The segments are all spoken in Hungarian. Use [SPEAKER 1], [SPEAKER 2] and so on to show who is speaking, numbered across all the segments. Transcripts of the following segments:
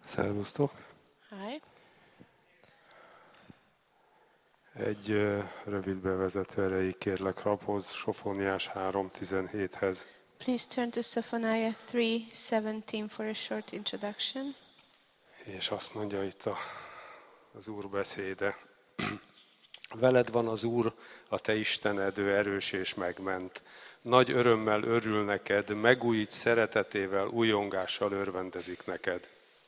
[SPEAKER 1] Szervusztok!
[SPEAKER 2] Hi.
[SPEAKER 1] Egy rövid bevezető erejéig kérlek rabhoz, Sofóniás 3.17-hez.
[SPEAKER 2] Please turn to Sophoniah 3:17 for a short introduction.
[SPEAKER 1] És azt mondja itt az Úr beszéde. Veled van az Úr, a te Istened, ő erős és megment. Nagy örömmel örül neked, megújít szeretetével, újongással örvendezik neked.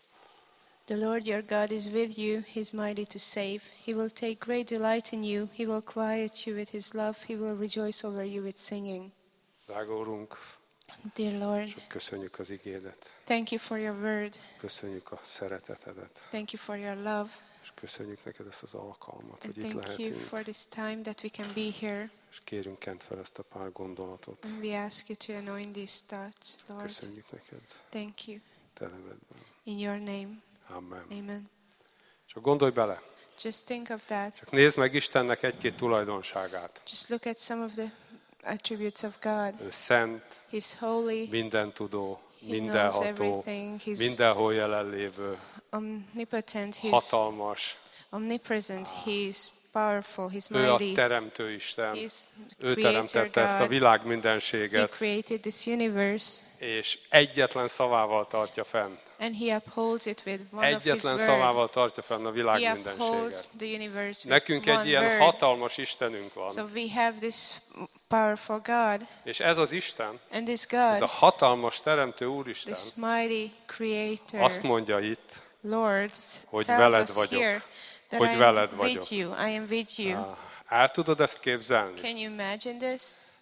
[SPEAKER 2] The Lord your God is with you, he is mighty to save. He will take great delight in you, he will quiet you with his love, he will rejoice over you with singing.
[SPEAKER 1] Drága Úrunk,
[SPEAKER 2] Dear Lord,
[SPEAKER 1] csak köszönjük az igédet,
[SPEAKER 2] thank you for your word,
[SPEAKER 1] köszönjük a szeretetedet,
[SPEAKER 2] thank you for your love,
[SPEAKER 1] és köszönjük neked ezt az alkalmat,
[SPEAKER 2] and
[SPEAKER 1] hogy itt
[SPEAKER 2] thank you
[SPEAKER 1] lehetünk,
[SPEAKER 2] for this time that we can be here.
[SPEAKER 1] és kérünk kent fel ezt a pár gondolatot.
[SPEAKER 2] And we ask you to anoint these thoughts, Lord.
[SPEAKER 1] Köszönjük neked,
[SPEAKER 2] Thank you.
[SPEAKER 1] te nevedben.
[SPEAKER 2] In your name,
[SPEAKER 1] Amen.
[SPEAKER 2] amen.
[SPEAKER 1] Csak gondolj bele,
[SPEAKER 2] Just think of that.
[SPEAKER 1] csak nézd meg Istennek egy-két tulajdonságát.
[SPEAKER 2] Just look at some of the attributes of God.
[SPEAKER 1] Ő szent,
[SPEAKER 2] He's holy,
[SPEAKER 1] mindentudó,
[SPEAKER 2] he knows
[SPEAKER 1] mindenható,
[SPEAKER 2] everything, he's
[SPEAKER 1] mindenhol jelenlévő,
[SPEAKER 2] omnipotent, he's
[SPEAKER 1] hatalmas.
[SPEAKER 2] omnipresent, he's powerful, he's
[SPEAKER 1] Ő a
[SPEAKER 2] mighty,
[SPEAKER 1] teremtő Isten.
[SPEAKER 2] he's
[SPEAKER 1] Ő
[SPEAKER 2] creator
[SPEAKER 1] teremtette ezt a
[SPEAKER 2] God,
[SPEAKER 1] világ
[SPEAKER 2] he
[SPEAKER 1] mindenséget,
[SPEAKER 2] created this universe,
[SPEAKER 1] és egyetlen szavával tartja fenn.
[SPEAKER 2] and he upholds it with one of his
[SPEAKER 1] Egyetlen
[SPEAKER 2] word.
[SPEAKER 1] szavával tartja fenn a világ
[SPEAKER 2] He upholds
[SPEAKER 1] mindenséget.
[SPEAKER 2] the universe with
[SPEAKER 1] Nekünk
[SPEAKER 2] one
[SPEAKER 1] egy ilyen
[SPEAKER 2] word.
[SPEAKER 1] hatalmas Istenünk van.
[SPEAKER 2] So we have this powerful God,
[SPEAKER 1] És ez az Isten,
[SPEAKER 2] and this
[SPEAKER 1] ez a
[SPEAKER 2] God,
[SPEAKER 1] hatalmas teremtő Úristen,
[SPEAKER 2] this mighty creator,
[SPEAKER 1] azt mondja itt,
[SPEAKER 2] Lord,
[SPEAKER 1] hogy
[SPEAKER 2] tells
[SPEAKER 1] veled
[SPEAKER 2] us
[SPEAKER 1] vagyok,
[SPEAKER 2] here that
[SPEAKER 1] hogy
[SPEAKER 2] I
[SPEAKER 1] veled
[SPEAKER 2] am
[SPEAKER 1] vagyok.
[SPEAKER 2] with you. I am with you.
[SPEAKER 1] El tudod ezt képzelni?
[SPEAKER 2] Can you imagine this?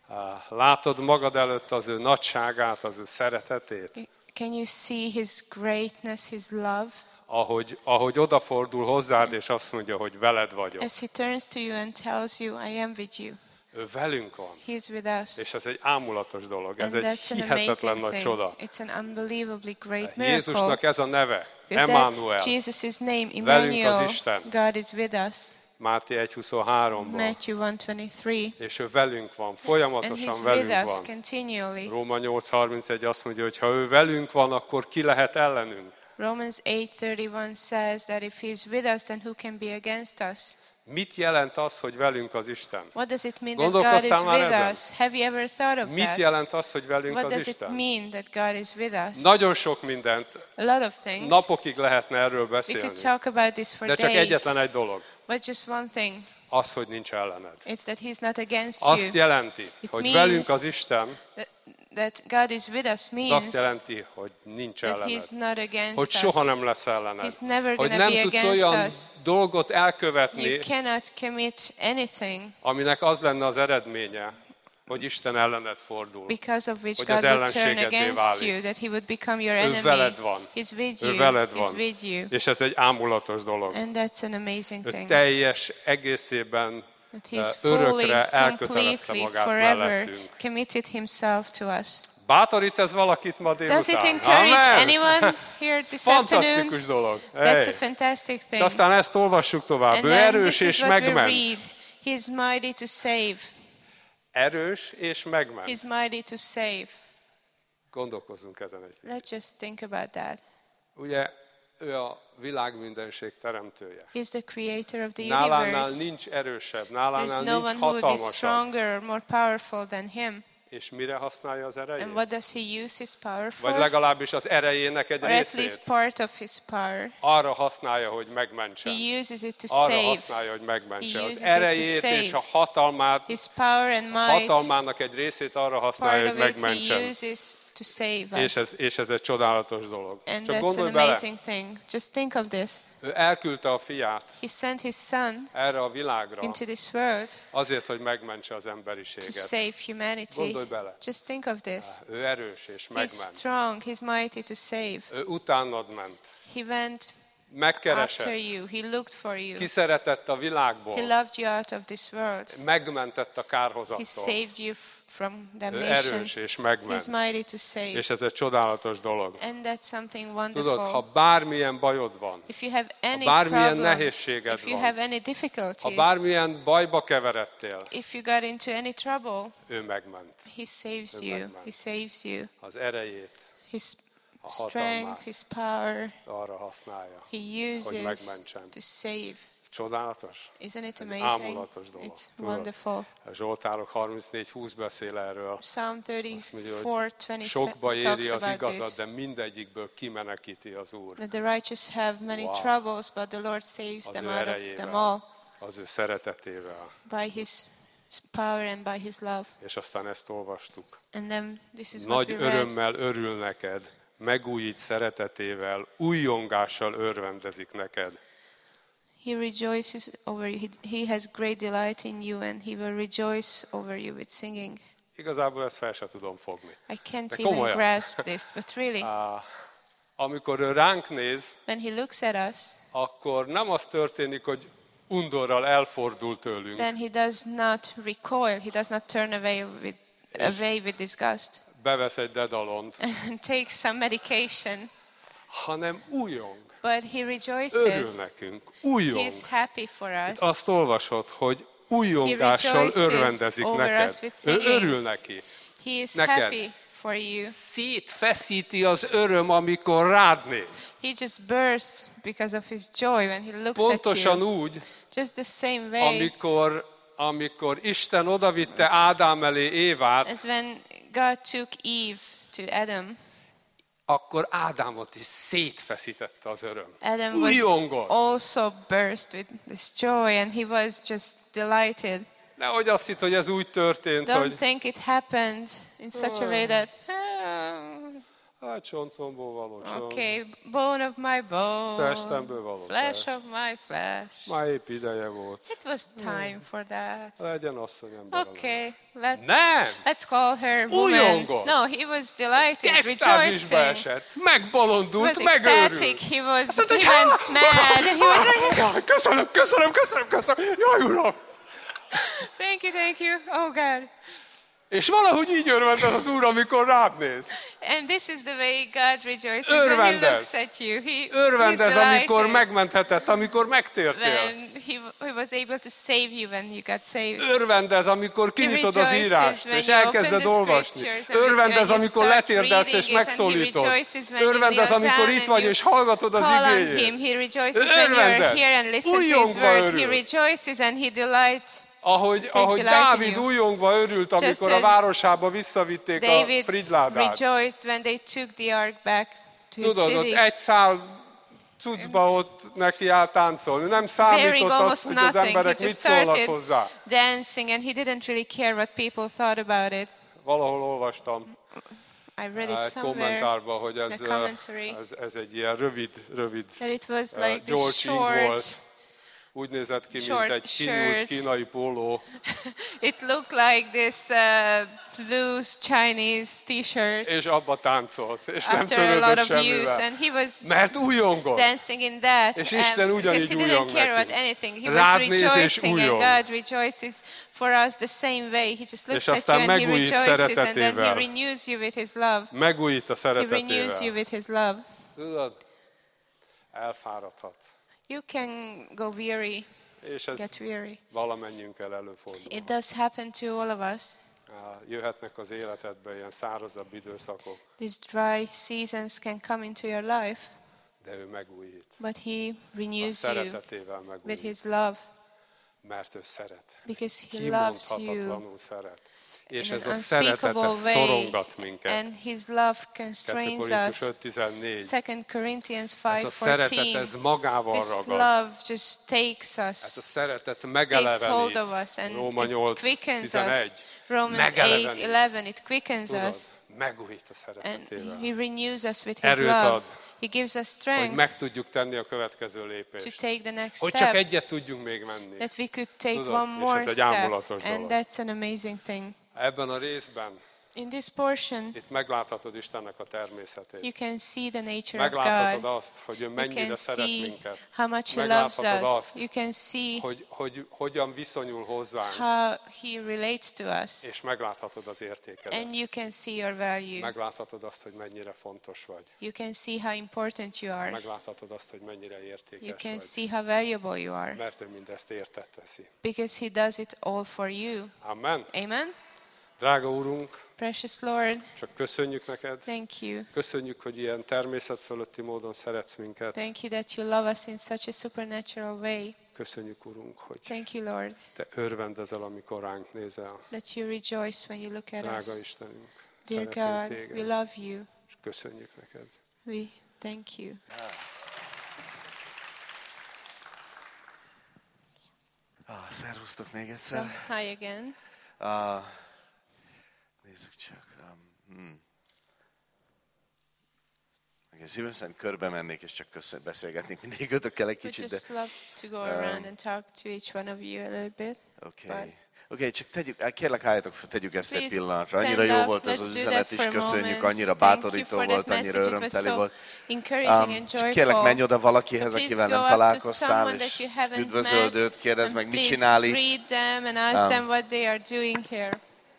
[SPEAKER 1] Látod magad előtt az ő nagyságát, az ő szeretetét?
[SPEAKER 2] Can you see his greatness, his love?
[SPEAKER 1] Ahogy odafordul hozzád, és azt mondja, hogy veled vagyok.
[SPEAKER 2] As he turns to you and tells you, I am with you.
[SPEAKER 1] Ő velünk van.
[SPEAKER 2] He is with us.
[SPEAKER 1] És ez egy ámulatos dolog, ez
[SPEAKER 2] And
[SPEAKER 1] egy
[SPEAKER 2] that's an
[SPEAKER 1] hihetetlen
[SPEAKER 2] amazing
[SPEAKER 1] nagy
[SPEAKER 2] thing.
[SPEAKER 1] csoda.
[SPEAKER 2] It's an unbelievably great miracle.
[SPEAKER 1] Jézusnak ez a neve,
[SPEAKER 2] Because
[SPEAKER 1] Emmanuel,
[SPEAKER 2] that's Jesus' name,
[SPEAKER 1] Velünk az
[SPEAKER 2] Emmanuel.
[SPEAKER 1] Isten.
[SPEAKER 2] God is with us.
[SPEAKER 1] Máté 1.23-ban.
[SPEAKER 2] Matthew 1:23.
[SPEAKER 1] És ő velünk van,
[SPEAKER 2] And
[SPEAKER 1] folyamatosan
[SPEAKER 2] he's
[SPEAKER 1] velünk
[SPEAKER 2] with us
[SPEAKER 1] van.
[SPEAKER 2] continually.
[SPEAKER 1] Róma 8.31 azt mondja, hogy ha ő velünk van, akkor ki lehet ellenünk?
[SPEAKER 2] Romans 8:31 says that if he is with us, then who can be against us?
[SPEAKER 1] Mit jelent az, hogy velünk az Isten?
[SPEAKER 2] What does it mean that God is
[SPEAKER 1] Gondolkoztál már
[SPEAKER 2] with
[SPEAKER 1] ezen?
[SPEAKER 2] us? Have you ever thought of
[SPEAKER 1] Mit
[SPEAKER 2] that?
[SPEAKER 1] jelent az, hogy velünk
[SPEAKER 2] What
[SPEAKER 1] az
[SPEAKER 2] does it
[SPEAKER 1] Isten?
[SPEAKER 2] mean that God is with us?
[SPEAKER 1] Nagyon sok mindent,
[SPEAKER 2] A lot of things.
[SPEAKER 1] napokig lehetne erről
[SPEAKER 2] We
[SPEAKER 1] beszélni.
[SPEAKER 2] could talk about this for
[SPEAKER 1] De csak
[SPEAKER 2] days.
[SPEAKER 1] egyetlen egy dolog,
[SPEAKER 2] But just one thing.
[SPEAKER 1] az, hogy nincs ellened.
[SPEAKER 2] It's that he's not against
[SPEAKER 1] Azt
[SPEAKER 2] you.
[SPEAKER 1] jelenti,
[SPEAKER 2] It
[SPEAKER 1] hogy
[SPEAKER 2] means
[SPEAKER 1] velünk az Isten,
[SPEAKER 2] That God is with us
[SPEAKER 1] az
[SPEAKER 2] means
[SPEAKER 1] azt jelenti, hogy nincs
[SPEAKER 2] that
[SPEAKER 1] ellened.
[SPEAKER 2] he's not against
[SPEAKER 1] Hogy
[SPEAKER 2] us.
[SPEAKER 1] soha nem lesz ellened.
[SPEAKER 2] He's never
[SPEAKER 1] Hogy
[SPEAKER 2] gonna
[SPEAKER 1] nem
[SPEAKER 2] be
[SPEAKER 1] tudsz
[SPEAKER 2] against
[SPEAKER 1] olyan
[SPEAKER 2] us.
[SPEAKER 1] dolgot
[SPEAKER 2] You
[SPEAKER 1] elkövetni,
[SPEAKER 2] cannot commit anything
[SPEAKER 1] aminek az lenne az eredménye, hogy Isten ellened fordul.
[SPEAKER 2] because of which
[SPEAKER 1] Hogy
[SPEAKER 2] God
[SPEAKER 1] az
[SPEAKER 2] would turn
[SPEAKER 1] ellenségeddé
[SPEAKER 2] against
[SPEAKER 1] válik.
[SPEAKER 2] you, that he would become your
[SPEAKER 1] Ő
[SPEAKER 2] enemy.
[SPEAKER 1] veled van.
[SPEAKER 2] He's with
[SPEAKER 1] Ő
[SPEAKER 2] you.
[SPEAKER 1] veled
[SPEAKER 2] He's
[SPEAKER 1] van.
[SPEAKER 2] with you.
[SPEAKER 1] És ez egy ámulatos dolog.
[SPEAKER 2] And that's an amazing
[SPEAKER 1] Ő
[SPEAKER 2] thing.
[SPEAKER 1] teljes egészében
[SPEAKER 2] That he's fully,
[SPEAKER 1] örökre elkötelezte
[SPEAKER 2] completely,
[SPEAKER 1] magát
[SPEAKER 2] forever
[SPEAKER 1] mellettünk.
[SPEAKER 2] committed himself to us.
[SPEAKER 1] Bátorít ez valakit ma délután?
[SPEAKER 2] Does it encourage
[SPEAKER 1] Amen.
[SPEAKER 2] anyone here this afternoon?
[SPEAKER 1] Fantasztikus dolog.
[SPEAKER 2] That's
[SPEAKER 1] Hey.
[SPEAKER 2] a fantastic
[SPEAKER 1] És
[SPEAKER 2] thing.
[SPEAKER 1] aztán ezt olvassuk tovább.
[SPEAKER 2] And
[SPEAKER 1] Ő
[SPEAKER 2] then
[SPEAKER 1] erős
[SPEAKER 2] this is
[SPEAKER 1] és
[SPEAKER 2] what we
[SPEAKER 1] megment.
[SPEAKER 2] read. He is mighty to save.
[SPEAKER 1] Erős és megment.
[SPEAKER 2] He's mighty to save.
[SPEAKER 1] Gondolkozzunk ezen egy picit.
[SPEAKER 2] Let's just think about that.
[SPEAKER 1] Ugye ő a világ mindenség teremtője.
[SPEAKER 2] He's the creator of the
[SPEAKER 1] Nálánál
[SPEAKER 2] universe.
[SPEAKER 1] nincs erősebb,
[SPEAKER 2] There's
[SPEAKER 1] nálánál
[SPEAKER 2] no
[SPEAKER 1] nincs
[SPEAKER 2] one who would be
[SPEAKER 1] hatalmasabb.
[SPEAKER 2] stronger or more powerful than him.
[SPEAKER 1] És mire használja az
[SPEAKER 2] And
[SPEAKER 1] erejét?
[SPEAKER 2] what does he use his power
[SPEAKER 1] Vagy
[SPEAKER 2] for?
[SPEAKER 1] legalábbis az erejének egy
[SPEAKER 2] Or at least
[SPEAKER 1] részét
[SPEAKER 2] part of his power.
[SPEAKER 1] arra használja, hogy megmentsen.
[SPEAKER 2] He uses it to
[SPEAKER 1] Arra
[SPEAKER 2] save.
[SPEAKER 1] használja, hogy megmentse.
[SPEAKER 2] He
[SPEAKER 1] Az
[SPEAKER 2] uses it to
[SPEAKER 1] erejét
[SPEAKER 2] save.
[SPEAKER 1] és a hatalmát,
[SPEAKER 2] His power and might,
[SPEAKER 1] hatalmának egy részét arra használja,
[SPEAKER 2] part
[SPEAKER 1] hogy
[SPEAKER 2] of it he
[SPEAKER 1] megmentsen.
[SPEAKER 2] uses to save
[SPEAKER 1] És
[SPEAKER 2] us.
[SPEAKER 1] és ez egy csodálatos dolog.
[SPEAKER 2] And
[SPEAKER 1] Csak
[SPEAKER 2] that's
[SPEAKER 1] gondolj
[SPEAKER 2] an
[SPEAKER 1] bele,
[SPEAKER 2] amazing thing. Just think of this.
[SPEAKER 1] ő elküldte a fiát
[SPEAKER 2] He sent his son
[SPEAKER 1] erre a világra
[SPEAKER 2] into this world
[SPEAKER 1] azért, hogy megmentse az
[SPEAKER 2] to
[SPEAKER 1] emberiséget.
[SPEAKER 2] save humanity.
[SPEAKER 1] Gondolj bele.
[SPEAKER 2] Just think of this.
[SPEAKER 1] Ő erős és
[SPEAKER 2] He's
[SPEAKER 1] megment.
[SPEAKER 2] strong, he's mighty to save.
[SPEAKER 1] Ő utánad ment.
[SPEAKER 2] He went after
[SPEAKER 1] Megkeresett.
[SPEAKER 2] you, he looked for you.
[SPEAKER 1] Kiszeretett a
[SPEAKER 2] He
[SPEAKER 1] világból.
[SPEAKER 2] loved you out of this world.
[SPEAKER 1] Megmentett a
[SPEAKER 2] He
[SPEAKER 1] kárhozattól.
[SPEAKER 2] saved you from
[SPEAKER 1] Ő
[SPEAKER 2] damnation.
[SPEAKER 1] erős és
[SPEAKER 2] He's
[SPEAKER 1] megment.
[SPEAKER 2] mighty to save.
[SPEAKER 1] És ez egy csodálatos dolog.
[SPEAKER 2] And that's something
[SPEAKER 1] Tudod, ha
[SPEAKER 2] wonderful.
[SPEAKER 1] bármilyen bajod van,
[SPEAKER 2] If you have any
[SPEAKER 1] bármilyen
[SPEAKER 2] problems,
[SPEAKER 1] nehézséged
[SPEAKER 2] if you
[SPEAKER 1] van,
[SPEAKER 2] have any
[SPEAKER 1] ha
[SPEAKER 2] difficulties,
[SPEAKER 1] bármilyen bajba keveredtél,
[SPEAKER 2] if you got into any trouble,
[SPEAKER 1] ő megment.
[SPEAKER 2] he saves
[SPEAKER 1] Ő
[SPEAKER 2] you.
[SPEAKER 1] megment.
[SPEAKER 2] He saves you.
[SPEAKER 1] Az erejét,
[SPEAKER 2] His strength,
[SPEAKER 1] hatalmát
[SPEAKER 2] His power.
[SPEAKER 1] arra használja,
[SPEAKER 2] He
[SPEAKER 1] hogy
[SPEAKER 2] uses
[SPEAKER 1] megmentsen.
[SPEAKER 2] to save.
[SPEAKER 1] Ez csodálatos.
[SPEAKER 2] Isn't it
[SPEAKER 1] Ez egy
[SPEAKER 2] amazing?
[SPEAKER 1] ámulatos dolog.
[SPEAKER 2] It's
[SPEAKER 1] Tudod,
[SPEAKER 2] wonderful.
[SPEAKER 1] a Zsoltárok 34:20 beszél erről.
[SPEAKER 2] Psalm
[SPEAKER 1] Azt mondja, hogy
[SPEAKER 2] 34:27
[SPEAKER 1] sokba éri
[SPEAKER 2] talks
[SPEAKER 1] az
[SPEAKER 2] about
[SPEAKER 1] igazat,
[SPEAKER 2] this.
[SPEAKER 1] de mindegyikből kimenekíti az Úr.
[SPEAKER 2] That the righteous have many
[SPEAKER 1] Wow.
[SPEAKER 2] troubles, but the Lord saves
[SPEAKER 1] Az
[SPEAKER 2] them
[SPEAKER 1] ő
[SPEAKER 2] out of them
[SPEAKER 1] erejével,
[SPEAKER 2] all
[SPEAKER 1] az ő szeretetével.
[SPEAKER 2] by His power and by His love.
[SPEAKER 1] És aztán ezt olvastuk.
[SPEAKER 2] And then this is what
[SPEAKER 1] Nagy
[SPEAKER 2] we read.
[SPEAKER 1] örömmel örül neked, megújít szeretetével, újjongással örvendezik neked.
[SPEAKER 2] He rejoices over you. He has great delight in you, and He will rejoice over you with singing.
[SPEAKER 1] Igazából ezt fel se tudom fogni.
[SPEAKER 2] I can't
[SPEAKER 1] De
[SPEAKER 2] even
[SPEAKER 1] komolyan.
[SPEAKER 2] grasp this, but really,
[SPEAKER 1] Amikor ő ránk néz,
[SPEAKER 2] when He looks at us,
[SPEAKER 1] akkor nem az történik, hogy undorral elfordul tőlünk,
[SPEAKER 2] then He does not recoil. He does not turn away with disgust
[SPEAKER 1] bevesz egy dedalont,
[SPEAKER 2] and takes some medication,
[SPEAKER 1] hanem újjong,
[SPEAKER 2] but He
[SPEAKER 1] örül
[SPEAKER 2] rejoices.
[SPEAKER 1] nekünk,
[SPEAKER 2] He
[SPEAKER 1] újjong.
[SPEAKER 2] is happy for us.
[SPEAKER 1] Azt olvasod, hogy újjongással
[SPEAKER 2] rejoices
[SPEAKER 1] örvendezik
[SPEAKER 2] over
[SPEAKER 1] neked.
[SPEAKER 2] us with
[SPEAKER 1] Ő
[SPEAKER 2] singing.
[SPEAKER 1] örül neki.
[SPEAKER 2] He is
[SPEAKER 1] Neked.
[SPEAKER 2] happy for you.
[SPEAKER 1] Szétfeszíti az öröm, amikor rád néz.
[SPEAKER 2] He just bursts because of His joy when He looks
[SPEAKER 1] Pontosan
[SPEAKER 2] at you.
[SPEAKER 1] úgy,
[SPEAKER 2] Just the same way
[SPEAKER 1] amikor Isten odavitte Ádám elé Évát,
[SPEAKER 2] as when God took Eve to Adam.
[SPEAKER 1] akkor Ádámot is szétfeszítette az öröm.
[SPEAKER 2] Adam
[SPEAKER 1] Újjongott.
[SPEAKER 2] was also burst with this joy, and he was just delighted.
[SPEAKER 1] Nehogy azt hitt, hogy ez úgy történt,
[SPEAKER 2] Don't
[SPEAKER 1] hogy
[SPEAKER 2] think it happened in such a way that,
[SPEAKER 1] hát csontomból való csont,
[SPEAKER 2] okay, bone of my bone,
[SPEAKER 1] testemből való
[SPEAKER 2] flesh
[SPEAKER 1] test.
[SPEAKER 2] of my flesh.
[SPEAKER 1] Már épp ideje volt.
[SPEAKER 2] It was time for that.
[SPEAKER 1] Legyen asszony ember.
[SPEAKER 2] Okay,
[SPEAKER 1] Nem!
[SPEAKER 2] let's call her woman.
[SPEAKER 1] Újjongott.
[SPEAKER 2] No, he was delighted,
[SPEAKER 1] Extázisba
[SPEAKER 2] rejoicing.
[SPEAKER 1] esett, megbolondult,
[SPEAKER 2] He was
[SPEAKER 1] megőrült.
[SPEAKER 2] ecstatic. He was
[SPEAKER 1] Azt mondta,
[SPEAKER 2] he
[SPEAKER 1] hogy
[SPEAKER 2] went mad. He was like,
[SPEAKER 1] Köszönöm. Jaj, Uram!
[SPEAKER 2] thank you. Oh God.
[SPEAKER 1] És valahogy így örvendez az Úr, amikor rád néz.
[SPEAKER 2] And this is the way God rejoices when He
[SPEAKER 1] Örvendez.
[SPEAKER 2] looks at you.
[SPEAKER 1] Örvendez,
[SPEAKER 2] he's
[SPEAKER 1] amikor
[SPEAKER 2] delighted
[SPEAKER 1] megmenthetett, amikor megtértél.
[SPEAKER 2] when he was able to save you when you got saved.
[SPEAKER 1] Örvendez, amikor kinyitod az
[SPEAKER 2] rejoices
[SPEAKER 1] írást,
[SPEAKER 2] when
[SPEAKER 1] és
[SPEAKER 2] you
[SPEAKER 1] elkezded
[SPEAKER 2] open the
[SPEAKER 1] olvasni.
[SPEAKER 2] scriptures and
[SPEAKER 1] Örvendez,
[SPEAKER 2] you
[SPEAKER 1] amikor
[SPEAKER 2] start
[SPEAKER 1] letérdelsz és
[SPEAKER 2] reading it, and he
[SPEAKER 1] megszólítod.
[SPEAKER 2] rejoices when you
[SPEAKER 1] Örvendez,
[SPEAKER 2] kneel
[SPEAKER 1] amikor
[SPEAKER 2] down
[SPEAKER 1] itt
[SPEAKER 2] and
[SPEAKER 1] vagy
[SPEAKER 2] you
[SPEAKER 1] és hallgatod az
[SPEAKER 2] call on
[SPEAKER 1] igéjét.
[SPEAKER 2] Him. He rejoices when you
[SPEAKER 1] Örvendez.
[SPEAKER 2] are here and listen to His
[SPEAKER 1] Újjongva
[SPEAKER 2] word. He
[SPEAKER 1] örül.
[SPEAKER 2] rejoices and He delights.
[SPEAKER 1] Ahogy
[SPEAKER 2] delight in
[SPEAKER 1] Dávid
[SPEAKER 2] you.
[SPEAKER 1] újjongva örült, amikor a
[SPEAKER 2] as
[SPEAKER 1] városába visszavitték a
[SPEAKER 2] David
[SPEAKER 1] frigyládát.
[SPEAKER 2] rejoiced when they took the ark back to his
[SPEAKER 1] Tudod, ott
[SPEAKER 2] city.
[SPEAKER 1] egy szál cuccba ott neki áll táncolni. Nem számított
[SPEAKER 2] Wearing
[SPEAKER 1] az,
[SPEAKER 2] almost
[SPEAKER 1] hogy az
[SPEAKER 2] nothing.
[SPEAKER 1] emberek
[SPEAKER 2] He
[SPEAKER 1] mit
[SPEAKER 2] just
[SPEAKER 1] szólnak
[SPEAKER 2] started
[SPEAKER 1] hozzá.
[SPEAKER 2] dancing, and he didn't really care what people thought about it.
[SPEAKER 1] Valahol olvastam
[SPEAKER 2] I read it
[SPEAKER 1] egy
[SPEAKER 2] somewhere
[SPEAKER 1] kommentárban, hogy
[SPEAKER 2] in a commentary
[SPEAKER 1] ez egy ilyen rövid,
[SPEAKER 2] that it was like
[SPEAKER 1] gyors
[SPEAKER 2] this
[SPEAKER 1] íg
[SPEAKER 2] short.
[SPEAKER 1] volt. Úgy nézett ki, mint
[SPEAKER 2] short
[SPEAKER 1] egy kinyúlt
[SPEAKER 2] shirt.
[SPEAKER 1] kínai póló.
[SPEAKER 2] It looked like this loose Chinese T-shirt.
[SPEAKER 1] És abba táncolt, és nem
[SPEAKER 2] After a lot
[SPEAKER 1] törődött
[SPEAKER 2] of use,
[SPEAKER 1] semmivel.
[SPEAKER 2] and he was
[SPEAKER 1] Mert újongott.
[SPEAKER 2] dancing in that,
[SPEAKER 1] És Isten
[SPEAKER 2] because
[SPEAKER 1] ugyanígy
[SPEAKER 2] he didn't
[SPEAKER 1] újjong
[SPEAKER 2] care about
[SPEAKER 1] nekünk.
[SPEAKER 2] anything. He
[SPEAKER 1] Rád
[SPEAKER 2] was
[SPEAKER 1] néz és
[SPEAKER 2] rejoicing, and
[SPEAKER 1] újjong.
[SPEAKER 2] God rejoices for us the same way. He just looks
[SPEAKER 1] És
[SPEAKER 2] at
[SPEAKER 1] aztán
[SPEAKER 2] you and He
[SPEAKER 1] megújít
[SPEAKER 2] rejoices, and then He
[SPEAKER 1] szeretetével.
[SPEAKER 2] renews you with His love.
[SPEAKER 1] Megújít a
[SPEAKER 2] He renews you
[SPEAKER 1] szeretetével.
[SPEAKER 2] with His love.
[SPEAKER 1] Tudod, elfáradhatsz.
[SPEAKER 2] You can go weary,
[SPEAKER 1] És ez
[SPEAKER 2] get weary.
[SPEAKER 1] valamennyiünkkel előfordul.
[SPEAKER 2] It does happen to all of us.
[SPEAKER 1] Jöhetnek az életedbe ilyen szárazabb időszakok,
[SPEAKER 2] These dry seasons can come into your life,
[SPEAKER 1] de ő megújít.
[SPEAKER 2] but He
[SPEAKER 1] A
[SPEAKER 2] renews you
[SPEAKER 1] szeretetével
[SPEAKER 2] with
[SPEAKER 1] megújít,
[SPEAKER 2] His love
[SPEAKER 1] mert ő szeret.
[SPEAKER 2] because He loves you
[SPEAKER 1] Kimondhatatlanul szeret. És
[SPEAKER 2] in
[SPEAKER 1] ez
[SPEAKER 2] an
[SPEAKER 1] a szeretete
[SPEAKER 2] unspeakable way,
[SPEAKER 1] szorongat minket.
[SPEAKER 2] and His love
[SPEAKER 1] 2
[SPEAKER 2] constrains
[SPEAKER 1] Korintus
[SPEAKER 2] us.
[SPEAKER 1] 5:14.
[SPEAKER 2] 2 Corinthians
[SPEAKER 1] Ez a szeretet,
[SPEAKER 2] 5:14.
[SPEAKER 1] ez magával
[SPEAKER 2] This
[SPEAKER 1] ragad.
[SPEAKER 2] love just takes
[SPEAKER 1] Ez a
[SPEAKER 2] us,
[SPEAKER 1] szeretet
[SPEAKER 2] takes
[SPEAKER 1] megelevenít.
[SPEAKER 2] hold of us, and
[SPEAKER 1] Róma
[SPEAKER 2] it
[SPEAKER 1] 8:11.
[SPEAKER 2] quickens us. Romans
[SPEAKER 1] Megelevenít.
[SPEAKER 2] 8:11, it quickens
[SPEAKER 1] Tudod,
[SPEAKER 2] us,
[SPEAKER 1] megújít a
[SPEAKER 2] and
[SPEAKER 1] szeretetével.
[SPEAKER 2] He renews us with His
[SPEAKER 1] Erőt
[SPEAKER 2] love.
[SPEAKER 1] ad,
[SPEAKER 2] He gives us
[SPEAKER 1] hogy
[SPEAKER 2] strength
[SPEAKER 1] meg tudjuk tenni a következő
[SPEAKER 2] to
[SPEAKER 1] lépést.
[SPEAKER 2] take the next
[SPEAKER 1] Hogy csak
[SPEAKER 2] step,
[SPEAKER 1] egyet tudjunk még menni.
[SPEAKER 2] that we could take
[SPEAKER 1] Tudod,
[SPEAKER 2] one
[SPEAKER 1] és
[SPEAKER 2] more
[SPEAKER 1] ez egy
[SPEAKER 2] step,
[SPEAKER 1] ámulatos
[SPEAKER 2] and
[SPEAKER 1] dolog.
[SPEAKER 2] that's an amazing thing.
[SPEAKER 1] Ebben a részben
[SPEAKER 2] In this portion,
[SPEAKER 1] itt megláthatod Istennek a természetét.
[SPEAKER 2] you can see the nature of
[SPEAKER 1] Megláthatod
[SPEAKER 2] God.
[SPEAKER 1] azt, hogy ő
[SPEAKER 2] You
[SPEAKER 1] mennyire
[SPEAKER 2] can
[SPEAKER 1] szeret
[SPEAKER 2] see
[SPEAKER 1] minket.
[SPEAKER 2] how much He loves
[SPEAKER 1] Megláthatod
[SPEAKER 2] us.
[SPEAKER 1] azt,
[SPEAKER 2] You can see
[SPEAKER 1] hogy hogyan viszonyul hozzánk,
[SPEAKER 2] how He relates to us.
[SPEAKER 1] és megláthatod az értékedet.
[SPEAKER 2] And you can see your value.
[SPEAKER 1] Megláthatod azt, hogy mennyire fontos vagy.
[SPEAKER 2] You can see how important you are.
[SPEAKER 1] Megláthatod azt, hogy mennyire
[SPEAKER 2] You
[SPEAKER 1] értékes
[SPEAKER 2] can
[SPEAKER 1] vagy.
[SPEAKER 2] see how valuable you are.
[SPEAKER 1] Mert ő mindezt értett teszi.
[SPEAKER 2] Because He does it all for you.
[SPEAKER 1] Amen.
[SPEAKER 2] Amen?
[SPEAKER 1] Drága Úrunk,
[SPEAKER 2] Precious Lord,
[SPEAKER 1] csak köszönjük neked.
[SPEAKER 2] thank you.
[SPEAKER 1] Köszönjük, hogy ilyen természet fölötti módon szeretsz minket.
[SPEAKER 2] Thank you that you love us in such a supernatural way.
[SPEAKER 1] Köszönjük, Urunk, hogy
[SPEAKER 2] Thank you, Lord,
[SPEAKER 1] te örvendezel, amikor ránk nézel.
[SPEAKER 2] that you rejoice when you look at
[SPEAKER 1] Drága
[SPEAKER 2] us.
[SPEAKER 1] Istenünk,
[SPEAKER 2] Dear
[SPEAKER 1] szeretünk
[SPEAKER 2] God,
[SPEAKER 1] téged,
[SPEAKER 2] we love you.
[SPEAKER 1] és köszönjük neked.
[SPEAKER 2] We thank you.
[SPEAKER 3] Szervusztok még egyszer.
[SPEAKER 2] So, hi again.
[SPEAKER 3] Nézzük csak. Szívem szerint körbe mennék, és csak beszélgetnék mindig ötökkel egy
[SPEAKER 2] We
[SPEAKER 3] kicsit, de...
[SPEAKER 2] just love to go around and talk to each one of you a little bit.
[SPEAKER 3] Oké, csak kérlek álljatok fel, tegyük ezt egy
[SPEAKER 2] Please
[SPEAKER 3] pillanatra.
[SPEAKER 2] stand
[SPEAKER 3] Annyira jó
[SPEAKER 2] up,
[SPEAKER 3] volt ez
[SPEAKER 2] let's
[SPEAKER 3] az
[SPEAKER 2] do
[SPEAKER 3] üzenet
[SPEAKER 2] that
[SPEAKER 3] is,
[SPEAKER 2] for a
[SPEAKER 3] köszönjük,
[SPEAKER 2] moment.
[SPEAKER 3] annyira
[SPEAKER 2] Thank you
[SPEAKER 3] bátorító
[SPEAKER 2] for
[SPEAKER 3] volt,
[SPEAKER 2] that
[SPEAKER 3] annyira
[SPEAKER 2] message. It was
[SPEAKER 3] örömteli
[SPEAKER 2] so
[SPEAKER 3] volt.
[SPEAKER 2] encouraging and
[SPEAKER 3] Csak kérlek,
[SPEAKER 2] joyful.
[SPEAKER 3] menj oda valakihez,
[SPEAKER 2] So please
[SPEAKER 3] akivel
[SPEAKER 2] go
[SPEAKER 3] nem
[SPEAKER 2] up to
[SPEAKER 3] találkoztál,
[SPEAKER 2] someone
[SPEAKER 3] és
[SPEAKER 2] that you haven't
[SPEAKER 3] üdvözöld
[SPEAKER 2] met,
[SPEAKER 3] őt, kérdezd meg,
[SPEAKER 2] and
[SPEAKER 3] mit
[SPEAKER 2] please
[SPEAKER 3] csinál itt.
[SPEAKER 2] greet them and ask them what they are doing here.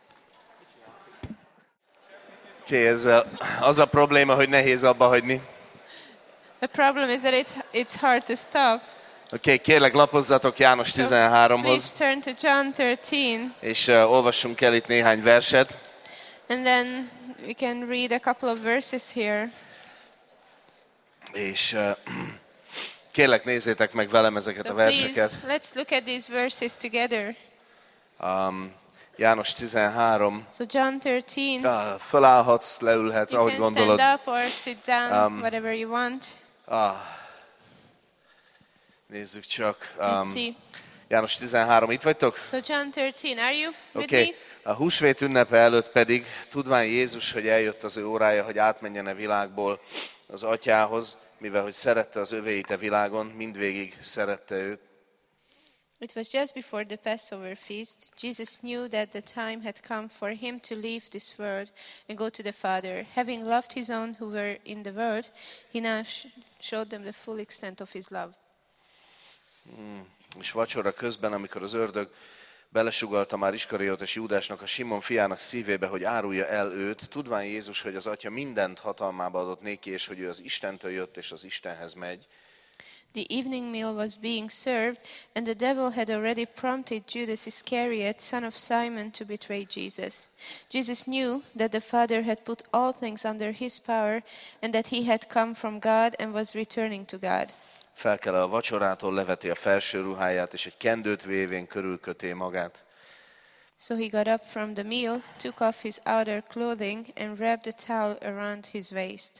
[SPEAKER 3] Oké, ezzel az a probléma, hogy nehéz abba hagyni.
[SPEAKER 2] The problem is that it's hard to stop.
[SPEAKER 3] Oké, kérlek, lapozzatok János
[SPEAKER 2] So
[SPEAKER 3] 13-hoz,
[SPEAKER 2] please turn to John 13,
[SPEAKER 3] és olvassunk el itt néhány verset.
[SPEAKER 2] and then we can read a couple of verses here.
[SPEAKER 3] És kérlek, nézzétek meg velem ezeket
[SPEAKER 2] So
[SPEAKER 3] a
[SPEAKER 2] please,
[SPEAKER 3] verseket.
[SPEAKER 2] let's look at these verses together.
[SPEAKER 3] János 13.
[SPEAKER 2] So John 13,
[SPEAKER 3] Fölállhatsz, leülhetsz,
[SPEAKER 2] you
[SPEAKER 3] ahogy
[SPEAKER 2] can
[SPEAKER 3] gondolod.
[SPEAKER 2] stand up or sit down, whatever you want.
[SPEAKER 3] Nézzük csak.
[SPEAKER 2] Let's see.
[SPEAKER 3] János 13, itt vagytok?
[SPEAKER 2] So John 13, are you with
[SPEAKER 3] Oké.
[SPEAKER 2] me?
[SPEAKER 3] A húsvét ünnepe előtt pedig, tudván Jézus, hogy eljött az ő órája, hogy átmenjen a világból az atyához, mivel hogy szerette az övéit a világon, mindvégig szerette őt.
[SPEAKER 2] It was just before the Passover feast. Jesus knew that the time had come for him to leave this world and go to the Father. Having loved his own who were in the world, he now showed them the full extent of his love.
[SPEAKER 3] És vacsora közben, amikor az ördög belesugalta már Iskariót és Júdásnak, a Simon fiának szívébe, hogy árulja el őt, tudván Jézus, hogy az Atya mindent hatalmába adott néki, és hogy ő az Istentől jött, és az Istenhez megy.
[SPEAKER 2] The evening meal was being served, and the devil had already prompted Judas Iscariot, son of Simon, to betray Jesus. Jesus knew that the Father had put all things under his power, and that he had come from God and was returning to God.
[SPEAKER 3] Felkel a vacsorától, leveti a felső ruháját, és egy kendőt vévén körülköté magát.
[SPEAKER 2] So he got up from the meal, took off his outer clothing, and wrapped a towel around his waist.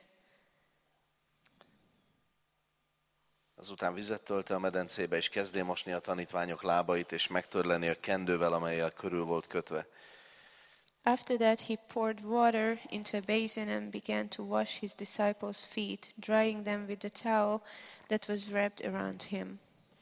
[SPEAKER 3] Azután vizet tölt a medencébe, és kezdé mosni a tanítványok lábait, és megtörleni a kendővel, amellyel körül volt kötve.
[SPEAKER 2] After that he poured water into a basin and began to wash his disciples' feet, drying them with the towel that was wrapped around him.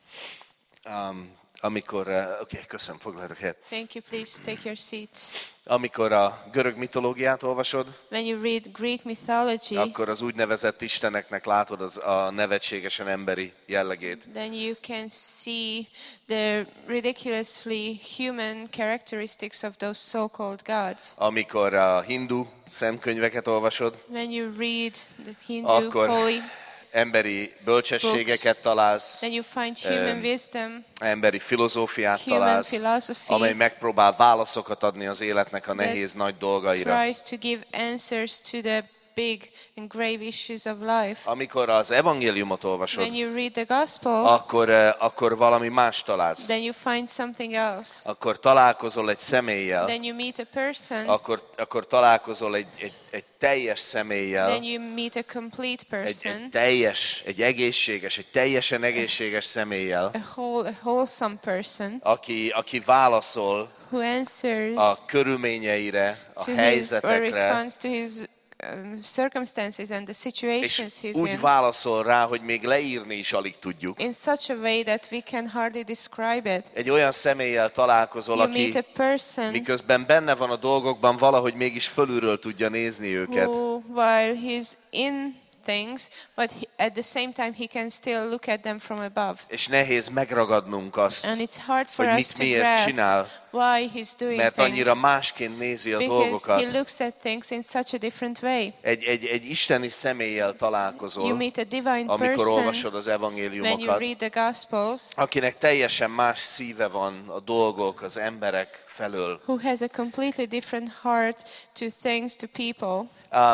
[SPEAKER 3] Köszönöm, foglaljatok helyet.
[SPEAKER 2] Thank you, please take your seat.
[SPEAKER 3] Amikor a görög mitológiát olvasod,
[SPEAKER 2] When you read Greek mythology,
[SPEAKER 3] akkor az úgynevezett isteneknek látod a nevetségesen emberi jellegét.
[SPEAKER 2] then you can see the ridiculously human characteristics of those so-called gods.
[SPEAKER 3] Amikor a hindu szentkönyveket olvasod,
[SPEAKER 2] When you read the Hindu
[SPEAKER 3] akkor
[SPEAKER 2] holy,
[SPEAKER 3] emberi bölcsességeket találsz,
[SPEAKER 2] then you find human wisdom,
[SPEAKER 3] emberi filozófiát
[SPEAKER 2] human
[SPEAKER 3] találsz,
[SPEAKER 2] philosophy,
[SPEAKER 3] amely megpróbál válaszokat adni az életnek a nehéz nagy dolgaira.
[SPEAKER 2] tries to give answers to the big and grave issues of life.
[SPEAKER 3] Amikor az evangéliumot olvasod,
[SPEAKER 2] When you read the gospel,
[SPEAKER 3] akkor valami más találsz.
[SPEAKER 2] then you find something else.
[SPEAKER 3] Akkor találkozol egy személlyel,
[SPEAKER 2] Then you meet a person,
[SPEAKER 3] akkor találkozol egy teljes személlyel,
[SPEAKER 2] then you meet a complete person,
[SPEAKER 3] egy egészséges, egy teljesen egészséges személlyel,
[SPEAKER 2] a wholesome person
[SPEAKER 3] aki válaszol
[SPEAKER 2] who answers
[SPEAKER 3] a körülményeire, a
[SPEAKER 2] to his, or
[SPEAKER 3] helyzetekre,
[SPEAKER 2] responds to his circumstances and the situations
[SPEAKER 3] és
[SPEAKER 2] he's
[SPEAKER 3] úgy
[SPEAKER 2] in
[SPEAKER 3] válaszol rá, hogy még leírni is alig tudjuk.
[SPEAKER 2] in such a way that we can hardly describe it.
[SPEAKER 3] Egy olyan személlyel találkozol,
[SPEAKER 2] You meet
[SPEAKER 3] aki
[SPEAKER 2] a person
[SPEAKER 3] miközben benne van a dolgokban, valahogy mégis fölülről tudja nézni őket.
[SPEAKER 2] who, while he's in things, but at the same time he can still look at them from above.
[SPEAKER 3] És nehéz megragadnunk azt,
[SPEAKER 2] And it's hard for
[SPEAKER 3] hogy
[SPEAKER 2] us
[SPEAKER 3] mit
[SPEAKER 2] to
[SPEAKER 3] miért
[SPEAKER 2] grasp
[SPEAKER 3] csinál,
[SPEAKER 2] why he's doing
[SPEAKER 3] mert
[SPEAKER 2] things,
[SPEAKER 3] annyira másként nézi a
[SPEAKER 2] because he
[SPEAKER 3] dolgokat.
[SPEAKER 2] looks at things in such a different way.
[SPEAKER 3] Egy isteni személlyel
[SPEAKER 2] You
[SPEAKER 3] találkozol,
[SPEAKER 2] meet a divine
[SPEAKER 3] amikor
[SPEAKER 2] person
[SPEAKER 3] olvasod az
[SPEAKER 2] when you
[SPEAKER 3] evangéliumokat,
[SPEAKER 2] read the Gospels,
[SPEAKER 3] akinek teljesen más szíve van a dolgok, az emberek felől.
[SPEAKER 2] who has a completely different heart to things, to people.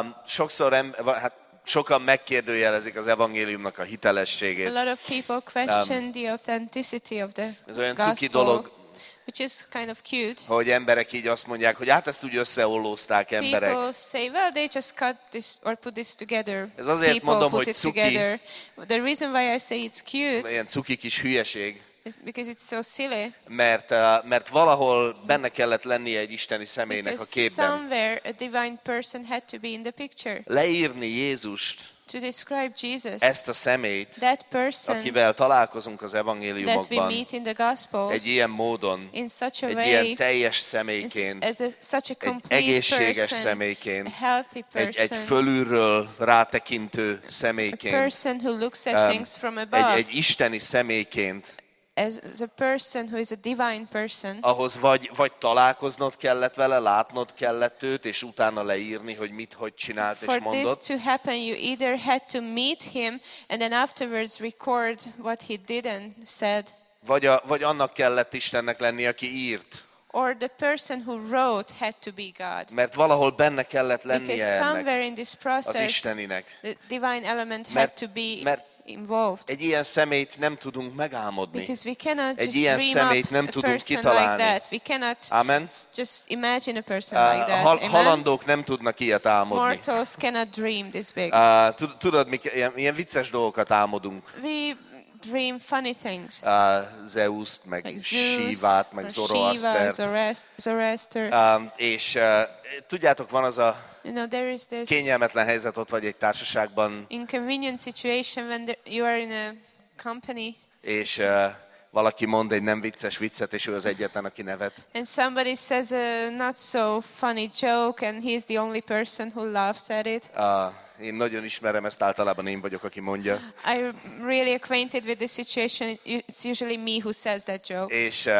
[SPEAKER 3] Sokan megkérdőjelezik az evangéliumnak a
[SPEAKER 2] A
[SPEAKER 3] hitelességét.
[SPEAKER 2] lot of people question the authenticity of the
[SPEAKER 3] Ez olyan cuki
[SPEAKER 2] gospel,
[SPEAKER 3] dolog,
[SPEAKER 2] which is kind of cute.
[SPEAKER 3] hogy emberek így azt mondják, hogy hát ezt úgy összeollózták emberek.
[SPEAKER 2] People say, well, they just cut this or put this together.
[SPEAKER 3] Ez azért
[SPEAKER 2] People
[SPEAKER 3] mondom,
[SPEAKER 2] put
[SPEAKER 3] hogy
[SPEAKER 2] it
[SPEAKER 3] cuki.
[SPEAKER 2] together. The reason why I say it's cute
[SPEAKER 3] Ilyen cuki kis hülyeség,
[SPEAKER 2] is because it's so silly.
[SPEAKER 3] mert valahol benne kellett lennie egy isteni személynek a
[SPEAKER 2] Because
[SPEAKER 3] képben.
[SPEAKER 2] somewhere a divine person had to be in the picture
[SPEAKER 3] Leírni Jézust,
[SPEAKER 2] to describe Jesus,
[SPEAKER 3] ezt a személyt,
[SPEAKER 2] that person
[SPEAKER 3] akivel találkozunk az
[SPEAKER 2] that we
[SPEAKER 3] evangéliumokban,
[SPEAKER 2] meet in the Gospels
[SPEAKER 3] egy ilyen módon,
[SPEAKER 2] in such a
[SPEAKER 3] egy
[SPEAKER 2] way,
[SPEAKER 3] ilyen teljes személyként,
[SPEAKER 2] such a
[SPEAKER 3] egy
[SPEAKER 2] complete
[SPEAKER 3] egészséges
[SPEAKER 2] person,
[SPEAKER 3] személyként,
[SPEAKER 2] a healthy
[SPEAKER 3] egy
[SPEAKER 2] person,
[SPEAKER 3] fölülről rátekintő
[SPEAKER 2] a
[SPEAKER 3] személyként,
[SPEAKER 2] person who looks at things from above,
[SPEAKER 3] egy isteni személyként,
[SPEAKER 2] as a person who is a divine person.
[SPEAKER 3] ahhoz vagy találkoznod kellett vele, látnod kellett őt, és utána leírni, hogy hogy csinált és
[SPEAKER 2] For this
[SPEAKER 3] mondott,
[SPEAKER 2] to happen, you either had to meet him and then afterwards record what he did and said,
[SPEAKER 3] vagy annak kellett Istennek lenni, aki írt.
[SPEAKER 2] or the person who wrote had to be God.
[SPEAKER 3] Mert valahol benne kellett
[SPEAKER 2] Because
[SPEAKER 3] lennie
[SPEAKER 2] somewhere
[SPEAKER 3] ennek,
[SPEAKER 2] in this
[SPEAKER 3] az
[SPEAKER 2] process,
[SPEAKER 3] Isteninek.
[SPEAKER 2] the divine element had
[SPEAKER 3] Mert-
[SPEAKER 2] to be
[SPEAKER 3] mert
[SPEAKER 2] involved.
[SPEAKER 3] Egy ilyen személyt nem tudunk megálmodni.
[SPEAKER 2] Because we cannot
[SPEAKER 3] Egy
[SPEAKER 2] just
[SPEAKER 3] ilyen
[SPEAKER 2] dream
[SPEAKER 3] személyt
[SPEAKER 2] up
[SPEAKER 3] nem
[SPEAKER 2] a
[SPEAKER 3] tudunk
[SPEAKER 2] person
[SPEAKER 3] kitalálni.
[SPEAKER 2] like that. We cannot
[SPEAKER 3] Amen.
[SPEAKER 2] just imagine a person like that. Amen?
[SPEAKER 3] Halandók nem tudnak ilyet álmodni.
[SPEAKER 2] Mortals cannot dream this big.
[SPEAKER 3] Tudod, ilyen vicces dolgokat álmodunk.
[SPEAKER 2] We dream funny things.
[SPEAKER 3] Zeuszt, meg
[SPEAKER 2] Like Zeus,
[SPEAKER 3] Sivát, meg
[SPEAKER 2] or
[SPEAKER 3] Zoroastert.
[SPEAKER 2] Shiva, Zoroaster.
[SPEAKER 3] És tudjátok, van az a
[SPEAKER 2] You know, there is this
[SPEAKER 3] kényelmetlen helyzet, ott vagy egy társaságban,
[SPEAKER 2] inconvenient situation when you are in a company
[SPEAKER 3] és valaki mond egy nem vicces viccet, és ő az egyetlen, aki nevet.
[SPEAKER 2] and somebody says a not so funny joke and he's the only person who laughs at it.
[SPEAKER 3] Én nagyon ismerem ezt, általában én vagyok, aki mondja.
[SPEAKER 2] I'm really acquainted with this situation. It's usually me who says that joke.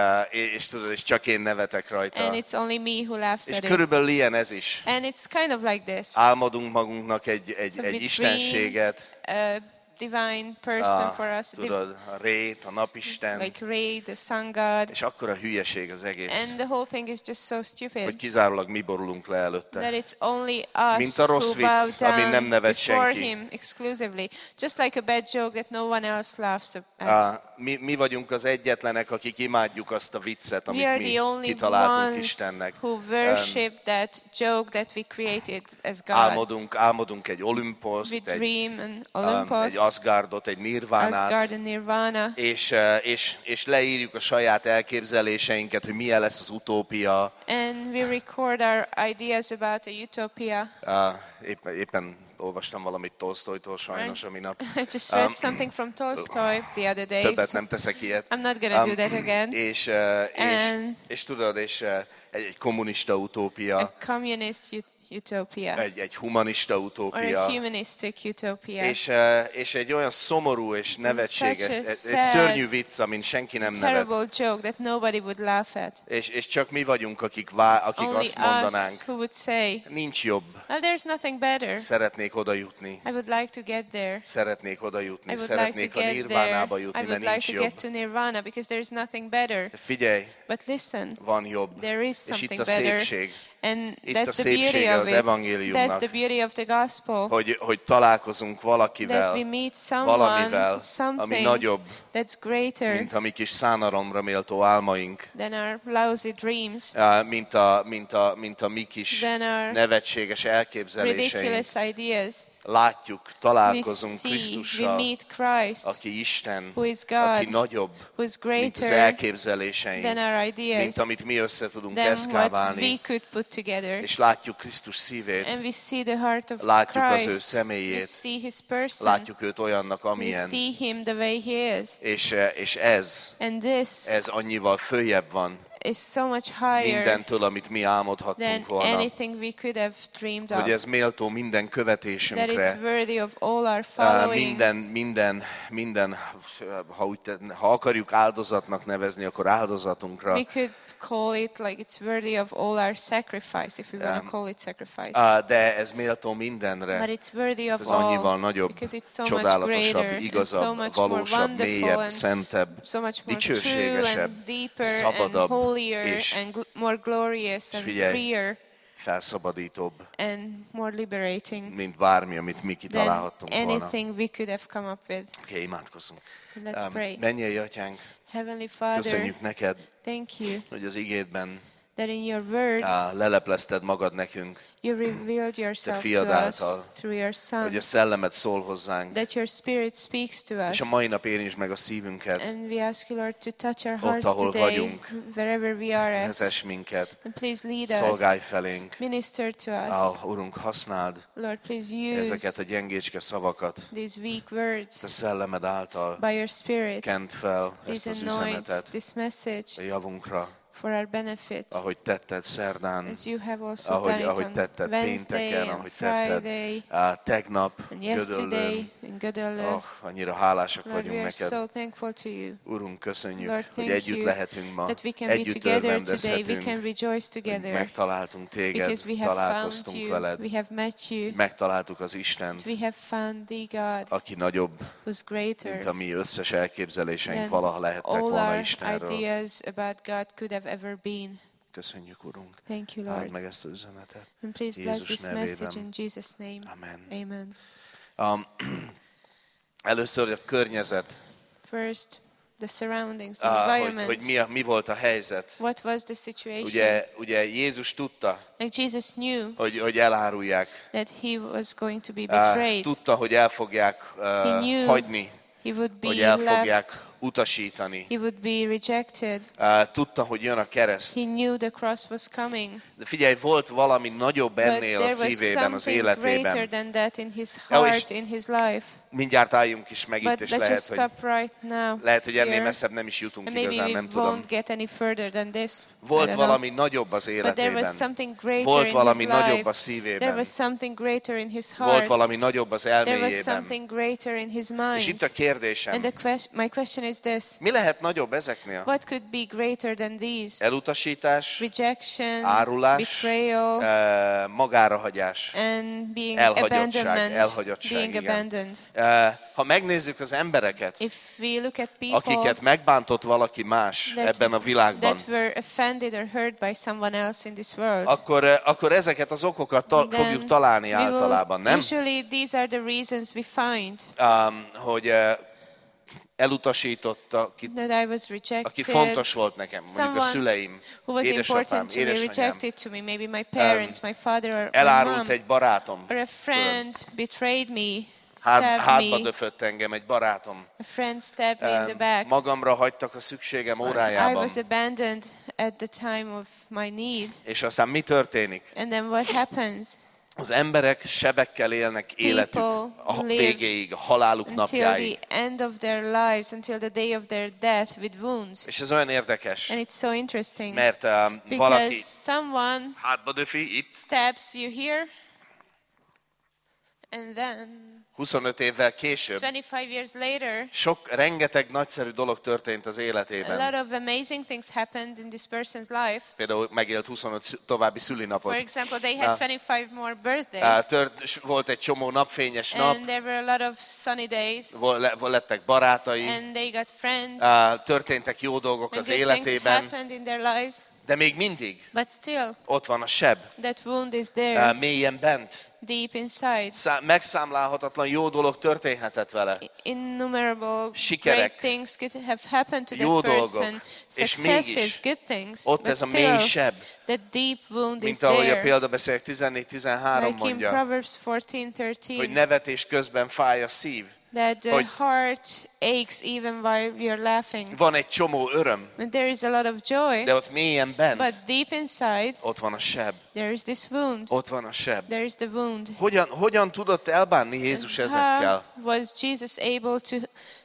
[SPEAKER 3] És tudod, és csak én nevetek rajta.
[SPEAKER 2] And it's only me who laughs
[SPEAKER 3] És
[SPEAKER 2] at it.
[SPEAKER 3] körülbelül ilyen ez is.
[SPEAKER 2] And it's kind of like this.
[SPEAKER 3] Álmodunk magunknak egy
[SPEAKER 2] we
[SPEAKER 3] istenséget,
[SPEAKER 2] A divine person for us,
[SPEAKER 3] tudod, a rét, a napisten,
[SPEAKER 2] like Ray, the sun god.
[SPEAKER 3] és akkor a hülyeség az egész,
[SPEAKER 2] And the whole thing is just so
[SPEAKER 3] hogy
[SPEAKER 2] stupid.
[SPEAKER 3] kizárólag mi borulunk le
[SPEAKER 2] That
[SPEAKER 3] előtte.
[SPEAKER 2] it's only us
[SPEAKER 3] Mint a rossz
[SPEAKER 2] who bow
[SPEAKER 3] vicc, amin nem
[SPEAKER 2] down
[SPEAKER 3] nevet
[SPEAKER 2] before
[SPEAKER 3] senki.
[SPEAKER 2] him exclusively. Just like a bad joke that no one else laughs at.
[SPEAKER 3] Mi vagyunk az egyetlenek, akik imádjuk azt a viccet,
[SPEAKER 2] We
[SPEAKER 3] amit
[SPEAKER 2] are
[SPEAKER 3] mi
[SPEAKER 2] the only
[SPEAKER 3] kitaláltunk
[SPEAKER 2] ones
[SPEAKER 3] Istennek.
[SPEAKER 2] who worship that joke that we created as God.
[SPEAKER 3] Álmodunk egy Olympuszt,
[SPEAKER 2] We
[SPEAKER 3] egy
[SPEAKER 2] dream an Olympus,
[SPEAKER 3] egy Asgardot, egy Nirvánát,
[SPEAKER 2] Asgard and Nirvana,
[SPEAKER 3] és leírjuk a saját elképzeléseinket, hogy milyen lesz az utópia.
[SPEAKER 2] and we record our ideas about a utopia.
[SPEAKER 3] Éppen olvastam valamit Tolsztojtól sajnos a minap.
[SPEAKER 2] I just read something from Tolstoy the other day.
[SPEAKER 3] Többet
[SPEAKER 2] so
[SPEAKER 3] nem teszek ilyet.
[SPEAKER 2] I'm not gonna do that again.
[SPEAKER 3] És tudod, egy kommunista utópia,
[SPEAKER 2] A communist utopia,
[SPEAKER 3] egy humanista
[SPEAKER 2] or a
[SPEAKER 3] utópia,
[SPEAKER 2] humanistic utopia.
[SPEAKER 3] és egy olyan szomorú és nevetséges,
[SPEAKER 2] Such a
[SPEAKER 3] egy
[SPEAKER 2] sad,
[SPEAKER 3] szörnyű vicc, amin senki nem nevet.
[SPEAKER 2] Terrible joke that nobody would laugh at.
[SPEAKER 3] És csak mi vagyunk, akik
[SPEAKER 2] Only
[SPEAKER 3] azt mondanánk,
[SPEAKER 2] us who would say,
[SPEAKER 3] nincs jobb,
[SPEAKER 2] well, there's nothing better.
[SPEAKER 3] szeretnék oda jutni.
[SPEAKER 2] I would like to get there.
[SPEAKER 3] Szeretnék oda
[SPEAKER 2] I
[SPEAKER 3] jutni,
[SPEAKER 2] would like
[SPEAKER 3] szeretnék
[SPEAKER 2] to
[SPEAKER 3] a
[SPEAKER 2] get
[SPEAKER 3] nirvánába
[SPEAKER 2] there. I
[SPEAKER 3] jutni,
[SPEAKER 2] would
[SPEAKER 3] mert
[SPEAKER 2] like
[SPEAKER 3] nincs
[SPEAKER 2] to
[SPEAKER 3] jobb.
[SPEAKER 2] get to Nirvana because there's nothing better.
[SPEAKER 3] Figyelj,
[SPEAKER 2] But listen,
[SPEAKER 3] van jobb.
[SPEAKER 2] there is
[SPEAKER 3] És itt
[SPEAKER 2] something
[SPEAKER 3] a
[SPEAKER 2] better.
[SPEAKER 3] szépség,
[SPEAKER 2] And
[SPEAKER 3] itt a
[SPEAKER 2] that's the beauty
[SPEAKER 3] szépsége
[SPEAKER 2] of
[SPEAKER 3] az
[SPEAKER 2] it.
[SPEAKER 3] evangéliumnak.
[SPEAKER 2] That's the beauty of the gospel.
[SPEAKER 3] hogy találkozunk valakivel,
[SPEAKER 2] That we meet
[SPEAKER 3] valamivel, ami
[SPEAKER 2] something
[SPEAKER 3] nagyobb,
[SPEAKER 2] that's greater
[SPEAKER 3] mint a mi kis szánalomra méltó álmaink,
[SPEAKER 2] than our lousy dreams,
[SPEAKER 3] mint a mi kis
[SPEAKER 2] than our
[SPEAKER 3] nevetséges elképzeléseink.
[SPEAKER 2] ridiculous ideas.
[SPEAKER 3] Látjuk,
[SPEAKER 2] We
[SPEAKER 3] találkozunk
[SPEAKER 2] see, we
[SPEAKER 3] Krisztussal,
[SPEAKER 2] meet Christ,
[SPEAKER 3] aki Isten,
[SPEAKER 2] who is God,
[SPEAKER 3] aki nagyobb,
[SPEAKER 2] who is
[SPEAKER 3] mint az
[SPEAKER 2] greater
[SPEAKER 3] elképzeléseink,
[SPEAKER 2] than our ideas,
[SPEAKER 3] mint amit mi össze tudunk
[SPEAKER 2] than what we
[SPEAKER 3] eszkáválni,
[SPEAKER 2] could put together.
[SPEAKER 3] és látjuk Krisztus szívét,
[SPEAKER 2] And we see the heart of
[SPEAKER 3] látjuk az ő
[SPEAKER 2] Christ. We
[SPEAKER 3] személyét,
[SPEAKER 2] see his person.
[SPEAKER 3] látjuk őt olyannak,
[SPEAKER 2] We
[SPEAKER 3] amilyen,
[SPEAKER 2] see him the way he is.
[SPEAKER 3] és ez
[SPEAKER 2] And this
[SPEAKER 3] annyival följebb van,
[SPEAKER 2] is so much higher
[SPEAKER 3] mindentől, amit mi
[SPEAKER 2] than
[SPEAKER 3] álmodhattunk volna.
[SPEAKER 2] anything we could have dreamed of.
[SPEAKER 3] Hogy ez méltó minden
[SPEAKER 2] That it's
[SPEAKER 3] követésünkre,
[SPEAKER 2] worthy of all our following.
[SPEAKER 3] minden, ha akarjuk áldozatnak nevezni, akkor áldozatunkra.
[SPEAKER 2] We could call it like it's worthy of all our sacrifice, if we want to call it sacrifice.
[SPEAKER 3] De ez méltó mindenre.
[SPEAKER 2] But it's worthy of
[SPEAKER 3] Ez annyival
[SPEAKER 2] all,
[SPEAKER 3] nagyobb,
[SPEAKER 2] because it's so much
[SPEAKER 3] csodálatosabb,
[SPEAKER 2] greater, and so
[SPEAKER 3] igazabb,
[SPEAKER 2] much more
[SPEAKER 3] valósabb,
[SPEAKER 2] wonderful,
[SPEAKER 3] mélyebb,
[SPEAKER 2] and
[SPEAKER 3] szentebb,
[SPEAKER 2] so much more true,
[SPEAKER 3] dicsőségesebb,
[SPEAKER 2] and deeper,
[SPEAKER 3] szabadabb,
[SPEAKER 2] and holier,
[SPEAKER 3] és
[SPEAKER 2] and more glorious, and
[SPEAKER 3] figyelj,
[SPEAKER 2] freer,
[SPEAKER 3] felszabadítóbb,
[SPEAKER 2] and more liberating
[SPEAKER 3] mint bármi, amit mi
[SPEAKER 2] than
[SPEAKER 3] kitalálhattunk volna.
[SPEAKER 2] anything we could have come up with.
[SPEAKER 3] Oké, imádkozzunk.
[SPEAKER 2] Let's pray.
[SPEAKER 3] Mennyei Atyánk,
[SPEAKER 2] Heavenly Father,
[SPEAKER 3] köszönjük neked,
[SPEAKER 2] thank you
[SPEAKER 3] hogy az igédben
[SPEAKER 2] that in your word
[SPEAKER 3] leleplezted magad nekünk,
[SPEAKER 2] you revealed yourself to
[SPEAKER 3] fiad
[SPEAKER 2] us
[SPEAKER 3] által,
[SPEAKER 2] through your Son,
[SPEAKER 3] hogy a szellemed szól hozzánk,
[SPEAKER 2] that your Spirit speaks to us.
[SPEAKER 3] és a mai nap érintsd meg a szívünket,
[SPEAKER 2] And we ask you, Lord, to touch our
[SPEAKER 3] ott,
[SPEAKER 2] hearts
[SPEAKER 3] ahol
[SPEAKER 2] today,
[SPEAKER 3] vagyunk,
[SPEAKER 2] wherever we are at.
[SPEAKER 3] vezess minket,
[SPEAKER 2] And please lead us,
[SPEAKER 3] szolgálj felénk.
[SPEAKER 2] minister to us.
[SPEAKER 3] Urunk, használd
[SPEAKER 2] Lord, please use
[SPEAKER 3] ezeket a gyengécske szavakat,
[SPEAKER 2] these weak words
[SPEAKER 3] a szellemed által
[SPEAKER 2] by your Spirit.
[SPEAKER 3] kent fel ezt
[SPEAKER 2] Please
[SPEAKER 3] az
[SPEAKER 2] anoint
[SPEAKER 3] üzenetet
[SPEAKER 2] this message
[SPEAKER 3] a javunkra,
[SPEAKER 2] for our benefit,
[SPEAKER 3] ahogy tetted szerdán,
[SPEAKER 2] as you have also
[SPEAKER 3] ahogy,
[SPEAKER 2] done it
[SPEAKER 3] ahogy
[SPEAKER 2] on
[SPEAKER 3] tetted
[SPEAKER 2] Wednesday
[SPEAKER 3] pénteken,
[SPEAKER 2] and
[SPEAKER 3] ahogy tetted
[SPEAKER 2] Friday
[SPEAKER 3] tegnap
[SPEAKER 2] and
[SPEAKER 3] Gödöllőn.
[SPEAKER 2] yesterday in Gödöllő.
[SPEAKER 3] Annyira hálásak
[SPEAKER 2] Lord, we
[SPEAKER 3] vagyunk
[SPEAKER 2] are
[SPEAKER 3] neked.
[SPEAKER 2] so thankful to you.
[SPEAKER 3] Urunk, köszönjük,
[SPEAKER 2] Lord,
[SPEAKER 3] hogy
[SPEAKER 2] thank
[SPEAKER 3] együtt
[SPEAKER 2] you
[SPEAKER 3] lehetünk ma,
[SPEAKER 2] that we can be
[SPEAKER 3] együtt
[SPEAKER 2] together today, we
[SPEAKER 3] örvendezhetünk,
[SPEAKER 2] can rejoice
[SPEAKER 3] hogy
[SPEAKER 2] together,
[SPEAKER 3] megtaláltunk téged,
[SPEAKER 2] because we have found
[SPEAKER 3] találkoztunk
[SPEAKER 2] you,
[SPEAKER 3] veled,
[SPEAKER 2] we have met you,
[SPEAKER 3] megtaláltuk az Istent,
[SPEAKER 2] we have found the God
[SPEAKER 3] aki nagyobb,
[SPEAKER 2] who's
[SPEAKER 3] mint
[SPEAKER 2] greater
[SPEAKER 3] a mi összes elképzeléseink
[SPEAKER 2] than
[SPEAKER 3] valaha lehettek
[SPEAKER 2] all
[SPEAKER 3] volna
[SPEAKER 2] our
[SPEAKER 3] Istenről.
[SPEAKER 2] ideas about God could have ever been.
[SPEAKER 3] Köszönjük, Urunk.
[SPEAKER 2] Thank you,
[SPEAKER 3] Áld
[SPEAKER 2] Lord.
[SPEAKER 3] meg ezt az üzenetet.
[SPEAKER 2] And please bless
[SPEAKER 3] Jézus
[SPEAKER 2] this message
[SPEAKER 3] nevében.
[SPEAKER 2] in Jesus' name.
[SPEAKER 3] Amen.
[SPEAKER 2] Amen.
[SPEAKER 3] Először a környezet,
[SPEAKER 2] First, the surroundings, the
[SPEAKER 3] hogy
[SPEAKER 2] environment.
[SPEAKER 3] mi volt a helyzet.
[SPEAKER 2] What was the situation?
[SPEAKER 3] Ugye Jézus tudta,
[SPEAKER 2] Like Jesus knew
[SPEAKER 3] hogy elárulják.
[SPEAKER 2] that he was going to be betrayed.
[SPEAKER 3] Tudta, hogy el fogják
[SPEAKER 2] knew
[SPEAKER 3] hagyni,
[SPEAKER 2] He would be
[SPEAKER 3] hogy el
[SPEAKER 2] left.
[SPEAKER 3] fogják utasítani.
[SPEAKER 2] He would be rejected.
[SPEAKER 3] Tudta, hogy jön a kereszt.
[SPEAKER 2] He knew the cross was coming.
[SPEAKER 3] De figyelj, volt valami nagyobb
[SPEAKER 2] But
[SPEAKER 3] ennél
[SPEAKER 2] there
[SPEAKER 3] a
[SPEAKER 2] was
[SPEAKER 3] szívében, az
[SPEAKER 2] something greater
[SPEAKER 3] életében.
[SPEAKER 2] than that in his
[SPEAKER 3] Ja, és
[SPEAKER 2] heart, in his life.
[SPEAKER 3] Mindjárt álljunk is meg itt,
[SPEAKER 2] But
[SPEAKER 3] és
[SPEAKER 2] let's
[SPEAKER 3] lehet,
[SPEAKER 2] just
[SPEAKER 3] hogy,
[SPEAKER 2] stop right now.
[SPEAKER 3] ennél
[SPEAKER 2] here.
[SPEAKER 3] messzebb nem is jutunk
[SPEAKER 2] And maybe
[SPEAKER 3] igazán,
[SPEAKER 2] we
[SPEAKER 3] nem tudom.
[SPEAKER 2] won't get any further than this. I
[SPEAKER 3] Volt
[SPEAKER 2] don't know.
[SPEAKER 3] valami nagyobb az
[SPEAKER 2] But there was
[SPEAKER 3] életében.
[SPEAKER 2] something greater
[SPEAKER 3] Volt
[SPEAKER 2] in
[SPEAKER 3] valami
[SPEAKER 2] his
[SPEAKER 3] nagyobb
[SPEAKER 2] life.
[SPEAKER 3] a szívében.
[SPEAKER 2] There was something greater in his heart.
[SPEAKER 3] Volt valami nagyobb az
[SPEAKER 2] There was
[SPEAKER 3] elméjében.
[SPEAKER 2] something greater in his
[SPEAKER 3] És itt a
[SPEAKER 2] mind.
[SPEAKER 3] kérdésem,
[SPEAKER 2] And my question is this.
[SPEAKER 3] mi lehet nagyobb ezeknél?
[SPEAKER 2] What could be greater than these?
[SPEAKER 3] Elutasítás,
[SPEAKER 2] Rejection,
[SPEAKER 3] árulás,
[SPEAKER 2] betrayal,
[SPEAKER 3] magárahagyás,
[SPEAKER 2] and being
[SPEAKER 3] elhagyottság,
[SPEAKER 2] abandonment,
[SPEAKER 3] elhagyottság,
[SPEAKER 2] being
[SPEAKER 3] igen.
[SPEAKER 2] abandoned.
[SPEAKER 3] Ha megnézzük az embereket,
[SPEAKER 2] If we look at people
[SPEAKER 3] akiket megbántott valaki más ebben a világban,
[SPEAKER 2] that were offended or hurt by someone else in this world,
[SPEAKER 3] akkor ezeket az okokat
[SPEAKER 2] then
[SPEAKER 3] fogjuk találni
[SPEAKER 2] we will-
[SPEAKER 3] általában, nem?
[SPEAKER 2] Usually these are the reasons we find
[SPEAKER 3] Hogy elutasított,
[SPEAKER 2] that I was rejected,
[SPEAKER 3] aki fontos volt nekem, mondjuk a
[SPEAKER 2] someone
[SPEAKER 3] szüleim,
[SPEAKER 2] who was
[SPEAKER 3] édesapám,
[SPEAKER 2] important to me,
[SPEAKER 3] édesanyám,
[SPEAKER 2] rejected to me, maybe my parents, my father or my
[SPEAKER 3] elárult
[SPEAKER 2] mom,
[SPEAKER 3] egy barátom,
[SPEAKER 2] or a friend betrayed me,
[SPEAKER 3] hátba
[SPEAKER 2] stabbed me,
[SPEAKER 3] döfött engem egy barátom,
[SPEAKER 2] a friend stabbed me in the back.
[SPEAKER 3] magamra hagytak a szükségem
[SPEAKER 2] I
[SPEAKER 3] órájában,
[SPEAKER 2] was abandoned at the time of my need.
[SPEAKER 3] és aztán mi történik?
[SPEAKER 2] And then what happens?
[SPEAKER 3] Az emberek sebekkel élnek életük a végéig, a haláluk
[SPEAKER 2] Until
[SPEAKER 3] napjáig.
[SPEAKER 2] the end of their lives, until the day of their death with wounds.
[SPEAKER 3] És ez olyan érdekes,
[SPEAKER 2] And it's so interesting
[SPEAKER 3] mert valaki
[SPEAKER 2] because someone
[SPEAKER 3] hátba döfi itt,
[SPEAKER 2] stabs you here and then
[SPEAKER 3] 25 évvel később,
[SPEAKER 2] 25 years later
[SPEAKER 3] rengeteg nagyszerű dolog történt az
[SPEAKER 2] a
[SPEAKER 3] életében.
[SPEAKER 2] lot of amazing things happened in this person's life.
[SPEAKER 3] Például megélt 25 további szülinapot.
[SPEAKER 2] For example, they had 25 more birthdays
[SPEAKER 3] Volt egy csomó napfényes nap,
[SPEAKER 2] and there were a lot of sunny days
[SPEAKER 3] lettek barátai,
[SPEAKER 2] and they got friends
[SPEAKER 3] történtek jó dolgok
[SPEAKER 2] and
[SPEAKER 3] az
[SPEAKER 2] good things
[SPEAKER 3] életében,
[SPEAKER 2] happened in their lives.
[SPEAKER 3] de még mindig
[SPEAKER 2] But still,
[SPEAKER 3] ott van a seb,
[SPEAKER 2] that wound is there,
[SPEAKER 3] mélyen bent.
[SPEAKER 2] deep inside.
[SPEAKER 3] Megszámlálhatatlan jó dolog történhetett vele.
[SPEAKER 2] Innumerable
[SPEAKER 3] Sikerek,
[SPEAKER 2] great things could have happened to
[SPEAKER 3] jó
[SPEAKER 2] that person.
[SPEAKER 3] dolgok, és
[SPEAKER 2] Successes,
[SPEAKER 3] mégis
[SPEAKER 2] good things.
[SPEAKER 3] ott
[SPEAKER 2] But
[SPEAKER 3] ez a mély
[SPEAKER 2] still,
[SPEAKER 3] seb,
[SPEAKER 2] that deep wound is
[SPEAKER 3] mint ahogy a
[SPEAKER 2] there.
[SPEAKER 3] példabeszélyek 14-13
[SPEAKER 2] Like in
[SPEAKER 3] mondja,
[SPEAKER 2] Proverbs
[SPEAKER 3] hogy
[SPEAKER 2] 14:13,
[SPEAKER 3] nevetés közben fáj a szív.
[SPEAKER 2] that the
[SPEAKER 3] hogy
[SPEAKER 2] heart aches even while you're laughing.
[SPEAKER 3] Van egy csomó öröm,
[SPEAKER 2] And there is a lot of joy,
[SPEAKER 3] de ott mélyen bent,
[SPEAKER 2] but deep inside,
[SPEAKER 3] ott van a seb.
[SPEAKER 2] there is this wound.
[SPEAKER 3] Ott van a seb.
[SPEAKER 2] There is the wound.
[SPEAKER 3] Hogyan tudott elbánni Jézus ezekkel?
[SPEAKER 2] How was Jesus able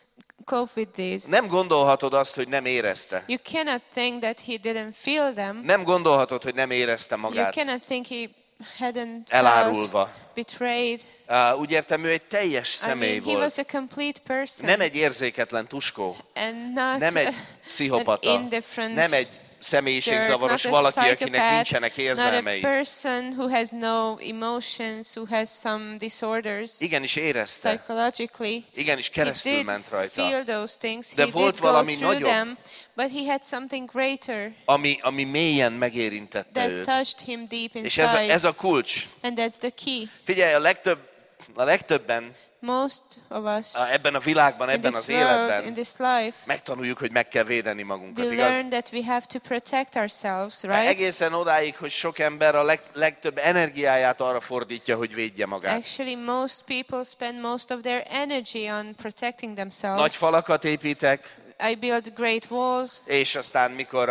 [SPEAKER 2] cope with these.
[SPEAKER 3] Nem gondolhatod azt, hogy nem érezte.
[SPEAKER 2] You cannot think that he didn't feel them.
[SPEAKER 3] Nem gondolhatod, hogy nem érezte
[SPEAKER 2] You
[SPEAKER 3] magát
[SPEAKER 2] cannot think he hadn't
[SPEAKER 3] elárulva.
[SPEAKER 2] felt betrayed.
[SPEAKER 3] Úgy értem, ő egy teljes személy
[SPEAKER 2] I mean, he was
[SPEAKER 3] volt.
[SPEAKER 2] a complete person.
[SPEAKER 3] Nem egy érzéketlen tuskó.
[SPEAKER 2] And not
[SPEAKER 3] Nem egy
[SPEAKER 2] an
[SPEAKER 3] pszichopata.
[SPEAKER 2] indifferent
[SPEAKER 3] Nem egy személyiségzavaros
[SPEAKER 2] jerk, not a
[SPEAKER 3] valaki, akinek
[SPEAKER 2] psychopath,
[SPEAKER 3] nincsenek
[SPEAKER 2] not a
[SPEAKER 3] érzelmei.
[SPEAKER 2] person who has no emotions, who has some disorders
[SPEAKER 3] Igenis érezte.
[SPEAKER 2] psychologically.
[SPEAKER 3] Igenis
[SPEAKER 2] He
[SPEAKER 3] keresztül
[SPEAKER 2] did
[SPEAKER 3] ment rajta.
[SPEAKER 2] feel those things.
[SPEAKER 3] De
[SPEAKER 2] He
[SPEAKER 3] volt
[SPEAKER 2] did go
[SPEAKER 3] valami
[SPEAKER 2] through
[SPEAKER 3] nagyobb.
[SPEAKER 2] them, but he had something greater
[SPEAKER 3] Ami mélyen megérintette
[SPEAKER 2] that
[SPEAKER 3] őt.
[SPEAKER 2] touched him deep
[SPEAKER 3] És
[SPEAKER 2] inside.
[SPEAKER 3] ez a kulcs.
[SPEAKER 2] And that's the key.
[SPEAKER 3] Figyelj, a legtöbben
[SPEAKER 2] Most of us
[SPEAKER 3] ebben a világban,
[SPEAKER 2] in
[SPEAKER 3] ebben
[SPEAKER 2] this
[SPEAKER 3] az
[SPEAKER 2] world, in
[SPEAKER 3] életben
[SPEAKER 2] this life,
[SPEAKER 3] megtanuljuk, hogy meg kell védeni magunkat,
[SPEAKER 2] we
[SPEAKER 3] igaz?
[SPEAKER 2] learn that we have to protect ourselves, right?
[SPEAKER 3] Egészen odáig, hogy sok ember a legtöbb energiáját arra fordítja, hogy védje magát.
[SPEAKER 2] Actually, most people spend most of their energy on protecting themselves.
[SPEAKER 3] Nagy falakat építek,
[SPEAKER 2] I build great walls.
[SPEAKER 3] és aztán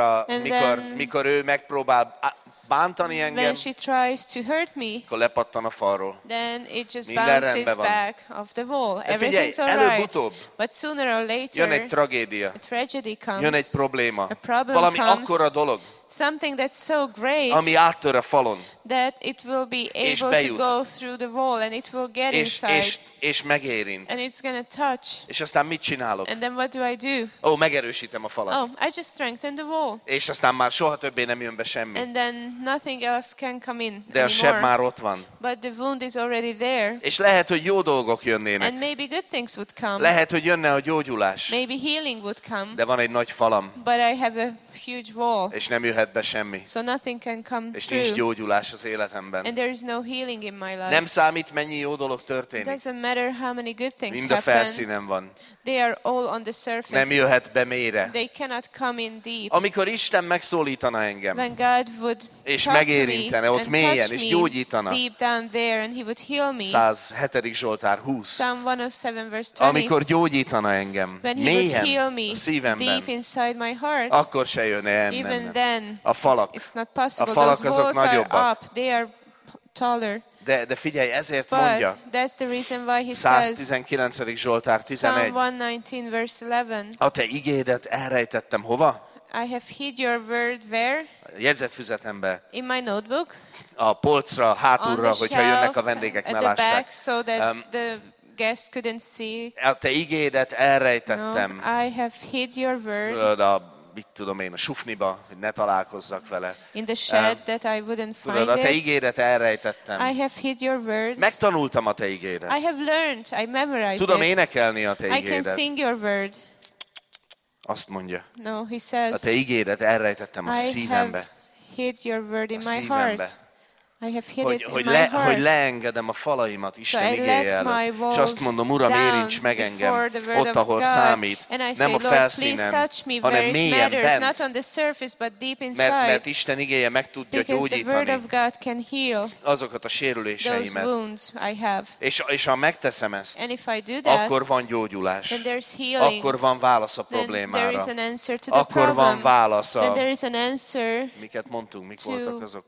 [SPEAKER 3] mikor ő megpróbál bántani engem,
[SPEAKER 2] When she tries to hurt me,
[SPEAKER 3] akkor lepattan a falról.
[SPEAKER 2] then it just
[SPEAKER 3] Minden
[SPEAKER 2] bounces
[SPEAKER 3] rendben van.
[SPEAKER 2] back off the wall.
[SPEAKER 3] De figyelj,
[SPEAKER 2] Everything's all right.
[SPEAKER 3] előbb-utóbb
[SPEAKER 2] But sooner or
[SPEAKER 3] jön
[SPEAKER 2] later,
[SPEAKER 3] egy tragédia,
[SPEAKER 2] a tragedy comes.
[SPEAKER 3] jön egy probléma,
[SPEAKER 2] A problem
[SPEAKER 3] valami
[SPEAKER 2] comes.
[SPEAKER 3] akkora dolog,
[SPEAKER 2] Something that's so great
[SPEAKER 3] ami áttör a falon,
[SPEAKER 2] that it will be
[SPEAKER 3] És
[SPEAKER 2] able to
[SPEAKER 3] bejut.
[SPEAKER 2] go through the wall and it will get inside.
[SPEAKER 3] és megérint.
[SPEAKER 2] And it's going to touch.
[SPEAKER 3] És aztán mit csinálok?
[SPEAKER 2] And then what do I do?
[SPEAKER 3] Megerősítem a falat.
[SPEAKER 2] Oh, I just strengthen the wall.
[SPEAKER 3] És aztán már soha többé nem jön be semmi.
[SPEAKER 2] And then nothing else can come in
[SPEAKER 3] De a seb
[SPEAKER 2] anymore.
[SPEAKER 3] már ott van.
[SPEAKER 2] But the wound is already there.
[SPEAKER 3] És lehet, hogy jó dolgok jönnének.
[SPEAKER 2] And maybe good things would come.
[SPEAKER 3] Lehet, hogy jönne a gyógyulás.
[SPEAKER 2] Maybe healing would come.
[SPEAKER 3] De van egy nagy falam,
[SPEAKER 2] But I have a huge wall.
[SPEAKER 3] és nem jöhet be semmi.
[SPEAKER 2] So nothing can come
[SPEAKER 3] És nincs
[SPEAKER 2] through.
[SPEAKER 3] gyógyulás az életemben.
[SPEAKER 2] And there is no healing in my life.
[SPEAKER 3] Nem számít, mennyi jó dolog
[SPEAKER 2] It
[SPEAKER 3] történik.
[SPEAKER 2] doesn't matter how many good things
[SPEAKER 3] Mind a
[SPEAKER 2] happen.
[SPEAKER 3] felszínen van.
[SPEAKER 2] They are all on the surface.
[SPEAKER 3] Nem jöhet be mélyre.
[SPEAKER 2] They cannot come in deep.
[SPEAKER 3] Amikor Isten megszólítana engem,
[SPEAKER 2] When God would
[SPEAKER 3] és
[SPEAKER 2] talk to
[SPEAKER 3] megérintene
[SPEAKER 2] me
[SPEAKER 3] ott
[SPEAKER 2] and
[SPEAKER 3] mélyen,
[SPEAKER 2] touch
[SPEAKER 3] és
[SPEAKER 2] me
[SPEAKER 3] gyógyítana.
[SPEAKER 2] deep down there, and He would heal me.
[SPEAKER 3] 107. Zsoltár 20.
[SPEAKER 2] Psalm 107 verse 20.
[SPEAKER 3] Amikor gyógyítana engem,
[SPEAKER 2] When He would heal
[SPEAKER 3] mélyen,
[SPEAKER 2] me
[SPEAKER 3] a szívemben,
[SPEAKER 2] deep inside my heart,
[SPEAKER 3] akkor se jön
[SPEAKER 2] even
[SPEAKER 3] nem.
[SPEAKER 2] then
[SPEAKER 3] A falak.
[SPEAKER 2] it's not possible.
[SPEAKER 3] A falak
[SPEAKER 2] Those
[SPEAKER 3] azok
[SPEAKER 2] walls are
[SPEAKER 3] nagyobbak.
[SPEAKER 2] up. They are taller.
[SPEAKER 3] De figyelj, ezért
[SPEAKER 2] But
[SPEAKER 3] mondja,
[SPEAKER 2] that's the reason why He says,
[SPEAKER 3] 119. Zsoltár 11.
[SPEAKER 2] Psalm 119 verse 11,
[SPEAKER 3] A te igédet elrejtettem hova?
[SPEAKER 2] I have hid your word where?
[SPEAKER 3] A jegyzetfüzetembe,
[SPEAKER 2] In my notebook,
[SPEAKER 3] a polcra,
[SPEAKER 2] on
[SPEAKER 3] hátulra,
[SPEAKER 2] the
[SPEAKER 3] hogyha jönnek a
[SPEAKER 2] shelf,
[SPEAKER 3] vendégek,
[SPEAKER 2] at
[SPEAKER 3] ne
[SPEAKER 2] the back,
[SPEAKER 3] lássák.
[SPEAKER 2] so that the guests couldn't see.
[SPEAKER 3] A te igédet
[SPEAKER 2] No,
[SPEAKER 3] elrejtettem
[SPEAKER 2] I have hid your word
[SPEAKER 3] mit tudom én, a sufniba, hogy ne találkozzak vele.
[SPEAKER 2] in the shed that I wouldn't find
[SPEAKER 3] Tudod, a te
[SPEAKER 2] it.
[SPEAKER 3] igédet elrejtettem.
[SPEAKER 2] I have hid your word.
[SPEAKER 3] Megtanultam a te igédet.
[SPEAKER 2] I have learned. I memorized
[SPEAKER 3] Tudom
[SPEAKER 2] it.
[SPEAKER 3] énekelni a te
[SPEAKER 2] I can
[SPEAKER 3] igédet.
[SPEAKER 2] sing your word.
[SPEAKER 3] Azt mondja,
[SPEAKER 2] No, he
[SPEAKER 3] a
[SPEAKER 2] says,
[SPEAKER 3] te igédet elrejtettem a
[SPEAKER 2] I
[SPEAKER 3] szívembe.
[SPEAKER 2] have hid your word in
[SPEAKER 3] A
[SPEAKER 2] my
[SPEAKER 3] szívembe.
[SPEAKER 2] heart. I have hid
[SPEAKER 3] Hogy,
[SPEAKER 2] it
[SPEAKER 3] hogy,
[SPEAKER 2] in my heart.
[SPEAKER 3] hogy leengedem a falaimat
[SPEAKER 2] So
[SPEAKER 3] Isten
[SPEAKER 2] I let
[SPEAKER 3] igéje
[SPEAKER 2] my
[SPEAKER 3] előtt. És
[SPEAKER 2] walls
[SPEAKER 3] azt mondom, Uram,
[SPEAKER 2] down
[SPEAKER 3] érints meg engem
[SPEAKER 2] before the word
[SPEAKER 3] ott,
[SPEAKER 2] of
[SPEAKER 3] ahol
[SPEAKER 2] God.
[SPEAKER 3] számít.
[SPEAKER 2] And I
[SPEAKER 3] Nem
[SPEAKER 2] say,
[SPEAKER 3] a
[SPEAKER 2] Lord, please
[SPEAKER 3] felszínen,
[SPEAKER 2] touch me
[SPEAKER 3] hanem
[SPEAKER 2] where it
[SPEAKER 3] mélyen
[SPEAKER 2] matters, not
[SPEAKER 3] bent.
[SPEAKER 2] on the surface, but deep
[SPEAKER 3] Mert
[SPEAKER 2] inside.
[SPEAKER 3] Isten igéje meg tudja
[SPEAKER 2] Because the word
[SPEAKER 3] gyógyítani
[SPEAKER 2] of God can heal
[SPEAKER 3] azokat a
[SPEAKER 2] those
[SPEAKER 3] sérüléseimet.
[SPEAKER 2] wounds I have.
[SPEAKER 3] És ha megteszem ezt,
[SPEAKER 2] And if I do that,
[SPEAKER 3] akkor van gyógyulás.
[SPEAKER 2] then there's healing.
[SPEAKER 3] Akkor van válasz a
[SPEAKER 2] Then there is
[SPEAKER 3] problémára.
[SPEAKER 2] an answer to the
[SPEAKER 3] Akkor van
[SPEAKER 2] problem.
[SPEAKER 3] válasz
[SPEAKER 2] Then
[SPEAKER 3] a...
[SPEAKER 2] there is an answer.
[SPEAKER 3] Miket mondtunk, mik
[SPEAKER 2] to-
[SPEAKER 3] voltak azok?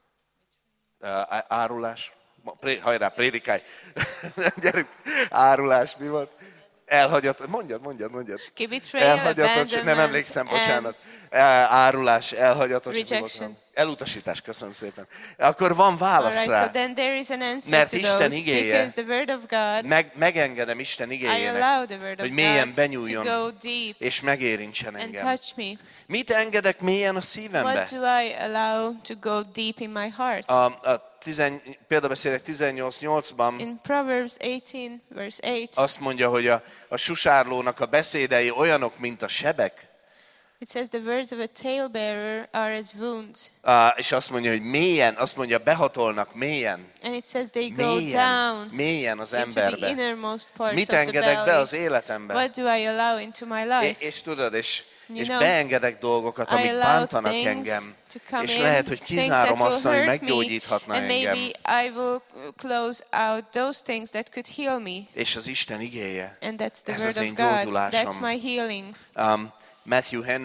[SPEAKER 3] Árulás? Hajrá, prédikálj! Gyerünk, árulás, mi volt? Elhagyat, mondjad.
[SPEAKER 2] Betrayal,
[SPEAKER 3] Elhagyatottság, nem
[SPEAKER 2] abandonment,
[SPEAKER 3] emlékszem,
[SPEAKER 2] and
[SPEAKER 3] bocsánat. Árulás, elhagyatottság.
[SPEAKER 2] rejection.
[SPEAKER 3] Elutasítás, köszönöm szépen. Akkor van válasz
[SPEAKER 2] Alright,
[SPEAKER 3] rá.
[SPEAKER 2] so then there is an answer
[SPEAKER 3] Mert
[SPEAKER 2] to
[SPEAKER 3] Isten
[SPEAKER 2] those,
[SPEAKER 3] igéje-
[SPEAKER 2] because the word of God,
[SPEAKER 3] Megengedem Isten
[SPEAKER 2] I
[SPEAKER 3] igéjének,
[SPEAKER 2] allow the word of
[SPEAKER 3] hogy mélyen
[SPEAKER 2] God
[SPEAKER 3] benyúljon,
[SPEAKER 2] to go deep
[SPEAKER 3] és megérintsen
[SPEAKER 2] and
[SPEAKER 3] engem.
[SPEAKER 2] touch me.
[SPEAKER 3] Mit engedek mélyen a szívembe?
[SPEAKER 2] What do I allow to go deep in my heart?
[SPEAKER 3] Példabeszélek 18:8-ban
[SPEAKER 2] In Proverbs 18, verse 8,
[SPEAKER 3] azt mondja, hogy a susárlónak a beszédei olyanok, mint a sebek,
[SPEAKER 2] it says the words of a talebearer are as wounds.
[SPEAKER 3] és azt mondja, hogy mélyen, azt mondja, behatolnak mélyen,
[SPEAKER 2] And it says they go down
[SPEAKER 3] mélyen az
[SPEAKER 2] into the
[SPEAKER 3] emberbe.
[SPEAKER 2] innermost parts
[SPEAKER 3] Mit
[SPEAKER 2] of the
[SPEAKER 3] engedek be
[SPEAKER 2] belly.
[SPEAKER 3] az életembe?
[SPEAKER 2] What do I allow into my life?
[SPEAKER 3] És tudod, és
[SPEAKER 2] You know,
[SPEAKER 3] beengedek dolgokat,
[SPEAKER 2] I
[SPEAKER 3] amik
[SPEAKER 2] allow
[SPEAKER 3] bántanak
[SPEAKER 2] things
[SPEAKER 3] engem,
[SPEAKER 2] to come
[SPEAKER 3] és
[SPEAKER 2] in,
[SPEAKER 3] lehet, hogy
[SPEAKER 2] things
[SPEAKER 3] kizárom
[SPEAKER 2] that
[SPEAKER 3] azt,
[SPEAKER 2] will
[SPEAKER 3] ami
[SPEAKER 2] hurt me,
[SPEAKER 3] meggyógyíthatna
[SPEAKER 2] and
[SPEAKER 3] engem.
[SPEAKER 2] maybe I will close out those things that could heal me.
[SPEAKER 3] És az Isten igéje.
[SPEAKER 2] And that's the
[SPEAKER 3] Ez az
[SPEAKER 2] word
[SPEAKER 3] én
[SPEAKER 2] of God.
[SPEAKER 3] gyógyulásom.
[SPEAKER 2] That's my healing.
[SPEAKER 3] Matthew Henry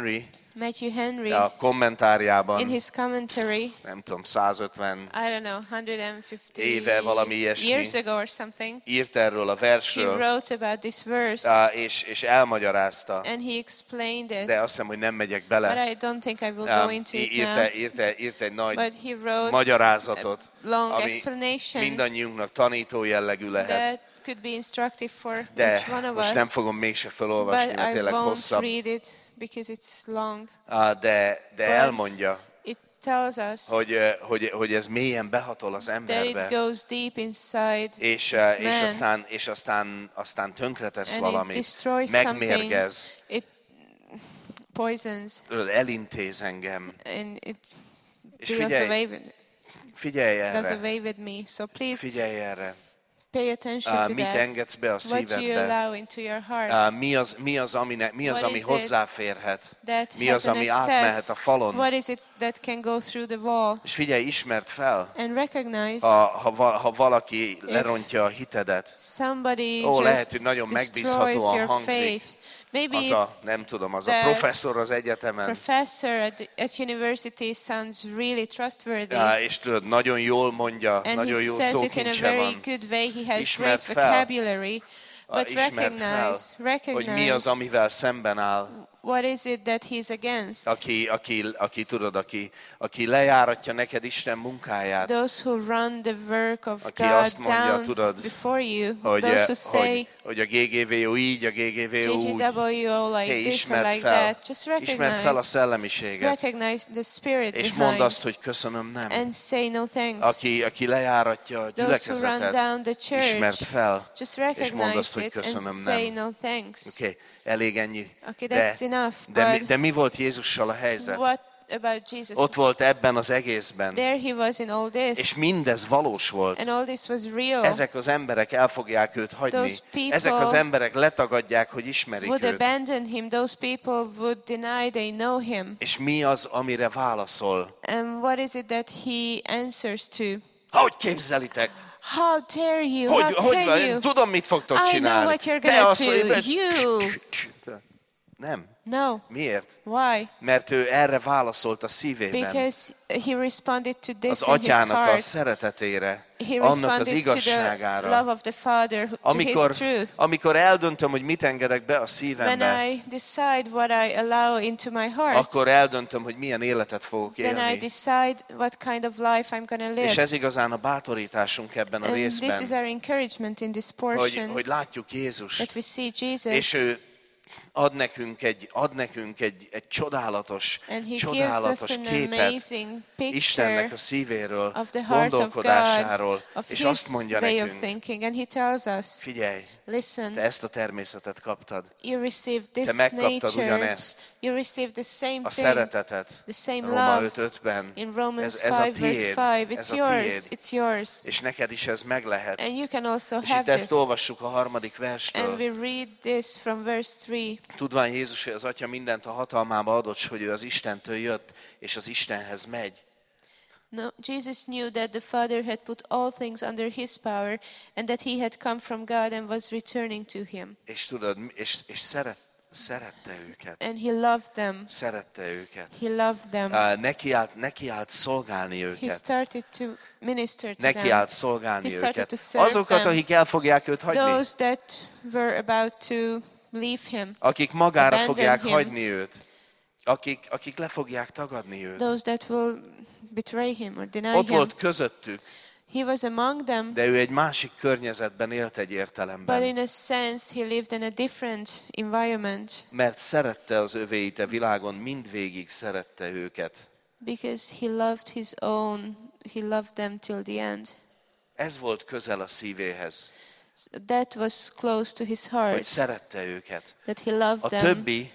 [SPEAKER 2] Matthew Henry,
[SPEAKER 3] a kommentárjában,
[SPEAKER 2] in his commentary,
[SPEAKER 3] nem tudom, 150
[SPEAKER 2] I don't know, 150
[SPEAKER 3] éve, valami ilyesmi,
[SPEAKER 2] years ago or something,
[SPEAKER 3] írt erről a
[SPEAKER 2] he
[SPEAKER 3] versről,
[SPEAKER 2] wrote about this verse
[SPEAKER 3] és elmagyarázta,
[SPEAKER 2] and he explained it.
[SPEAKER 3] de azt hiszem, hogy nem megyek
[SPEAKER 2] But
[SPEAKER 3] bele.
[SPEAKER 2] I don't think I will go into it now.
[SPEAKER 3] Írt egy nagy
[SPEAKER 2] But he wrote
[SPEAKER 3] magyarázatot,
[SPEAKER 2] long
[SPEAKER 3] ami
[SPEAKER 2] explanation
[SPEAKER 3] mindannyiunknak tanító jellegű lehet.
[SPEAKER 2] that could be instructive for
[SPEAKER 3] De
[SPEAKER 2] each one of
[SPEAKER 3] most
[SPEAKER 2] us.
[SPEAKER 3] nem fogom mégse felolvasni,
[SPEAKER 2] But
[SPEAKER 3] mert
[SPEAKER 2] I
[SPEAKER 3] tényleg
[SPEAKER 2] won't
[SPEAKER 3] hosszabb.
[SPEAKER 2] read it because it's long.
[SPEAKER 3] De elmondja,
[SPEAKER 2] It tells us
[SPEAKER 3] hogy ez mélyen behatol az
[SPEAKER 2] that
[SPEAKER 3] emberbe,
[SPEAKER 2] it goes deep inside
[SPEAKER 3] és aztán tönkretesz
[SPEAKER 2] and it
[SPEAKER 3] valamit,
[SPEAKER 2] destroys something.
[SPEAKER 3] megmérgez,
[SPEAKER 2] It poisons
[SPEAKER 3] elintéz engem.
[SPEAKER 2] and it
[SPEAKER 3] És
[SPEAKER 2] deals away with,
[SPEAKER 3] figyelj
[SPEAKER 2] does
[SPEAKER 3] erre,
[SPEAKER 2] away with me. So please
[SPEAKER 3] figyelj erre.
[SPEAKER 2] pay attention to
[SPEAKER 3] Mit
[SPEAKER 2] that.
[SPEAKER 3] engedsz be a
[SPEAKER 2] What you
[SPEAKER 3] szívedbe?
[SPEAKER 2] allow into your heart.
[SPEAKER 3] Mi az, ami
[SPEAKER 2] is it
[SPEAKER 3] hozzáférhet?
[SPEAKER 2] that
[SPEAKER 3] Mi az,
[SPEAKER 2] has an
[SPEAKER 3] ami
[SPEAKER 2] access?
[SPEAKER 3] átmehet a falon?
[SPEAKER 2] What is it that can go through the wall?
[SPEAKER 3] És figyelj, ismerd fel,
[SPEAKER 2] And recognize
[SPEAKER 3] ha valaki lerontja a hitedet,
[SPEAKER 2] somebody
[SPEAKER 3] lehet,
[SPEAKER 2] just
[SPEAKER 3] hogy nagyon
[SPEAKER 2] destroys
[SPEAKER 3] megbízhatóan
[SPEAKER 2] your
[SPEAKER 3] hangzik.
[SPEAKER 2] faith. Maybe
[SPEAKER 3] az a
[SPEAKER 2] that
[SPEAKER 3] professzor az egyetemen,
[SPEAKER 2] professor at university sounds really trustworthy.
[SPEAKER 3] És tudod, nagyon jól mondja,
[SPEAKER 2] And
[SPEAKER 3] nagyon
[SPEAKER 2] he
[SPEAKER 3] jó
[SPEAKER 2] says it in a
[SPEAKER 3] szókincse
[SPEAKER 2] very
[SPEAKER 3] van.
[SPEAKER 2] good way. He has
[SPEAKER 3] Ismerd
[SPEAKER 2] great
[SPEAKER 3] fel.
[SPEAKER 2] vocabulary. But
[SPEAKER 3] Ismerd fel, hogy mi az, amivel szemben áll.
[SPEAKER 2] What is it that he's against?
[SPEAKER 3] Aki lejáratja neked Isten munkáját,
[SPEAKER 2] Those who run the work of
[SPEAKER 3] aki
[SPEAKER 2] God
[SPEAKER 3] azt mondja,
[SPEAKER 2] down
[SPEAKER 3] tudod,
[SPEAKER 2] before you. Those who say
[SPEAKER 3] hogy a GGVO így, a GGVO úgy.
[SPEAKER 2] GGWO like
[SPEAKER 3] Hey,
[SPEAKER 2] this or
[SPEAKER 3] ismerd
[SPEAKER 2] like
[SPEAKER 3] fel,
[SPEAKER 2] that. Just
[SPEAKER 3] ismerd fel a szellemiséget,
[SPEAKER 2] recognize the spirit
[SPEAKER 3] és
[SPEAKER 2] behind.
[SPEAKER 3] mondd azt, hogy köszönöm, nem.
[SPEAKER 2] And say no thanks.
[SPEAKER 3] Aki lejáratja a
[SPEAKER 2] Those who run
[SPEAKER 3] gyülekezetet,
[SPEAKER 2] down the church,
[SPEAKER 3] ismerd fel,
[SPEAKER 2] just
[SPEAKER 3] és mondd azt,
[SPEAKER 2] recognize
[SPEAKER 3] hogy
[SPEAKER 2] it and
[SPEAKER 3] köszönöm,
[SPEAKER 2] say
[SPEAKER 3] nem.
[SPEAKER 2] no thanks.
[SPEAKER 3] Oké, elég ennyi.
[SPEAKER 2] Okay, that's enough.
[SPEAKER 3] De mi volt Jézussal a helyzet?
[SPEAKER 2] What about Jesus?
[SPEAKER 3] Ott volt ebben az egészben.
[SPEAKER 2] There he was in all this.
[SPEAKER 3] És mindez valós volt.
[SPEAKER 2] And all this was real.
[SPEAKER 3] Ezek az emberek el fogják őt hagyni.
[SPEAKER 2] Those people
[SPEAKER 3] Ezek az emberek letagadják, hogy ismerik
[SPEAKER 2] would
[SPEAKER 3] őt.
[SPEAKER 2] abandon him. Those people would deny they know him.
[SPEAKER 3] És mi az, amire válaszol?
[SPEAKER 2] And what is it that he answers to?
[SPEAKER 3] Hogy képzelitek?
[SPEAKER 2] How dare you? How can you?
[SPEAKER 3] Tudom, mit fogtok
[SPEAKER 2] I know
[SPEAKER 3] csinálni.
[SPEAKER 2] what you're
[SPEAKER 3] Te
[SPEAKER 2] gonna
[SPEAKER 3] azt
[SPEAKER 2] do.
[SPEAKER 3] mondod,
[SPEAKER 2] You.
[SPEAKER 3] Nem.
[SPEAKER 2] No.
[SPEAKER 3] Miért?
[SPEAKER 2] Why?
[SPEAKER 3] Mert ő erre válaszolt a szívében.
[SPEAKER 2] Because he responded to this
[SPEAKER 3] Az
[SPEAKER 2] in his
[SPEAKER 3] atyának a
[SPEAKER 2] heart.
[SPEAKER 3] szeretetére,
[SPEAKER 2] He
[SPEAKER 3] annak az
[SPEAKER 2] responded to the
[SPEAKER 3] igazságára.
[SPEAKER 2] love of the Father, to his truth.
[SPEAKER 3] Amikor eldöntöm, hogy mit engedek be a
[SPEAKER 2] When
[SPEAKER 3] szívembe,
[SPEAKER 2] I decide what I allow into my heart,
[SPEAKER 3] akkor eldöntöm, hogy milyen életet fogok
[SPEAKER 2] then I
[SPEAKER 3] élni.
[SPEAKER 2] decide what kind of life I'm going to
[SPEAKER 3] És
[SPEAKER 2] live.
[SPEAKER 3] ez igazán a bátorításunk ebben a
[SPEAKER 2] And this is
[SPEAKER 3] részben,
[SPEAKER 2] our encouragement in this portion,
[SPEAKER 3] hogy látjuk Jézust,
[SPEAKER 2] that we see Jesus,
[SPEAKER 3] és ő ad nekünk egy csodálatos
[SPEAKER 2] and he gives us an
[SPEAKER 3] képet
[SPEAKER 2] amazing
[SPEAKER 3] Istennek
[SPEAKER 2] picture
[SPEAKER 3] a szívéről,
[SPEAKER 2] of the heart of
[SPEAKER 3] gondolkodásáról,
[SPEAKER 2] God, of
[SPEAKER 3] és
[SPEAKER 2] his
[SPEAKER 3] azt mondja
[SPEAKER 2] way of
[SPEAKER 3] nekünk,
[SPEAKER 2] thinking. And he tells us,
[SPEAKER 3] figyelj,
[SPEAKER 2] listen,
[SPEAKER 3] te ezt a természetet kaptad,
[SPEAKER 2] you received this
[SPEAKER 3] te megkaptad
[SPEAKER 2] nature,
[SPEAKER 3] ugyanezt,
[SPEAKER 2] you received the same
[SPEAKER 3] a
[SPEAKER 2] thing,
[SPEAKER 3] szeretetet,
[SPEAKER 2] the same
[SPEAKER 3] Róma
[SPEAKER 2] love.
[SPEAKER 3] 5:5-ben,
[SPEAKER 2] In Romans
[SPEAKER 3] ez a
[SPEAKER 2] 5 verse
[SPEAKER 3] tiéd,
[SPEAKER 2] 5, it's
[SPEAKER 3] ez a
[SPEAKER 2] yours,
[SPEAKER 3] tiéd,
[SPEAKER 2] it's yours.
[SPEAKER 3] és neked is ez meg lehet.
[SPEAKER 2] And you can also
[SPEAKER 3] És
[SPEAKER 2] have
[SPEAKER 3] itt ezt
[SPEAKER 2] this.
[SPEAKER 3] olvassuk a 3.
[SPEAKER 2] And
[SPEAKER 3] verstől.
[SPEAKER 2] we read this from verse 3.
[SPEAKER 3] Tudván Jézus, hogy az Atya mindent a hatalmába adott, s hogy ő az Istentől jött, és az Istenhez megy.
[SPEAKER 2] No, Jesus knew that the Father had put all things under his power, and that he had come from God and was returning to him.
[SPEAKER 3] És tudod, és szerette őket.
[SPEAKER 2] And he loved them.
[SPEAKER 3] Szerette őket.
[SPEAKER 2] He loved them.
[SPEAKER 3] Nekiállt szolgálni
[SPEAKER 2] He
[SPEAKER 3] őket.
[SPEAKER 2] started to minister to them.
[SPEAKER 3] Nekiállt szolgálni
[SPEAKER 2] He started
[SPEAKER 3] őket.
[SPEAKER 2] to serve
[SPEAKER 3] Azokat,
[SPEAKER 2] them.
[SPEAKER 3] akik el fogják őt hagyni.
[SPEAKER 2] Those that were about to leave him.
[SPEAKER 3] Akik magára
[SPEAKER 2] abandon
[SPEAKER 3] fogják
[SPEAKER 2] him.
[SPEAKER 3] hagyni őt. Akik le fogják tagadni őt.
[SPEAKER 2] Those that will betray him or deny
[SPEAKER 3] Ott
[SPEAKER 2] him.
[SPEAKER 3] volt közöttük,
[SPEAKER 2] He was among them,
[SPEAKER 3] de ő egy másik környezetben élt egy
[SPEAKER 2] but
[SPEAKER 3] értelemben.
[SPEAKER 2] in a sense he lived in a different environment
[SPEAKER 3] Mert szerette az övéit a világon, mindvégig szerette őket.
[SPEAKER 2] because he loved his own. He loved them till the end.
[SPEAKER 3] Ez volt közel a szívéhez,
[SPEAKER 2] So that was close to his
[SPEAKER 3] hogy
[SPEAKER 2] heart,
[SPEAKER 3] szerette őket.
[SPEAKER 2] that he loved
[SPEAKER 3] A
[SPEAKER 2] them.
[SPEAKER 3] többi,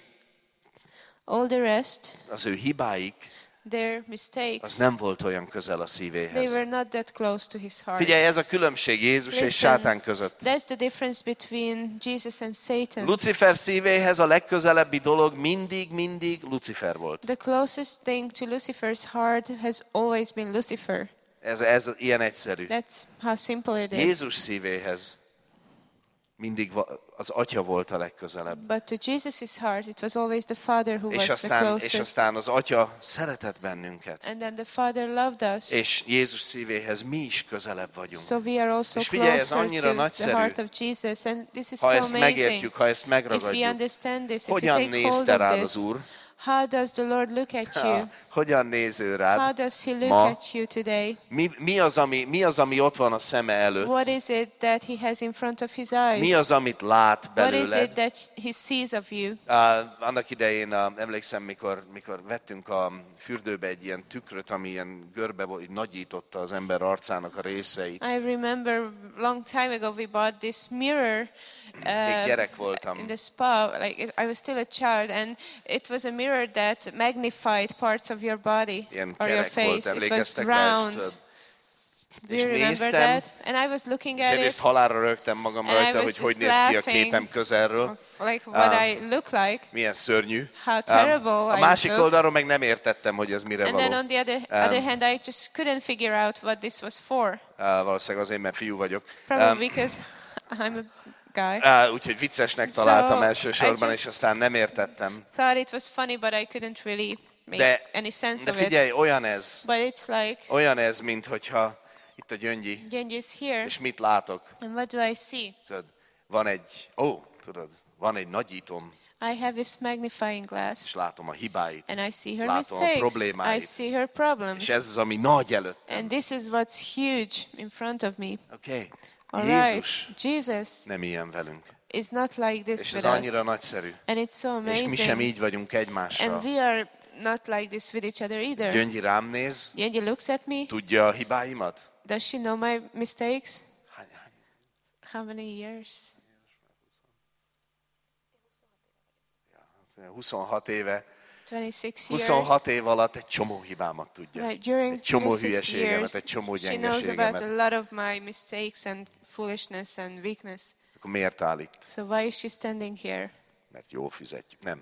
[SPEAKER 2] All the rest,
[SPEAKER 3] az ő hibáik,
[SPEAKER 2] their
[SPEAKER 3] az
[SPEAKER 2] mistakes,
[SPEAKER 3] nem volt olyan közel a
[SPEAKER 2] they
[SPEAKER 3] szívéhez.
[SPEAKER 2] were not that close to his heart.
[SPEAKER 3] Figyelj, ez a különbség Jézus és
[SPEAKER 2] Listen,
[SPEAKER 3] sátán között.
[SPEAKER 2] That's the difference between Jesus and Satan.
[SPEAKER 3] Lucifer szívéhez a legközelebbi dolog mindig Lucifer volt.
[SPEAKER 2] The closest thing to Lucifer's heart has always been Lucifer.
[SPEAKER 3] Ez ilyen egyszerű.
[SPEAKER 2] That's how simple it is.
[SPEAKER 3] Jézus szívéhez mindig az atya volt a legközelebb.
[SPEAKER 2] But to Jesus' heart, it was always the Father who was the
[SPEAKER 3] És
[SPEAKER 2] closest.
[SPEAKER 3] aztán az atya szeretett bennünket.
[SPEAKER 2] And then the Father loved us.
[SPEAKER 3] És Jézus szívéhez mi is közelebb vagyunk.
[SPEAKER 2] So we are also
[SPEAKER 3] És figyelj, ez
[SPEAKER 2] closer
[SPEAKER 3] annyira
[SPEAKER 2] to the
[SPEAKER 3] nagyszerű.
[SPEAKER 2] heart of Jesus. And this is
[SPEAKER 3] Ha
[SPEAKER 2] so
[SPEAKER 3] ezt
[SPEAKER 2] amazing.
[SPEAKER 3] megértjük, ha ezt
[SPEAKER 2] If we
[SPEAKER 3] megragadjuk,
[SPEAKER 2] understand this, if we
[SPEAKER 3] hogyan
[SPEAKER 2] take
[SPEAKER 3] néz
[SPEAKER 2] hold
[SPEAKER 3] te
[SPEAKER 2] of
[SPEAKER 3] rád
[SPEAKER 2] this,
[SPEAKER 3] az Úr?
[SPEAKER 2] how does the Lord look at you?
[SPEAKER 3] Hogyan néz ő
[SPEAKER 2] How
[SPEAKER 3] rád?
[SPEAKER 2] does He look
[SPEAKER 3] Ma?
[SPEAKER 2] at you today?
[SPEAKER 3] Mi az, ami ott van a szeme előtt?
[SPEAKER 2] What is it that He has in front of His eyes?
[SPEAKER 3] Mi az, amit lát
[SPEAKER 2] What is it
[SPEAKER 3] belőled?
[SPEAKER 2] that He sees of you?
[SPEAKER 3] Annak idején emlékszem, mikor vettünk a fürdőbe egy ilyen tükröt, ami ilyen görbe volt, így nagyította az ember arcának a részeit.
[SPEAKER 2] I remember long time ago we bought this mirror
[SPEAKER 3] Még gyerek voltam.
[SPEAKER 2] in the spa. I was still a child, and it was a mirror that magnified parts of your body
[SPEAKER 3] Ilyen
[SPEAKER 2] or your
[SPEAKER 3] kerek volt,
[SPEAKER 2] face. It was
[SPEAKER 3] emlékeztek rá?
[SPEAKER 2] round. Do
[SPEAKER 3] És
[SPEAKER 2] you remember
[SPEAKER 3] néztem,
[SPEAKER 2] that? And I was looking
[SPEAKER 3] és
[SPEAKER 2] at
[SPEAKER 3] egyrészt
[SPEAKER 2] it,
[SPEAKER 3] halálra rögtem magam
[SPEAKER 2] And I
[SPEAKER 3] rajta,
[SPEAKER 2] was
[SPEAKER 3] hogy
[SPEAKER 2] just
[SPEAKER 3] néz ki a
[SPEAKER 2] laughing.
[SPEAKER 3] képem közelről.
[SPEAKER 2] like what I look like.
[SPEAKER 3] Milyen szörnyű.
[SPEAKER 2] How terrible
[SPEAKER 3] A
[SPEAKER 2] I
[SPEAKER 3] másik
[SPEAKER 2] look.
[SPEAKER 3] oldalról meg nem értettem, hogy ez mire
[SPEAKER 2] And then
[SPEAKER 3] való.
[SPEAKER 2] on the other hand, I just couldn't figure out what this was for.
[SPEAKER 3] Valószínűleg azért, mert fiú vagyok.
[SPEAKER 2] Probably because I'm a guy.
[SPEAKER 3] Úgyhogy viccesnek találtam
[SPEAKER 2] So,
[SPEAKER 3] elsősorban,
[SPEAKER 2] I
[SPEAKER 3] és
[SPEAKER 2] just-
[SPEAKER 3] aztán nem értettem.
[SPEAKER 2] Thought it was funny, but I couldn't really make
[SPEAKER 3] De,
[SPEAKER 2] any sense
[SPEAKER 3] de
[SPEAKER 2] of it.
[SPEAKER 3] figyelj, olyan ez, mint hogyha itt a Gyöngyi,
[SPEAKER 2] Genji is here,
[SPEAKER 3] és mit látok?
[SPEAKER 2] and what do I see?
[SPEAKER 3] Tudod, van egy nagyítóm,
[SPEAKER 2] I have this magnifying glass,
[SPEAKER 3] és látom a hibáit,
[SPEAKER 2] and I see her
[SPEAKER 3] látom a
[SPEAKER 2] mistakes. I
[SPEAKER 3] problémáit,
[SPEAKER 2] see her problems.
[SPEAKER 3] és ez az, ami nagy előttem.
[SPEAKER 2] And this is what's huge in front of me.
[SPEAKER 3] Oké.
[SPEAKER 2] All right,
[SPEAKER 3] Jézus
[SPEAKER 2] Jesus
[SPEAKER 3] nem ilyen velünk.
[SPEAKER 2] is not like this
[SPEAKER 3] És ez
[SPEAKER 2] with
[SPEAKER 3] annyira
[SPEAKER 2] us.
[SPEAKER 3] nagyszerű.
[SPEAKER 2] And it's so
[SPEAKER 3] És mi sem
[SPEAKER 2] amazing.
[SPEAKER 3] így vagyunk egymással.
[SPEAKER 2] And we are not like this with each other either.
[SPEAKER 3] Gyöngyi rám néz,
[SPEAKER 2] Genji looks at me.
[SPEAKER 3] tudja a hibáimat.
[SPEAKER 2] Does she know my mistakes?
[SPEAKER 3] Hány?
[SPEAKER 2] How many years?
[SPEAKER 3] 26 éve.
[SPEAKER 2] 26 years.
[SPEAKER 3] 26 év alatt egy csomó hibámat tudja.
[SPEAKER 2] Right, during
[SPEAKER 3] Egy csomó
[SPEAKER 2] 26
[SPEAKER 3] hülyeségemet,
[SPEAKER 2] years,
[SPEAKER 3] egy csomó
[SPEAKER 2] she knows about a
[SPEAKER 3] gyengeségemet.
[SPEAKER 2] lot of my mistakes and foolishness and weakness.
[SPEAKER 3] Akkor miért áll itt?
[SPEAKER 2] So why is she standing here?
[SPEAKER 3] Mert jól fizetjük. Nem.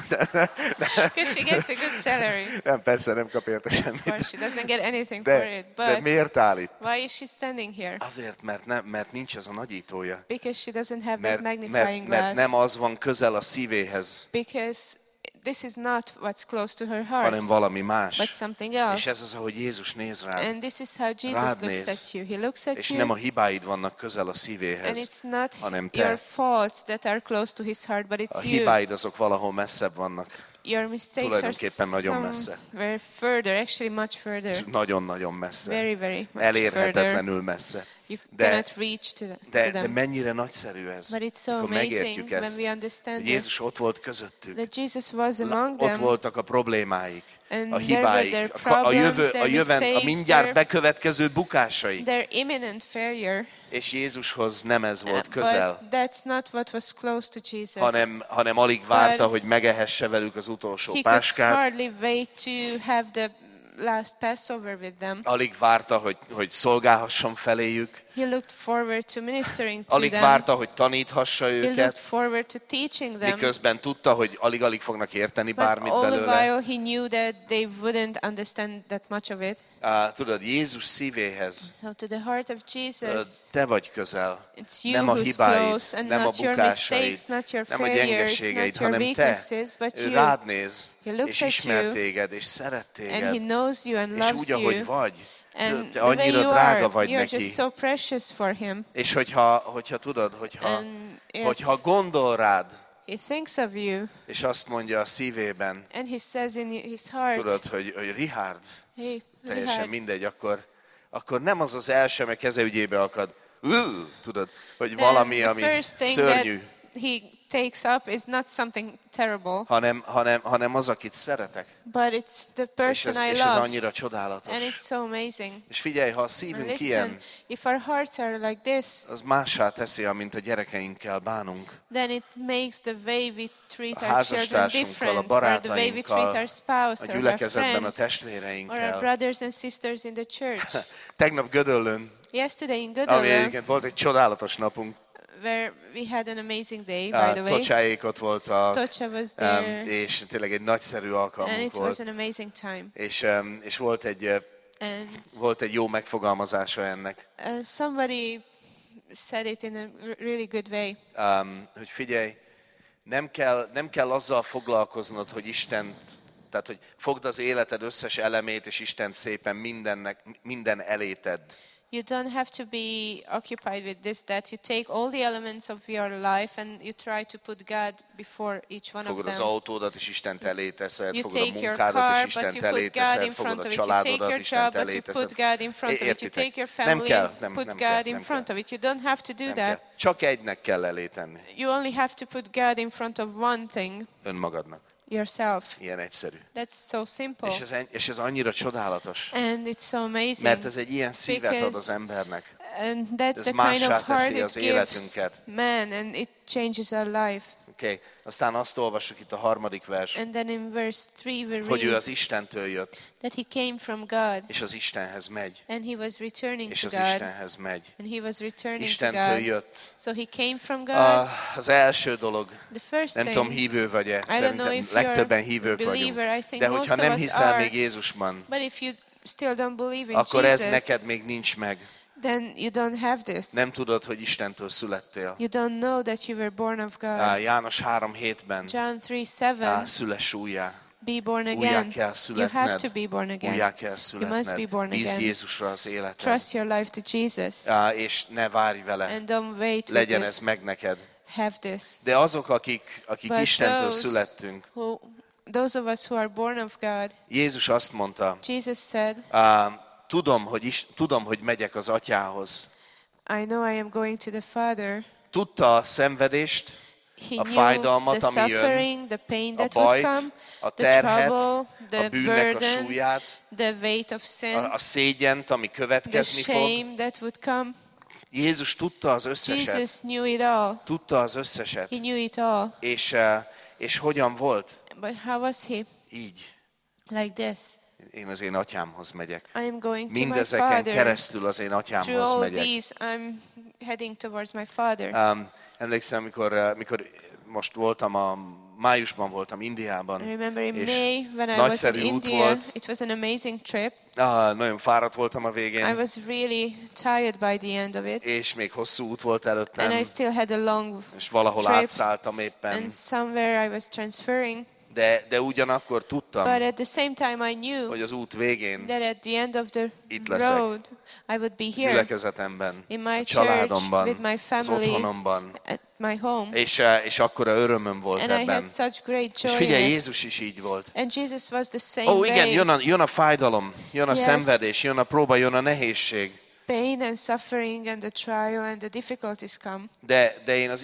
[SPEAKER 2] Because she gets a good salary.
[SPEAKER 3] Nem, persze nem kap érte
[SPEAKER 2] Of
[SPEAKER 3] semmit.
[SPEAKER 2] course, she doesn't get anything for it.
[SPEAKER 3] De
[SPEAKER 2] But
[SPEAKER 3] miért áll itt?
[SPEAKER 2] why is she standing here?
[SPEAKER 3] Azért, mert nincs ez a nagyítója.
[SPEAKER 2] Because she doesn't have that
[SPEAKER 3] Mert
[SPEAKER 2] magnifying glass.
[SPEAKER 3] nem az van közel a szívéhez,
[SPEAKER 2] Because this is not what's close to her heart,
[SPEAKER 3] hanem valami más.
[SPEAKER 2] but something
[SPEAKER 3] És
[SPEAKER 2] else.
[SPEAKER 3] ez az, ahogy Jézus néz rád.
[SPEAKER 2] And this is how Jesus
[SPEAKER 3] Rád
[SPEAKER 2] looks
[SPEAKER 3] néz.
[SPEAKER 2] at you. He looks at
[SPEAKER 3] És
[SPEAKER 2] you,
[SPEAKER 3] nem a hibáid vannak közel a
[SPEAKER 2] and
[SPEAKER 3] szívéhez,
[SPEAKER 2] it's not
[SPEAKER 3] hanem
[SPEAKER 2] your
[SPEAKER 3] te.
[SPEAKER 2] faults that are close to his heart, but
[SPEAKER 3] A
[SPEAKER 2] it's you.
[SPEAKER 3] hibáid azok valahol messzebb vannak.
[SPEAKER 2] Your mistakes are
[SPEAKER 3] Tulajdonképpen nagyon messze.
[SPEAKER 2] somewhere further, actually much further.
[SPEAKER 3] Nagyon-nagyon messze.
[SPEAKER 2] Very, very much further.
[SPEAKER 3] Elérhetetlenül messze.
[SPEAKER 2] You
[SPEAKER 3] De,
[SPEAKER 2] cannot reach to
[SPEAKER 3] de
[SPEAKER 2] them.
[SPEAKER 3] mennyire nagyszerű ez,
[SPEAKER 2] But it's so
[SPEAKER 3] amikor
[SPEAKER 2] amazing
[SPEAKER 3] megértjük
[SPEAKER 2] when
[SPEAKER 3] ezt,
[SPEAKER 2] we understand
[SPEAKER 3] hogy
[SPEAKER 2] this,
[SPEAKER 3] Jézus ott volt közöttük.
[SPEAKER 2] that Jesus was among
[SPEAKER 3] Ott
[SPEAKER 2] them,
[SPEAKER 3] voltak a problémáik,
[SPEAKER 2] and
[SPEAKER 3] a
[SPEAKER 2] there were
[SPEAKER 3] hibáik,
[SPEAKER 2] their
[SPEAKER 3] a
[SPEAKER 2] problems, their
[SPEAKER 3] a
[SPEAKER 2] mistakes,
[SPEAKER 3] mindjárt
[SPEAKER 2] their-
[SPEAKER 3] bekövetkező bukásai.
[SPEAKER 2] their imminent failure.
[SPEAKER 3] És Jézushoz nem ez volt közel,
[SPEAKER 2] But that's not what was close to Jesus.
[SPEAKER 3] hanem alig várta,
[SPEAKER 2] But
[SPEAKER 3] hogy megehesse velük az utolsó
[SPEAKER 2] He could
[SPEAKER 3] páskát.
[SPEAKER 2] hardly wait to have the last Passover with them.
[SPEAKER 3] Alig várta, hogy szolgálhasson feléjük.
[SPEAKER 2] He looked forward to ministering to
[SPEAKER 3] Alig
[SPEAKER 2] them.
[SPEAKER 3] várta, hogy taníthassa
[SPEAKER 2] He looked
[SPEAKER 3] őket,
[SPEAKER 2] forward to teaching them.
[SPEAKER 3] miközben tudta, hogy alig-alig fognak érteni
[SPEAKER 2] But
[SPEAKER 3] bármit
[SPEAKER 2] all the
[SPEAKER 3] belőle.
[SPEAKER 2] while he knew that they wouldn't understand that much of it.
[SPEAKER 3] Tudod, Jézus szívéhez
[SPEAKER 2] So to the heart of Jesus,
[SPEAKER 3] te vagy közel.
[SPEAKER 2] it's you
[SPEAKER 3] Nem a
[SPEAKER 2] who's
[SPEAKER 3] hibáid,
[SPEAKER 2] close, and
[SPEAKER 3] nem a
[SPEAKER 2] not your
[SPEAKER 3] bukásaid,
[SPEAKER 2] mistakes, not your
[SPEAKER 3] nem a
[SPEAKER 2] failures,
[SPEAKER 3] gyengeségeid,
[SPEAKER 2] not your
[SPEAKER 3] hanem te.
[SPEAKER 2] weaknesses, but
[SPEAKER 3] Ő
[SPEAKER 2] you.
[SPEAKER 3] rád néz,
[SPEAKER 2] He looks
[SPEAKER 3] és
[SPEAKER 2] at
[SPEAKER 3] ismer
[SPEAKER 2] you,
[SPEAKER 3] téged, és szeret
[SPEAKER 2] And he
[SPEAKER 3] téged,
[SPEAKER 2] knows you and
[SPEAKER 3] és
[SPEAKER 2] loves
[SPEAKER 3] úgy, ahogy
[SPEAKER 2] you.
[SPEAKER 3] vagy.
[SPEAKER 2] And
[SPEAKER 3] Te
[SPEAKER 2] the way
[SPEAKER 3] annyira
[SPEAKER 2] you
[SPEAKER 3] drága
[SPEAKER 2] are,
[SPEAKER 3] vagy
[SPEAKER 2] you're
[SPEAKER 3] neki.
[SPEAKER 2] just so precious for him.
[SPEAKER 3] És hogyha tudod,
[SPEAKER 2] And if
[SPEAKER 3] hogyha gondol rád,
[SPEAKER 2] he thinks of you,
[SPEAKER 3] és azt mondja a szívében,
[SPEAKER 2] and he says in his heart,
[SPEAKER 3] tudod, hogy Richard,
[SPEAKER 2] hey,
[SPEAKER 3] teljesen
[SPEAKER 2] Richard,
[SPEAKER 3] mindegy, akkor nem az az első, meg keze ügyébe akad, tudod, hogy
[SPEAKER 2] then
[SPEAKER 3] valami,
[SPEAKER 2] the
[SPEAKER 3] ami
[SPEAKER 2] first thing
[SPEAKER 3] szörnyű,
[SPEAKER 2] that he takes up is not something terrible,
[SPEAKER 3] hanem az, akit szeretek.
[SPEAKER 2] but it's the
[SPEAKER 3] És
[SPEAKER 2] person I
[SPEAKER 3] ez
[SPEAKER 2] love.
[SPEAKER 3] annyira
[SPEAKER 2] And
[SPEAKER 3] csodálatos.
[SPEAKER 2] it's so amazing.
[SPEAKER 3] És figyelj, ha a
[SPEAKER 2] And
[SPEAKER 3] szívünk
[SPEAKER 2] listen,
[SPEAKER 3] ilyen,
[SPEAKER 2] if our hearts are like this,
[SPEAKER 3] az mássá teszi, amint a gyerekeinkkel bánunk.
[SPEAKER 2] then it makes the way we treat
[SPEAKER 3] A
[SPEAKER 2] our children
[SPEAKER 3] házastársunkkal, a
[SPEAKER 2] different, or the way we treat
[SPEAKER 3] barátainkkal,
[SPEAKER 2] our spouse
[SPEAKER 3] a
[SPEAKER 2] or our
[SPEAKER 3] gyülekezetben a
[SPEAKER 2] friends, or our
[SPEAKER 3] testvéreinkkel.
[SPEAKER 2] brothers and sisters in the church.
[SPEAKER 3] Tegnap Gödöllön,
[SPEAKER 2] Yesterday in
[SPEAKER 3] ami
[SPEAKER 2] Gödöllön,
[SPEAKER 3] egyébként volt egy csodálatos napunk,
[SPEAKER 2] where we had an amazing day, by the way.
[SPEAKER 3] Tocsáék ott voltak,
[SPEAKER 2] Tocha was there,
[SPEAKER 3] és tényleg egy nagyszerű
[SPEAKER 2] and
[SPEAKER 3] alkalmunk
[SPEAKER 2] it was
[SPEAKER 3] volt.
[SPEAKER 2] an amazing time.
[SPEAKER 3] És volt egy
[SPEAKER 2] And
[SPEAKER 3] jó megfogalmazása ennek.
[SPEAKER 2] somebody said it in a really good way.
[SPEAKER 3] Hogy figyelj, nem kell azzal foglalkoznod, hogy tehát hogy fogd az életed összes elemét, és Istent szépen minden elé tedd.
[SPEAKER 2] You don't have to be occupied with this, that you take all the elements of your life and you try to put God before each one of
[SPEAKER 3] Fogod az
[SPEAKER 2] them.
[SPEAKER 3] autódat, és Istent elé teszed,
[SPEAKER 2] You
[SPEAKER 3] fogod a
[SPEAKER 2] take your
[SPEAKER 3] munkádat, és
[SPEAKER 2] car, but
[SPEAKER 3] Istent
[SPEAKER 2] you
[SPEAKER 3] elé
[SPEAKER 2] put God
[SPEAKER 3] teszed,
[SPEAKER 2] in
[SPEAKER 3] fogod
[SPEAKER 2] front
[SPEAKER 3] a
[SPEAKER 2] of it. You take
[SPEAKER 3] családodat,
[SPEAKER 2] your
[SPEAKER 3] Istent
[SPEAKER 2] job, but
[SPEAKER 3] elé
[SPEAKER 2] you
[SPEAKER 3] teszed.
[SPEAKER 2] put God in front of it. You
[SPEAKER 3] Értitek?
[SPEAKER 2] take your
[SPEAKER 3] Nem
[SPEAKER 2] family
[SPEAKER 3] kell,
[SPEAKER 2] and
[SPEAKER 3] nem
[SPEAKER 2] put
[SPEAKER 3] kell,
[SPEAKER 2] God in
[SPEAKER 3] nem
[SPEAKER 2] front
[SPEAKER 3] kell.
[SPEAKER 2] of it. You don't have to do
[SPEAKER 3] Nem
[SPEAKER 2] that.
[SPEAKER 3] kell. Csak egynek kell elé tenni,
[SPEAKER 2] You only have to put God in front of one thing,
[SPEAKER 3] önmagadnak.
[SPEAKER 2] yourself.
[SPEAKER 3] Ilyen egyszerű.
[SPEAKER 2] That's so simple.
[SPEAKER 3] És ez annyira csodálatos,
[SPEAKER 2] And it's so amazing.
[SPEAKER 3] mert ez egy ilyen szívet ad az
[SPEAKER 2] Because-
[SPEAKER 3] embernek.
[SPEAKER 2] And that's
[SPEAKER 3] Ez
[SPEAKER 2] the kind
[SPEAKER 3] mássá
[SPEAKER 2] of heart
[SPEAKER 3] teszi
[SPEAKER 2] it
[SPEAKER 3] az
[SPEAKER 2] gives
[SPEAKER 3] életünket.
[SPEAKER 2] man, and it changes our life.
[SPEAKER 3] Okay. Aztán azt olvassuk itt a 3. vers,
[SPEAKER 2] And then in verse 3 we
[SPEAKER 3] hogy ő
[SPEAKER 2] read
[SPEAKER 3] az Istentől jött,
[SPEAKER 2] that he came from God,
[SPEAKER 3] és az Istenhez megy,
[SPEAKER 2] and he was returning
[SPEAKER 3] és
[SPEAKER 2] to
[SPEAKER 3] az
[SPEAKER 2] God,
[SPEAKER 3] Istenhez megy.
[SPEAKER 2] and he was returning to
[SPEAKER 3] Istentől
[SPEAKER 2] God.
[SPEAKER 3] jött.
[SPEAKER 2] So he came from God.
[SPEAKER 3] Az első dolog,
[SPEAKER 2] The first
[SPEAKER 3] nem tudom,
[SPEAKER 2] thing,
[SPEAKER 3] hívő vagy-e,
[SPEAKER 2] know
[SPEAKER 3] szerintem
[SPEAKER 2] if you're
[SPEAKER 3] legtöbben
[SPEAKER 2] a
[SPEAKER 3] hívők
[SPEAKER 2] believer. I
[SPEAKER 3] vagyunk.
[SPEAKER 2] think
[SPEAKER 3] De
[SPEAKER 2] most
[SPEAKER 3] hogyha
[SPEAKER 2] of
[SPEAKER 3] nem
[SPEAKER 2] us
[SPEAKER 3] hiszel
[SPEAKER 2] are.
[SPEAKER 3] még Jézusban,
[SPEAKER 2] but if you still don't believe in
[SPEAKER 3] akkor ez
[SPEAKER 2] Jesus,
[SPEAKER 3] neked még nincs meg.
[SPEAKER 2] then you don't have this.
[SPEAKER 3] Nem tudod, hogy Istentől születtél.
[SPEAKER 2] You don't know that you were born of God.
[SPEAKER 3] János 3:7-ben
[SPEAKER 2] John 3:7,
[SPEAKER 3] szüless újjá.
[SPEAKER 2] be born
[SPEAKER 3] Újjá
[SPEAKER 2] again.
[SPEAKER 3] kell
[SPEAKER 2] You have
[SPEAKER 3] születned.
[SPEAKER 2] to be born again.
[SPEAKER 3] Újjá kell
[SPEAKER 2] You must be
[SPEAKER 3] születned.
[SPEAKER 2] born
[SPEAKER 3] Bízd
[SPEAKER 2] again.
[SPEAKER 3] Jézusra az életed.
[SPEAKER 2] Trust your life to Jesus,
[SPEAKER 3] És ne várj vele.
[SPEAKER 2] and don't wait with
[SPEAKER 3] Legyen ez
[SPEAKER 2] this.
[SPEAKER 3] meg neked.
[SPEAKER 2] Have this.
[SPEAKER 3] De azok, akik
[SPEAKER 2] But
[SPEAKER 3] Istentől
[SPEAKER 2] those
[SPEAKER 3] születtünk,
[SPEAKER 2] Those of us who are born of God,
[SPEAKER 3] Jézus azt mondta,
[SPEAKER 2] Jesus said,
[SPEAKER 3] tudom, hogy megyek az Atyához.
[SPEAKER 2] I know I am going to the Father.
[SPEAKER 3] Tudta a szenvedést,
[SPEAKER 2] He
[SPEAKER 3] a
[SPEAKER 2] knew
[SPEAKER 3] fájdalmat,
[SPEAKER 2] the
[SPEAKER 3] ami jön,
[SPEAKER 2] suffering, the pain
[SPEAKER 3] a
[SPEAKER 2] that would
[SPEAKER 3] bajt,
[SPEAKER 2] come,
[SPEAKER 3] a
[SPEAKER 2] the
[SPEAKER 3] terhet,
[SPEAKER 2] trouble,
[SPEAKER 3] a
[SPEAKER 2] the
[SPEAKER 3] bűnnek a
[SPEAKER 2] burden,
[SPEAKER 3] súlyát,
[SPEAKER 2] the weight of sin,
[SPEAKER 3] a szégyent, ami
[SPEAKER 2] the
[SPEAKER 3] következni fog.
[SPEAKER 2] shame that would come.
[SPEAKER 3] Jézus tudta az összeset.
[SPEAKER 2] Jesus knew it all.
[SPEAKER 3] Tudta az összeset.
[SPEAKER 2] He knew it all.
[SPEAKER 3] És hogyan volt?
[SPEAKER 2] But how was he?
[SPEAKER 3] Így.
[SPEAKER 2] Like this.
[SPEAKER 3] Én az én atyámhoz megyek.
[SPEAKER 2] I am going to my
[SPEAKER 3] Mindezeken
[SPEAKER 2] Father.
[SPEAKER 3] keresztül az én
[SPEAKER 2] Through
[SPEAKER 3] atyámhoz
[SPEAKER 2] all
[SPEAKER 3] megyek.
[SPEAKER 2] these, I'm heading towards my Father.
[SPEAKER 3] Emlékszem, mikor most májusban voltam Indiában,
[SPEAKER 2] I remember in
[SPEAKER 3] és
[SPEAKER 2] May when I was in
[SPEAKER 3] nagyszerű út
[SPEAKER 2] India,
[SPEAKER 3] volt.
[SPEAKER 2] it was an amazing trip.
[SPEAKER 3] Nagyon fáradt voltam a
[SPEAKER 2] I
[SPEAKER 3] végén,
[SPEAKER 2] was really tired by the end of it,
[SPEAKER 3] és még hosszú út volt
[SPEAKER 2] and I
[SPEAKER 3] előttem,
[SPEAKER 2] still had a long
[SPEAKER 3] és valahol
[SPEAKER 2] trip,
[SPEAKER 3] átszálltam éppen,
[SPEAKER 2] and somewhere I was transferring.
[SPEAKER 3] de ugyanakkor tudtam,
[SPEAKER 2] But at the same time I knew
[SPEAKER 3] hogy az út végén
[SPEAKER 2] that at the end of the
[SPEAKER 3] Itt leszek.
[SPEAKER 2] road I would be here
[SPEAKER 3] gyülekezetemben,
[SPEAKER 2] in
[SPEAKER 3] a
[SPEAKER 2] my church,
[SPEAKER 3] családomban,
[SPEAKER 2] with my
[SPEAKER 3] az
[SPEAKER 2] family,
[SPEAKER 3] otthonomban,
[SPEAKER 2] at my home.
[SPEAKER 3] és akkora örömöm volt
[SPEAKER 2] And I
[SPEAKER 3] ebben.
[SPEAKER 2] had such great
[SPEAKER 3] És
[SPEAKER 2] joy
[SPEAKER 3] figyelj,
[SPEAKER 2] in it.
[SPEAKER 3] Jézus is így volt.
[SPEAKER 2] And Jesus was the same
[SPEAKER 3] Ó, igen,
[SPEAKER 2] way.
[SPEAKER 3] jön a fájdalom, jön a
[SPEAKER 2] Yes.
[SPEAKER 3] szenvedés, jön a próba, jön a nehézség.
[SPEAKER 2] Pain and suffering and the trial and the difficulties come.
[SPEAKER 3] De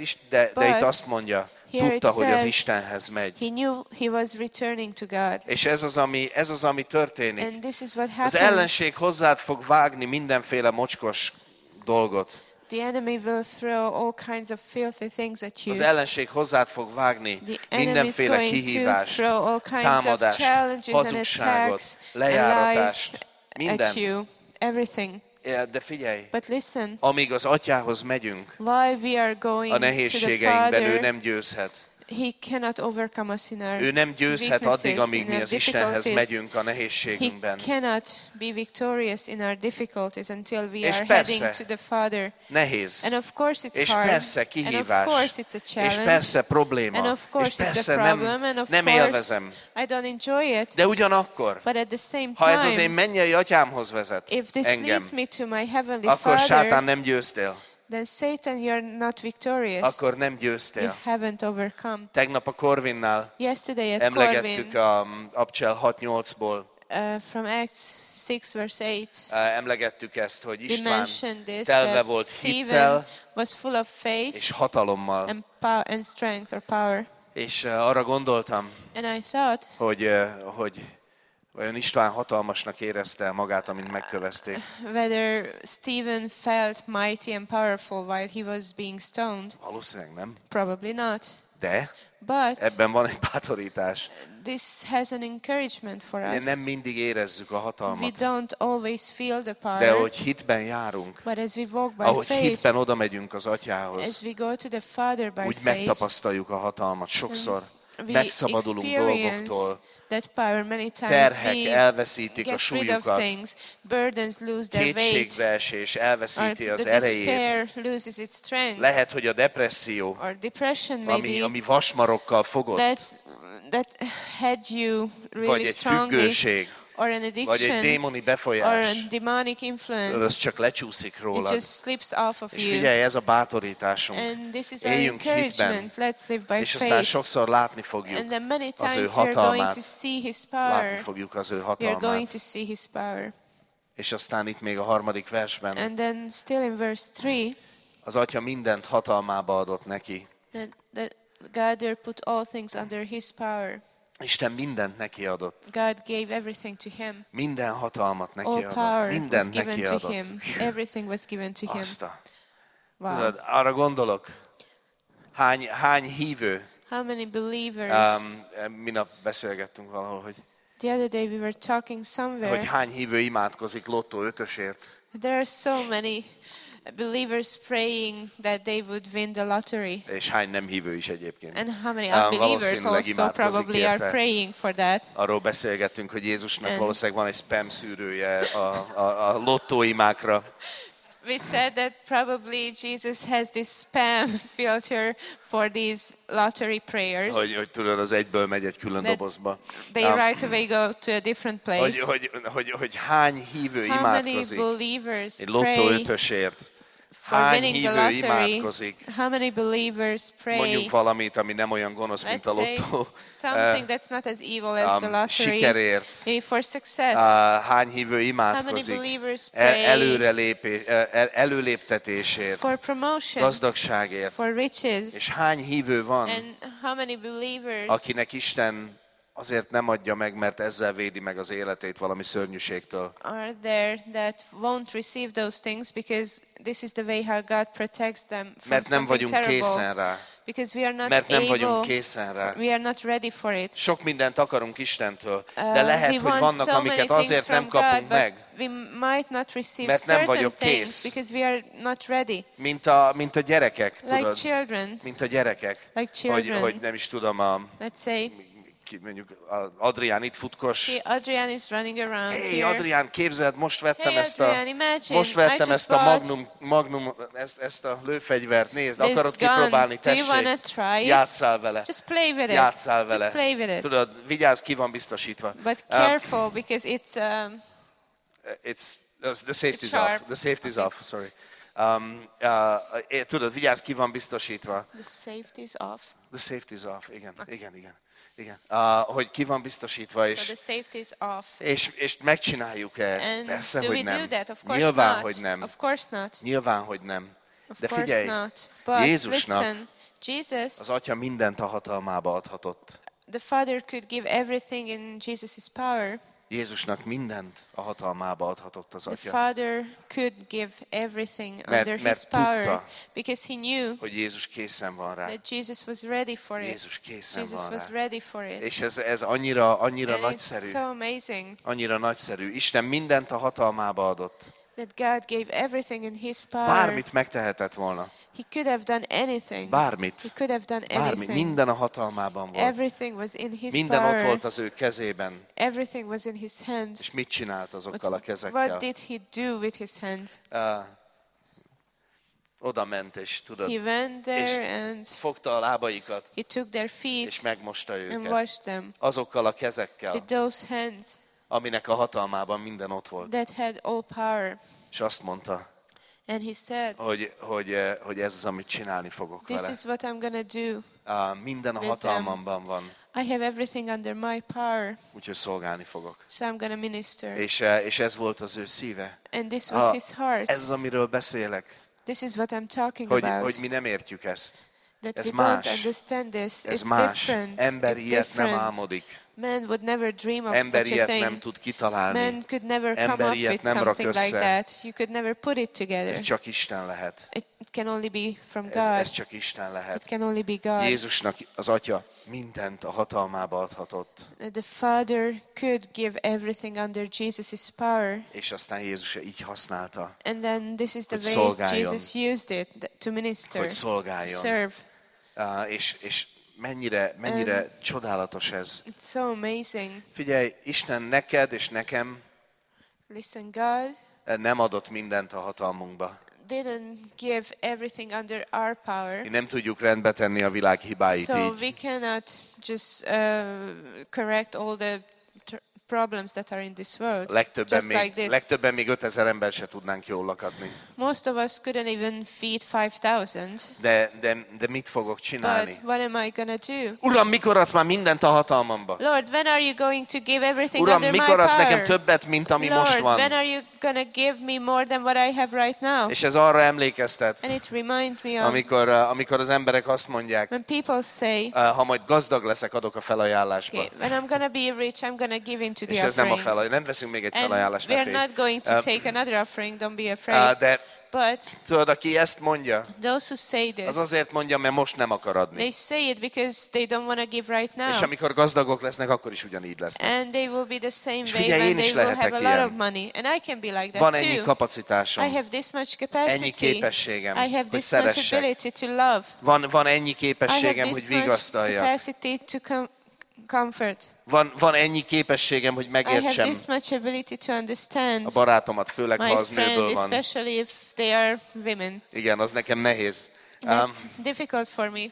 [SPEAKER 3] itt azt mondja,
[SPEAKER 2] here
[SPEAKER 3] tudta,
[SPEAKER 2] it
[SPEAKER 3] hogy az
[SPEAKER 2] says,
[SPEAKER 3] Istenhez megy.
[SPEAKER 2] He knew he was returning to God.
[SPEAKER 3] És ez az, ami történik.
[SPEAKER 2] And this is what
[SPEAKER 3] Az
[SPEAKER 2] happens.
[SPEAKER 3] ellenség hozzád fog vágni mindenféle mocskos dolgot.
[SPEAKER 2] The enemy will throw all kinds of filthy things at you.
[SPEAKER 3] Az ellenség hozzád fog vágni
[SPEAKER 2] The enemy is
[SPEAKER 3] mindenféle
[SPEAKER 2] going to
[SPEAKER 3] kihívást,
[SPEAKER 2] throw all kinds
[SPEAKER 3] támadást,
[SPEAKER 2] of challenges and
[SPEAKER 3] hazugságot,
[SPEAKER 2] attacks and
[SPEAKER 3] lejáratást,
[SPEAKER 2] lies at
[SPEAKER 3] mindent.
[SPEAKER 2] you. Everything.
[SPEAKER 3] De figyelj,
[SPEAKER 2] But listen,
[SPEAKER 3] amíg az Atyához megyünk,
[SPEAKER 2] while we are going
[SPEAKER 3] a
[SPEAKER 2] to the
[SPEAKER 3] nehézségeinkben ő
[SPEAKER 2] Father,
[SPEAKER 3] nem győzhet.
[SPEAKER 2] He cannot overcome us in our
[SPEAKER 3] Ő nem győzhet
[SPEAKER 2] weaknesses,
[SPEAKER 3] addig, amíg
[SPEAKER 2] in
[SPEAKER 3] mi
[SPEAKER 2] our
[SPEAKER 3] az Istenhez
[SPEAKER 2] difficulties.
[SPEAKER 3] megyünk a
[SPEAKER 2] He
[SPEAKER 3] nehézségünkben.
[SPEAKER 2] cannot be victorious in our difficulties until we
[SPEAKER 3] És
[SPEAKER 2] are
[SPEAKER 3] persze,
[SPEAKER 2] heading to the Father.
[SPEAKER 3] Nehéz.
[SPEAKER 2] And of course it's
[SPEAKER 3] És
[SPEAKER 2] hard.
[SPEAKER 3] persze
[SPEAKER 2] And
[SPEAKER 3] kihívás.
[SPEAKER 2] of course it's a
[SPEAKER 3] És
[SPEAKER 2] challenge.
[SPEAKER 3] persze probléma.
[SPEAKER 2] And of
[SPEAKER 3] És
[SPEAKER 2] course it's a
[SPEAKER 3] persze
[SPEAKER 2] problem. And of
[SPEAKER 3] nem
[SPEAKER 2] course
[SPEAKER 3] élvezem.
[SPEAKER 2] I don't enjoy it.
[SPEAKER 3] De ugyanakkor,
[SPEAKER 2] But at the same
[SPEAKER 3] ha ez az én
[SPEAKER 2] time,
[SPEAKER 3] mennyei atyámhoz vezet
[SPEAKER 2] if this
[SPEAKER 3] engem,
[SPEAKER 2] leads me to my heavenly
[SPEAKER 3] akkor Sátán
[SPEAKER 2] Father,
[SPEAKER 3] nem győztél.
[SPEAKER 2] then Satan, you're not victorious.
[SPEAKER 3] Akkor nem
[SPEAKER 2] You
[SPEAKER 3] győztél.
[SPEAKER 2] haven't overcome.
[SPEAKER 3] Tegnap a Corvinnál
[SPEAKER 2] Yesterday at
[SPEAKER 3] emlegettük
[SPEAKER 2] Corvin,
[SPEAKER 3] a Abcsel 6-8-ból,
[SPEAKER 2] from Acts 6 verse 8,
[SPEAKER 3] emlegettük ezt, hogy
[SPEAKER 2] we
[SPEAKER 3] István
[SPEAKER 2] mentioned this,
[SPEAKER 3] telve
[SPEAKER 2] that
[SPEAKER 3] volt
[SPEAKER 2] Stephen
[SPEAKER 3] hittel
[SPEAKER 2] was full of faith
[SPEAKER 3] és hatalommal.
[SPEAKER 2] and strength or power.
[SPEAKER 3] És arra gondoltam,
[SPEAKER 2] And I thought,
[SPEAKER 3] hogy vajon István hatalmasnak érezte magát, amint megkövezték.
[SPEAKER 2] whether Stephen felt mighty and powerful while he was being stoned.
[SPEAKER 3] Valószínűleg nem.
[SPEAKER 2] Probably not.
[SPEAKER 3] De
[SPEAKER 2] But
[SPEAKER 3] ebben van egy bátorítás.
[SPEAKER 2] this has an encouragement for us.
[SPEAKER 3] Nem mindig érezzük a
[SPEAKER 2] We
[SPEAKER 3] hatalmat,
[SPEAKER 2] don't always feel the
[SPEAKER 3] de
[SPEAKER 2] power,
[SPEAKER 3] ahogy hitben járunk,
[SPEAKER 2] but as we walk by
[SPEAKER 3] ahogy
[SPEAKER 2] faith,
[SPEAKER 3] hitben oda megyünk az
[SPEAKER 2] as
[SPEAKER 3] Atyához,
[SPEAKER 2] we go to the Father by
[SPEAKER 3] úgy
[SPEAKER 2] faith,
[SPEAKER 3] megtapasztaljuk a hatalmat sokszor. megszabadulunk
[SPEAKER 2] experience
[SPEAKER 3] dolgoktól,
[SPEAKER 2] that power many times.
[SPEAKER 3] terhek
[SPEAKER 2] We
[SPEAKER 3] elveszítik a
[SPEAKER 2] get rid of
[SPEAKER 3] súlyukat,
[SPEAKER 2] things, burdens lose their weight,
[SPEAKER 3] kétségbeesés
[SPEAKER 2] or
[SPEAKER 3] elveszíti az
[SPEAKER 2] the
[SPEAKER 3] erejét.
[SPEAKER 2] despair loses its strength,
[SPEAKER 3] Lehet, hogy a depresszió,
[SPEAKER 2] or depression maybe
[SPEAKER 3] ami vasmarokkal fogott,
[SPEAKER 2] that had you
[SPEAKER 3] vagy
[SPEAKER 2] really
[SPEAKER 3] egy
[SPEAKER 2] strongly,
[SPEAKER 3] függőség,
[SPEAKER 2] or an
[SPEAKER 3] vagy egy
[SPEAKER 2] addiction,
[SPEAKER 3] démoni
[SPEAKER 2] or
[SPEAKER 3] befolyás,
[SPEAKER 2] a demonic influence.
[SPEAKER 3] az csak lecsúszik
[SPEAKER 2] It
[SPEAKER 3] rólad.
[SPEAKER 2] just slips off of
[SPEAKER 3] És
[SPEAKER 2] you.
[SPEAKER 3] figyelj, ez a bátorításunk.
[SPEAKER 2] And this is our
[SPEAKER 3] Éljünk hitben,
[SPEAKER 2] encouragement. Let's live by
[SPEAKER 3] és aztán
[SPEAKER 2] faith.
[SPEAKER 3] sokszor látni fogjuk
[SPEAKER 2] And then many
[SPEAKER 3] az ő
[SPEAKER 2] times we are going
[SPEAKER 3] hatalmát,
[SPEAKER 2] to see His
[SPEAKER 3] látni
[SPEAKER 2] power.
[SPEAKER 3] fogjuk az ő
[SPEAKER 2] We are going
[SPEAKER 3] hatalmát.
[SPEAKER 2] to see His power.
[SPEAKER 3] És aztán itt még a 3. versben,
[SPEAKER 2] And then still in verse 3,
[SPEAKER 3] az Atya mindent hatalmába adott neki.
[SPEAKER 2] that God put all things under His power.
[SPEAKER 3] Isten mindent neki adott.
[SPEAKER 2] God gave everything to Him.
[SPEAKER 3] Minden hatalmat neki
[SPEAKER 2] All
[SPEAKER 3] adott.
[SPEAKER 2] power was
[SPEAKER 3] Mindent
[SPEAKER 2] given
[SPEAKER 3] neki
[SPEAKER 2] to
[SPEAKER 3] adott.
[SPEAKER 2] Him. Everything was given to Him. Wow.
[SPEAKER 3] Tudod, arra gondolok, hány hívő,
[SPEAKER 2] How many believers?
[SPEAKER 3] minap beszélgettünk valahol, hogy
[SPEAKER 2] The other day we were talking somewhere.
[SPEAKER 3] hány hívő imádkozik lottó 5-ösért.
[SPEAKER 2] There are so many believers praying that they would win the lottery.
[SPEAKER 3] És hány nem hívő is egyébként.
[SPEAKER 2] And how many unbelievers
[SPEAKER 3] valószínűleg
[SPEAKER 2] also
[SPEAKER 3] imádkozik
[SPEAKER 2] probably are
[SPEAKER 3] érte.
[SPEAKER 2] praying for that.
[SPEAKER 3] Arról beszélgettünk, hogy Jézusnak
[SPEAKER 2] And-
[SPEAKER 3] valószínűleg van egy spam szűrője a lottóimákra.
[SPEAKER 2] We said that probably Jesus has this spam filter for these lottery prayers.
[SPEAKER 3] Hogy tudod, az egyből megy egy külön
[SPEAKER 2] That
[SPEAKER 3] dobozba.
[SPEAKER 2] They right away go to a different place.
[SPEAKER 3] Hogy hány hívő
[SPEAKER 2] How many
[SPEAKER 3] imádkozik
[SPEAKER 2] believers
[SPEAKER 3] egy lottó
[SPEAKER 2] pray
[SPEAKER 3] 5-ösért.
[SPEAKER 2] for
[SPEAKER 3] Hány
[SPEAKER 2] winning the
[SPEAKER 3] hívő
[SPEAKER 2] lottery?
[SPEAKER 3] imádkozik?
[SPEAKER 2] How many believers pray?
[SPEAKER 3] Mondjuk valamit, ami nem olyan gonosz, mint
[SPEAKER 2] Let's
[SPEAKER 3] a
[SPEAKER 2] say
[SPEAKER 3] lottó.
[SPEAKER 2] something that's not as evil as the lottery.
[SPEAKER 3] Sikerért.
[SPEAKER 2] Maybe for success.
[SPEAKER 3] Hány hívő
[SPEAKER 2] How many
[SPEAKER 3] imádkozik?
[SPEAKER 2] believers pray
[SPEAKER 3] Előléptetésért,
[SPEAKER 2] for promotion,
[SPEAKER 3] gazdagságért.
[SPEAKER 2] for riches?
[SPEAKER 3] És hány hívő van,
[SPEAKER 2] And how many believers
[SPEAKER 3] akinek Isten azért nem adja meg, mert ezzel védi meg az életét valami szörnyűségtől.
[SPEAKER 2] are there that won't receive those things because this is the way how God protects them from
[SPEAKER 3] Mert nem
[SPEAKER 2] something
[SPEAKER 3] vagyunk
[SPEAKER 2] terrible?
[SPEAKER 3] készen rá.
[SPEAKER 2] Because we are not
[SPEAKER 3] Mert nem
[SPEAKER 2] able,
[SPEAKER 3] vagyunk készen rá.
[SPEAKER 2] we are not ready for it.
[SPEAKER 3] Sok mindent akarunk Istentől, de
[SPEAKER 2] We
[SPEAKER 3] lehet, hogy
[SPEAKER 2] want
[SPEAKER 3] vannak,
[SPEAKER 2] so
[SPEAKER 3] amiket
[SPEAKER 2] many
[SPEAKER 3] azért
[SPEAKER 2] things
[SPEAKER 3] nem
[SPEAKER 2] from
[SPEAKER 3] kapunk
[SPEAKER 2] God,
[SPEAKER 3] meg,
[SPEAKER 2] but we might not receive
[SPEAKER 3] Mert nem
[SPEAKER 2] certain
[SPEAKER 3] vagyok
[SPEAKER 2] things
[SPEAKER 3] kész.
[SPEAKER 2] because we are not ready.
[SPEAKER 3] mint a gyerekek,
[SPEAKER 2] Like
[SPEAKER 3] tudod?
[SPEAKER 2] children,
[SPEAKER 3] Mint a gyerekek.
[SPEAKER 2] like children.
[SPEAKER 3] Hogy nem is tudom,
[SPEAKER 2] Let's say,
[SPEAKER 3] mondjuk Adrián itt futkos.
[SPEAKER 2] okay, Adrian is running around
[SPEAKER 3] Hey,
[SPEAKER 2] here.
[SPEAKER 3] Adrián, képzeld, most vettem
[SPEAKER 2] Hey,
[SPEAKER 3] ezt
[SPEAKER 2] Adrian, imagine,
[SPEAKER 3] most vettem
[SPEAKER 2] I just
[SPEAKER 3] ezt a
[SPEAKER 2] bought
[SPEAKER 3] Magnum ezt a lőfegyvert, nézd,
[SPEAKER 2] this
[SPEAKER 3] akarod
[SPEAKER 2] gun.
[SPEAKER 3] kipróbálni,
[SPEAKER 2] Do you wanna
[SPEAKER 3] tessék,
[SPEAKER 2] try it?
[SPEAKER 3] játsszál vele,
[SPEAKER 2] Just play with it.
[SPEAKER 3] játsszál
[SPEAKER 2] Just
[SPEAKER 3] vele.
[SPEAKER 2] play with it.
[SPEAKER 3] Tudod, vigyázz, ki van biztosítva.
[SPEAKER 2] But careful because it's
[SPEAKER 3] The safety's
[SPEAKER 2] It's
[SPEAKER 3] off.
[SPEAKER 2] sharp.
[SPEAKER 3] The safety's off, sorry. Tudod, vigyázz, ki van biztosítva.
[SPEAKER 2] the safety's off.
[SPEAKER 3] The safety's off, igen. Hogy ki van biztosítva,
[SPEAKER 2] So
[SPEAKER 3] és
[SPEAKER 2] the safety's off.
[SPEAKER 3] és megcsináljuk ezt?
[SPEAKER 2] And
[SPEAKER 3] Persze,
[SPEAKER 2] do
[SPEAKER 3] hogy
[SPEAKER 2] we do
[SPEAKER 3] nem.
[SPEAKER 2] that? Of course
[SPEAKER 3] Nyilván,
[SPEAKER 2] not.
[SPEAKER 3] hogy nem.
[SPEAKER 2] Of course not.
[SPEAKER 3] Nyilván, hogy nem.
[SPEAKER 2] Of
[SPEAKER 3] De
[SPEAKER 2] course
[SPEAKER 3] figyelj,
[SPEAKER 2] not. But
[SPEAKER 3] Jézusnak
[SPEAKER 2] listen, Jesus,
[SPEAKER 3] az Atya mindent a hatalmába adhatott.
[SPEAKER 2] the Father could give everything in Jesus' power.
[SPEAKER 3] Jézusnak mindent a hatalmába adhatott az
[SPEAKER 2] The
[SPEAKER 3] Atya.
[SPEAKER 2] Father could give everything
[SPEAKER 3] Mert-
[SPEAKER 2] under
[SPEAKER 3] mert
[SPEAKER 2] His power
[SPEAKER 3] tudta,
[SPEAKER 2] because He knew
[SPEAKER 3] Hogy Jézus készen van rá.
[SPEAKER 2] that Jesus was ready for it.
[SPEAKER 3] Jézus készen
[SPEAKER 2] Jesus
[SPEAKER 3] van
[SPEAKER 2] was
[SPEAKER 3] rá.
[SPEAKER 2] ready for it.
[SPEAKER 3] És ez annyira
[SPEAKER 2] And it's
[SPEAKER 3] nagyszerű.
[SPEAKER 2] so amazing
[SPEAKER 3] Annyira nagyszerű. Isten mindent a hatalmába adott.
[SPEAKER 2] that God gave everything in His power.
[SPEAKER 3] Bármit megtehetett volna.
[SPEAKER 2] He could have done anything.
[SPEAKER 3] Bármit.
[SPEAKER 2] He could have done
[SPEAKER 3] Bármi.
[SPEAKER 2] anything.
[SPEAKER 3] Minden a hatalmában volt.
[SPEAKER 2] Everything was in His
[SPEAKER 3] Minden ott
[SPEAKER 2] power.
[SPEAKER 3] volt az ő kezében.
[SPEAKER 2] Everything was in His hand.
[SPEAKER 3] És mit csinált
[SPEAKER 2] But
[SPEAKER 3] azokkal a
[SPEAKER 2] what
[SPEAKER 3] kezekkel?
[SPEAKER 2] did He do with His hands?
[SPEAKER 3] Oda ment, és tudod,
[SPEAKER 2] He went
[SPEAKER 3] és
[SPEAKER 2] there and
[SPEAKER 3] fogta a lábaikat,
[SPEAKER 2] He took their feet
[SPEAKER 3] és megmosta
[SPEAKER 2] and
[SPEAKER 3] őket.
[SPEAKER 2] washed them
[SPEAKER 3] Azokkal a kezekkel,
[SPEAKER 2] with those hands
[SPEAKER 3] aminek a hatalmában minden ott volt.
[SPEAKER 2] that had all power.
[SPEAKER 3] És azt mondta,
[SPEAKER 2] And He said,
[SPEAKER 3] hogy ez az, amit csinálni fogok
[SPEAKER 2] this
[SPEAKER 3] vele.
[SPEAKER 2] is what I'm going to do.
[SPEAKER 3] Minden a
[SPEAKER 2] with
[SPEAKER 3] hatalmamban van,
[SPEAKER 2] I have everything under my power,
[SPEAKER 3] úgyhogy szolgálni fogok.
[SPEAKER 2] so I'm going to minister.
[SPEAKER 3] És ez volt az ő szíve.
[SPEAKER 2] And this was His heart.
[SPEAKER 3] Ez az, amiről beszélek,
[SPEAKER 2] This is what I'm talking
[SPEAKER 3] hogy
[SPEAKER 2] about.
[SPEAKER 3] mi nem értjük ezt.
[SPEAKER 2] That
[SPEAKER 3] ez
[SPEAKER 2] we don't
[SPEAKER 3] más.
[SPEAKER 2] understand this.
[SPEAKER 3] Ez
[SPEAKER 2] It's
[SPEAKER 3] más.
[SPEAKER 2] different.
[SPEAKER 3] Ember
[SPEAKER 2] It's
[SPEAKER 3] ilyet nem
[SPEAKER 2] different.
[SPEAKER 3] álmodik.
[SPEAKER 2] Man would never dream of
[SPEAKER 3] Ember
[SPEAKER 2] such a
[SPEAKER 3] ilyet
[SPEAKER 2] thing.
[SPEAKER 3] nem tud kitalálni.
[SPEAKER 2] Man could never come
[SPEAKER 3] Ember
[SPEAKER 2] up
[SPEAKER 3] ilyet
[SPEAKER 2] with
[SPEAKER 3] nem rak
[SPEAKER 2] something like
[SPEAKER 3] össze.
[SPEAKER 2] that. You could never put it together.
[SPEAKER 3] Ez csak Isten lehet.
[SPEAKER 2] It can only be from God.
[SPEAKER 3] Ez csak Isten
[SPEAKER 2] It
[SPEAKER 3] lehet.
[SPEAKER 2] can only be God.
[SPEAKER 3] Jézusnak az Atya mindent a hatalmába adhatott,
[SPEAKER 2] The Father could give everything under Jesus' power.
[SPEAKER 3] és aztán Jézus így használta,
[SPEAKER 2] And then this is the
[SPEAKER 3] Hogy
[SPEAKER 2] way
[SPEAKER 3] szolgáljon.
[SPEAKER 2] Jesus used it to minister,
[SPEAKER 3] hogy
[SPEAKER 2] to
[SPEAKER 3] szolgáljon.
[SPEAKER 2] serve.
[SPEAKER 3] És mennyire csodálatos ez.
[SPEAKER 2] It's so amazing.
[SPEAKER 3] Figyelj, Isten neked és nekem
[SPEAKER 2] Listen, God
[SPEAKER 3] nem adott mindent a hatalmunkba.
[SPEAKER 2] didn't give everything under our power.
[SPEAKER 3] Mi nem tudjuk rendbe tenni a világ hibáit
[SPEAKER 2] So
[SPEAKER 3] így.
[SPEAKER 2] we cannot just correct all the problems that are in this world.
[SPEAKER 3] Legtöbben még 5000 ember se tudnánk jól lakatni.
[SPEAKER 2] Most of us couldn't even feed 5,000.
[SPEAKER 3] De mit fogok csinálni?
[SPEAKER 2] But what am I gonna do?
[SPEAKER 3] Uram, mikor adsz már mindent a hatalmamba?
[SPEAKER 2] Lord, when are you going to give everything
[SPEAKER 3] Uram,
[SPEAKER 2] under my
[SPEAKER 3] mikor adsz nekem
[SPEAKER 2] power?
[SPEAKER 3] többet, mint ami
[SPEAKER 2] Lord,
[SPEAKER 3] most van?
[SPEAKER 2] when are you gonna give me more than what I have right now?
[SPEAKER 3] És ez arra emlékeztet,
[SPEAKER 2] And it reminds me of
[SPEAKER 3] amikor az emberek azt mondják,
[SPEAKER 2] when people say,
[SPEAKER 3] ha majd gazdag leszek, adok a felajánlásba.
[SPEAKER 2] okay, when I'm gonna be rich, I'm gonna give into
[SPEAKER 3] És
[SPEAKER 2] the
[SPEAKER 3] ez nem a
[SPEAKER 2] offering.
[SPEAKER 3] felajánlás, nem veszünk még egy
[SPEAKER 2] And
[SPEAKER 3] felajánlást,
[SPEAKER 2] we're
[SPEAKER 3] ne félj.
[SPEAKER 2] not going to take another offering, don't be afraid.
[SPEAKER 3] De
[SPEAKER 2] But
[SPEAKER 3] tudod, aki ezt mondja,
[SPEAKER 2] those who say this,
[SPEAKER 3] az azért mondja, mert most nem akar adni.
[SPEAKER 2] they say it because they don't want to give right now.
[SPEAKER 3] És amikor gazdagok lesznek, akkor is ugyanígy lesznek.
[SPEAKER 2] And they will be the same
[SPEAKER 3] És
[SPEAKER 2] way
[SPEAKER 3] figyelj,
[SPEAKER 2] when
[SPEAKER 3] én is
[SPEAKER 2] they will have
[SPEAKER 3] lehetek
[SPEAKER 2] a lot
[SPEAKER 3] ilyen.
[SPEAKER 2] of money. And I can be like that
[SPEAKER 3] Van ennyi
[SPEAKER 2] too.
[SPEAKER 3] kapacitásom,
[SPEAKER 2] I have this much
[SPEAKER 3] ennyi
[SPEAKER 2] capacity.
[SPEAKER 3] képességem,
[SPEAKER 2] I have
[SPEAKER 3] hogy
[SPEAKER 2] this much
[SPEAKER 3] szeressek.
[SPEAKER 2] ability to love.
[SPEAKER 3] Van ennyi
[SPEAKER 2] I
[SPEAKER 3] képességem,
[SPEAKER 2] have
[SPEAKER 3] hogy
[SPEAKER 2] this much
[SPEAKER 3] vigasztaljak.
[SPEAKER 2] capacity to comfort.
[SPEAKER 3] Van ennyi képességem, hogy
[SPEAKER 2] I have
[SPEAKER 3] megértsem
[SPEAKER 2] this much ability to understand
[SPEAKER 3] a barátomat, főleg ha
[SPEAKER 2] my
[SPEAKER 3] az
[SPEAKER 2] friend,
[SPEAKER 3] nőből van.
[SPEAKER 2] especially if they are women.
[SPEAKER 3] Igen, az nekem nehéz.
[SPEAKER 2] That's difficult for me.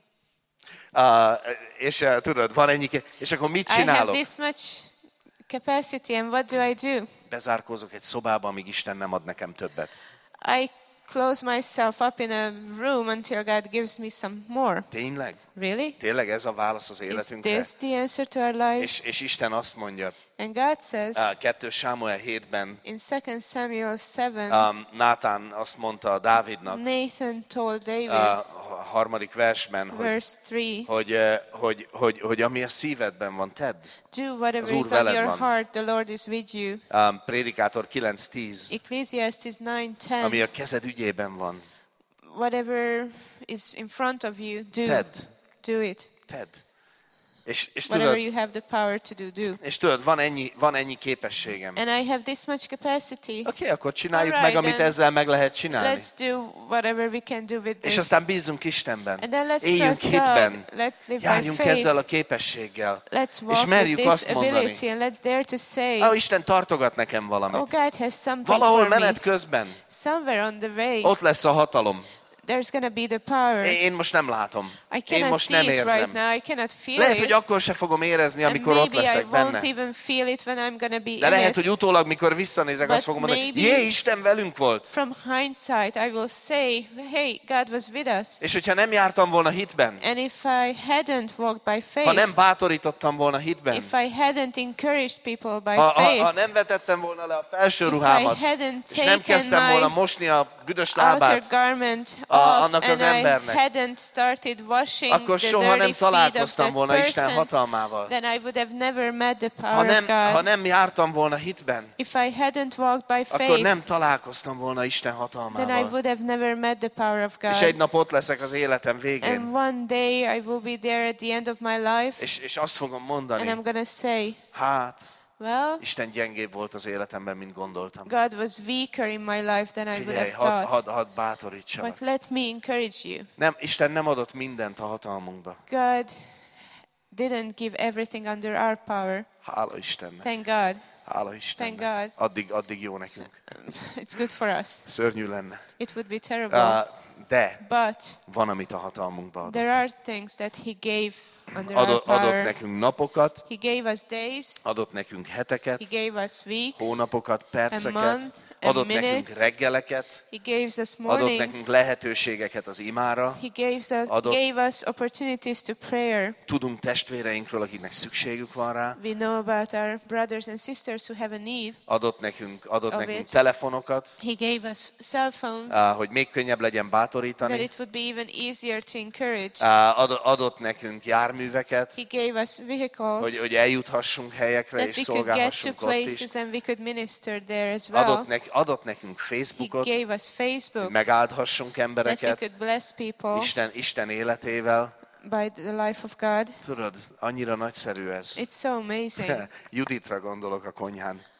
[SPEAKER 3] És tudod, van ennyi és akkor mit
[SPEAKER 2] I have
[SPEAKER 3] csinálok?
[SPEAKER 2] this much capacity, and what do I do?
[SPEAKER 3] Bezárkózok egy szobába, amíg Isten nem ad nekem többet.
[SPEAKER 2] I close myself up in a room until God gives me some more.
[SPEAKER 3] Tényleg?
[SPEAKER 2] Really?
[SPEAKER 3] Tényleg ez a válasz az
[SPEAKER 2] Is
[SPEAKER 3] életünkre?
[SPEAKER 2] this the answer to our lives?
[SPEAKER 3] És Isten azt mondja,
[SPEAKER 2] And God says
[SPEAKER 3] 2 Sámuel 7-ben,
[SPEAKER 2] in 2 Samuel 7,
[SPEAKER 3] Nátán azt mondta Dávidnak,
[SPEAKER 2] Nathan told David,
[SPEAKER 3] a 3. versben,
[SPEAKER 2] verse 3,
[SPEAKER 3] hogy ami a szívedben van, tedd.
[SPEAKER 2] do whatever
[SPEAKER 3] az Úr
[SPEAKER 2] is on
[SPEAKER 3] veled
[SPEAKER 2] your
[SPEAKER 3] van.
[SPEAKER 2] heart, the Lord is with you.
[SPEAKER 3] Prédikátor 9:10,
[SPEAKER 2] Ecclesiastes 9:10,
[SPEAKER 3] ami a kezed ügyében van,
[SPEAKER 2] whatever is in front of you,
[SPEAKER 3] tedd.
[SPEAKER 2] do it.
[SPEAKER 3] Tedd. És
[SPEAKER 2] Whatever
[SPEAKER 3] tudod,
[SPEAKER 2] you have the power to do.
[SPEAKER 3] és tudod, van ennyi képességem.
[SPEAKER 2] And I have this much capacity.
[SPEAKER 3] Oké, akkor csináljuk
[SPEAKER 2] Alright,
[SPEAKER 3] meg, amit
[SPEAKER 2] then
[SPEAKER 3] ezzel meg lehet csinálni.
[SPEAKER 2] Let's do whatever we can do with
[SPEAKER 3] És
[SPEAKER 2] this.
[SPEAKER 3] aztán bízzunk Istenben.
[SPEAKER 2] And then let's
[SPEAKER 3] Éljünk
[SPEAKER 2] trust
[SPEAKER 3] hitben.
[SPEAKER 2] God. Let's live by
[SPEAKER 3] Járjunk
[SPEAKER 2] faith.
[SPEAKER 3] ezzel a képességgel.
[SPEAKER 2] Let's
[SPEAKER 3] És
[SPEAKER 2] walk with
[SPEAKER 3] merjük
[SPEAKER 2] this
[SPEAKER 3] azt mondani,
[SPEAKER 2] ability, and let's dare to say,
[SPEAKER 3] Isten tartogat nekem
[SPEAKER 2] oh,
[SPEAKER 3] valamit.
[SPEAKER 2] God has something
[SPEAKER 3] Valahol
[SPEAKER 2] for me.
[SPEAKER 3] menet közben
[SPEAKER 2] Somewhere on the way,
[SPEAKER 3] ott lesz a hatalom.
[SPEAKER 2] there's going to be the power.
[SPEAKER 3] Én most nem látom.
[SPEAKER 2] I
[SPEAKER 3] Én
[SPEAKER 2] cannot
[SPEAKER 3] most
[SPEAKER 2] see
[SPEAKER 3] nem
[SPEAKER 2] it right
[SPEAKER 3] érzem.
[SPEAKER 2] now. I cannot feel
[SPEAKER 3] Lehet,
[SPEAKER 2] it.
[SPEAKER 3] hogy akkor se fogom érezni,
[SPEAKER 2] And
[SPEAKER 3] amikor ott
[SPEAKER 2] maybe I
[SPEAKER 3] leszek
[SPEAKER 2] won't
[SPEAKER 3] benne.
[SPEAKER 2] even feel it when I'm going to be
[SPEAKER 3] De
[SPEAKER 2] in
[SPEAKER 3] lehet,
[SPEAKER 2] it.
[SPEAKER 3] hogy utólag, mikor visszanézek,
[SPEAKER 2] But
[SPEAKER 3] azt fogom mondani,
[SPEAKER 2] maybe-
[SPEAKER 3] jé, Isten velünk volt.
[SPEAKER 2] From hindsight, I will say, hey, God was with us.
[SPEAKER 3] És hogyha nem jártam volna hitben,
[SPEAKER 2] And if I hadn't walked by
[SPEAKER 3] ha
[SPEAKER 2] faith,
[SPEAKER 3] nem bátorítottam volna hitben,
[SPEAKER 2] if I hadn't encouraged people by
[SPEAKER 3] ha
[SPEAKER 2] faith,
[SPEAKER 3] nem vetettem volna le a felső
[SPEAKER 2] if I
[SPEAKER 3] ruhámat,
[SPEAKER 2] hadn't
[SPEAKER 3] és nem
[SPEAKER 2] taken
[SPEAKER 3] kezdtem volna
[SPEAKER 2] my
[SPEAKER 3] mosni a büdös
[SPEAKER 2] outer
[SPEAKER 3] lábát,
[SPEAKER 2] garment off,
[SPEAKER 3] annak az
[SPEAKER 2] and I
[SPEAKER 3] embernek,
[SPEAKER 2] hadn't started washing
[SPEAKER 3] akkor
[SPEAKER 2] the
[SPEAKER 3] soha
[SPEAKER 2] dirty
[SPEAKER 3] nem
[SPEAKER 2] feet of
[SPEAKER 3] találkoztam
[SPEAKER 2] that
[SPEAKER 3] volna Isten
[SPEAKER 2] person,
[SPEAKER 3] hatalmával.
[SPEAKER 2] then I would have never met the
[SPEAKER 3] Ha
[SPEAKER 2] power of
[SPEAKER 3] nem, ha
[SPEAKER 2] God.
[SPEAKER 3] nem jártam volna hitben,
[SPEAKER 2] If I hadn't walked by
[SPEAKER 3] akkor
[SPEAKER 2] faith,
[SPEAKER 3] nem találkoztam volna Isten
[SPEAKER 2] then I
[SPEAKER 3] hatalmával.
[SPEAKER 2] would have never met the power of
[SPEAKER 3] És egy
[SPEAKER 2] God.
[SPEAKER 3] nap ott leszek az életem végén,
[SPEAKER 2] And one day I will be there at the end of my life,
[SPEAKER 3] és azt fogom
[SPEAKER 2] and
[SPEAKER 3] mondani,
[SPEAKER 2] I'm going to say,
[SPEAKER 3] hát,
[SPEAKER 2] well,
[SPEAKER 3] Isten gyengébb volt az életemben, mint gondoltam.
[SPEAKER 2] God was weaker in my life than I would
[SPEAKER 3] Figyelj,
[SPEAKER 2] have thought.
[SPEAKER 3] hadd bátorítsalak.
[SPEAKER 2] But let me encourage you.
[SPEAKER 3] Isten nem adott mindent a hatalmunkba.
[SPEAKER 2] God didn't give everything under our power.
[SPEAKER 3] Hála Istennek.
[SPEAKER 2] Thank God.
[SPEAKER 3] Hála Istennek.
[SPEAKER 2] Thank God.
[SPEAKER 3] Addig jó nekünk.
[SPEAKER 2] It's good for us.
[SPEAKER 3] Szörnyű lenne.
[SPEAKER 2] It would be terrible.
[SPEAKER 3] De
[SPEAKER 2] But
[SPEAKER 3] van, amit a hatalmunkba adott.
[SPEAKER 2] there are things that He gave under our
[SPEAKER 3] Adott
[SPEAKER 2] power.
[SPEAKER 3] nekünk napokat,
[SPEAKER 2] He gave us days.
[SPEAKER 3] adott nekünk heteket,
[SPEAKER 2] He gave us weeks.
[SPEAKER 3] hónapokat, perceket,
[SPEAKER 2] month, a
[SPEAKER 3] adott nekünk
[SPEAKER 2] minute.
[SPEAKER 3] reggeleket,
[SPEAKER 2] He gave us
[SPEAKER 3] adott
[SPEAKER 2] mornings.
[SPEAKER 3] nekünk lehetőségeket az imára,
[SPEAKER 2] He
[SPEAKER 3] adott-
[SPEAKER 2] gave us opportunities to prayer.
[SPEAKER 3] tudunk testvéreinkről, akiknek szükségük van rá,
[SPEAKER 2] We know about our brothers and sisters who have a need.
[SPEAKER 3] adott nekünk
[SPEAKER 2] Of it.
[SPEAKER 3] telefonokat,
[SPEAKER 2] He gave us cell phones
[SPEAKER 3] hogy még könnyebb legyen
[SPEAKER 2] that
[SPEAKER 3] bátorítani,
[SPEAKER 2] it would be even easier to encourage.
[SPEAKER 3] adott nekünk járműveket,
[SPEAKER 2] He gave us vehicles
[SPEAKER 3] hogy eljuthassunk helyekre
[SPEAKER 2] that
[SPEAKER 3] és
[SPEAKER 2] we could get to
[SPEAKER 3] szolgálhassunk ott is.
[SPEAKER 2] places and we could minister there as well.
[SPEAKER 3] Adott nekünk
[SPEAKER 2] He
[SPEAKER 3] Facebookot,
[SPEAKER 2] gave us
[SPEAKER 3] hogy
[SPEAKER 2] Facebook
[SPEAKER 3] megáldhassunk
[SPEAKER 2] that we
[SPEAKER 3] embereket
[SPEAKER 2] could bless people
[SPEAKER 3] Isten életével.
[SPEAKER 2] by the life of God.
[SPEAKER 3] Tudod, annyira nagyszerű ez.
[SPEAKER 2] It's so amazing.
[SPEAKER 3] Juditra gondolok a konyhán.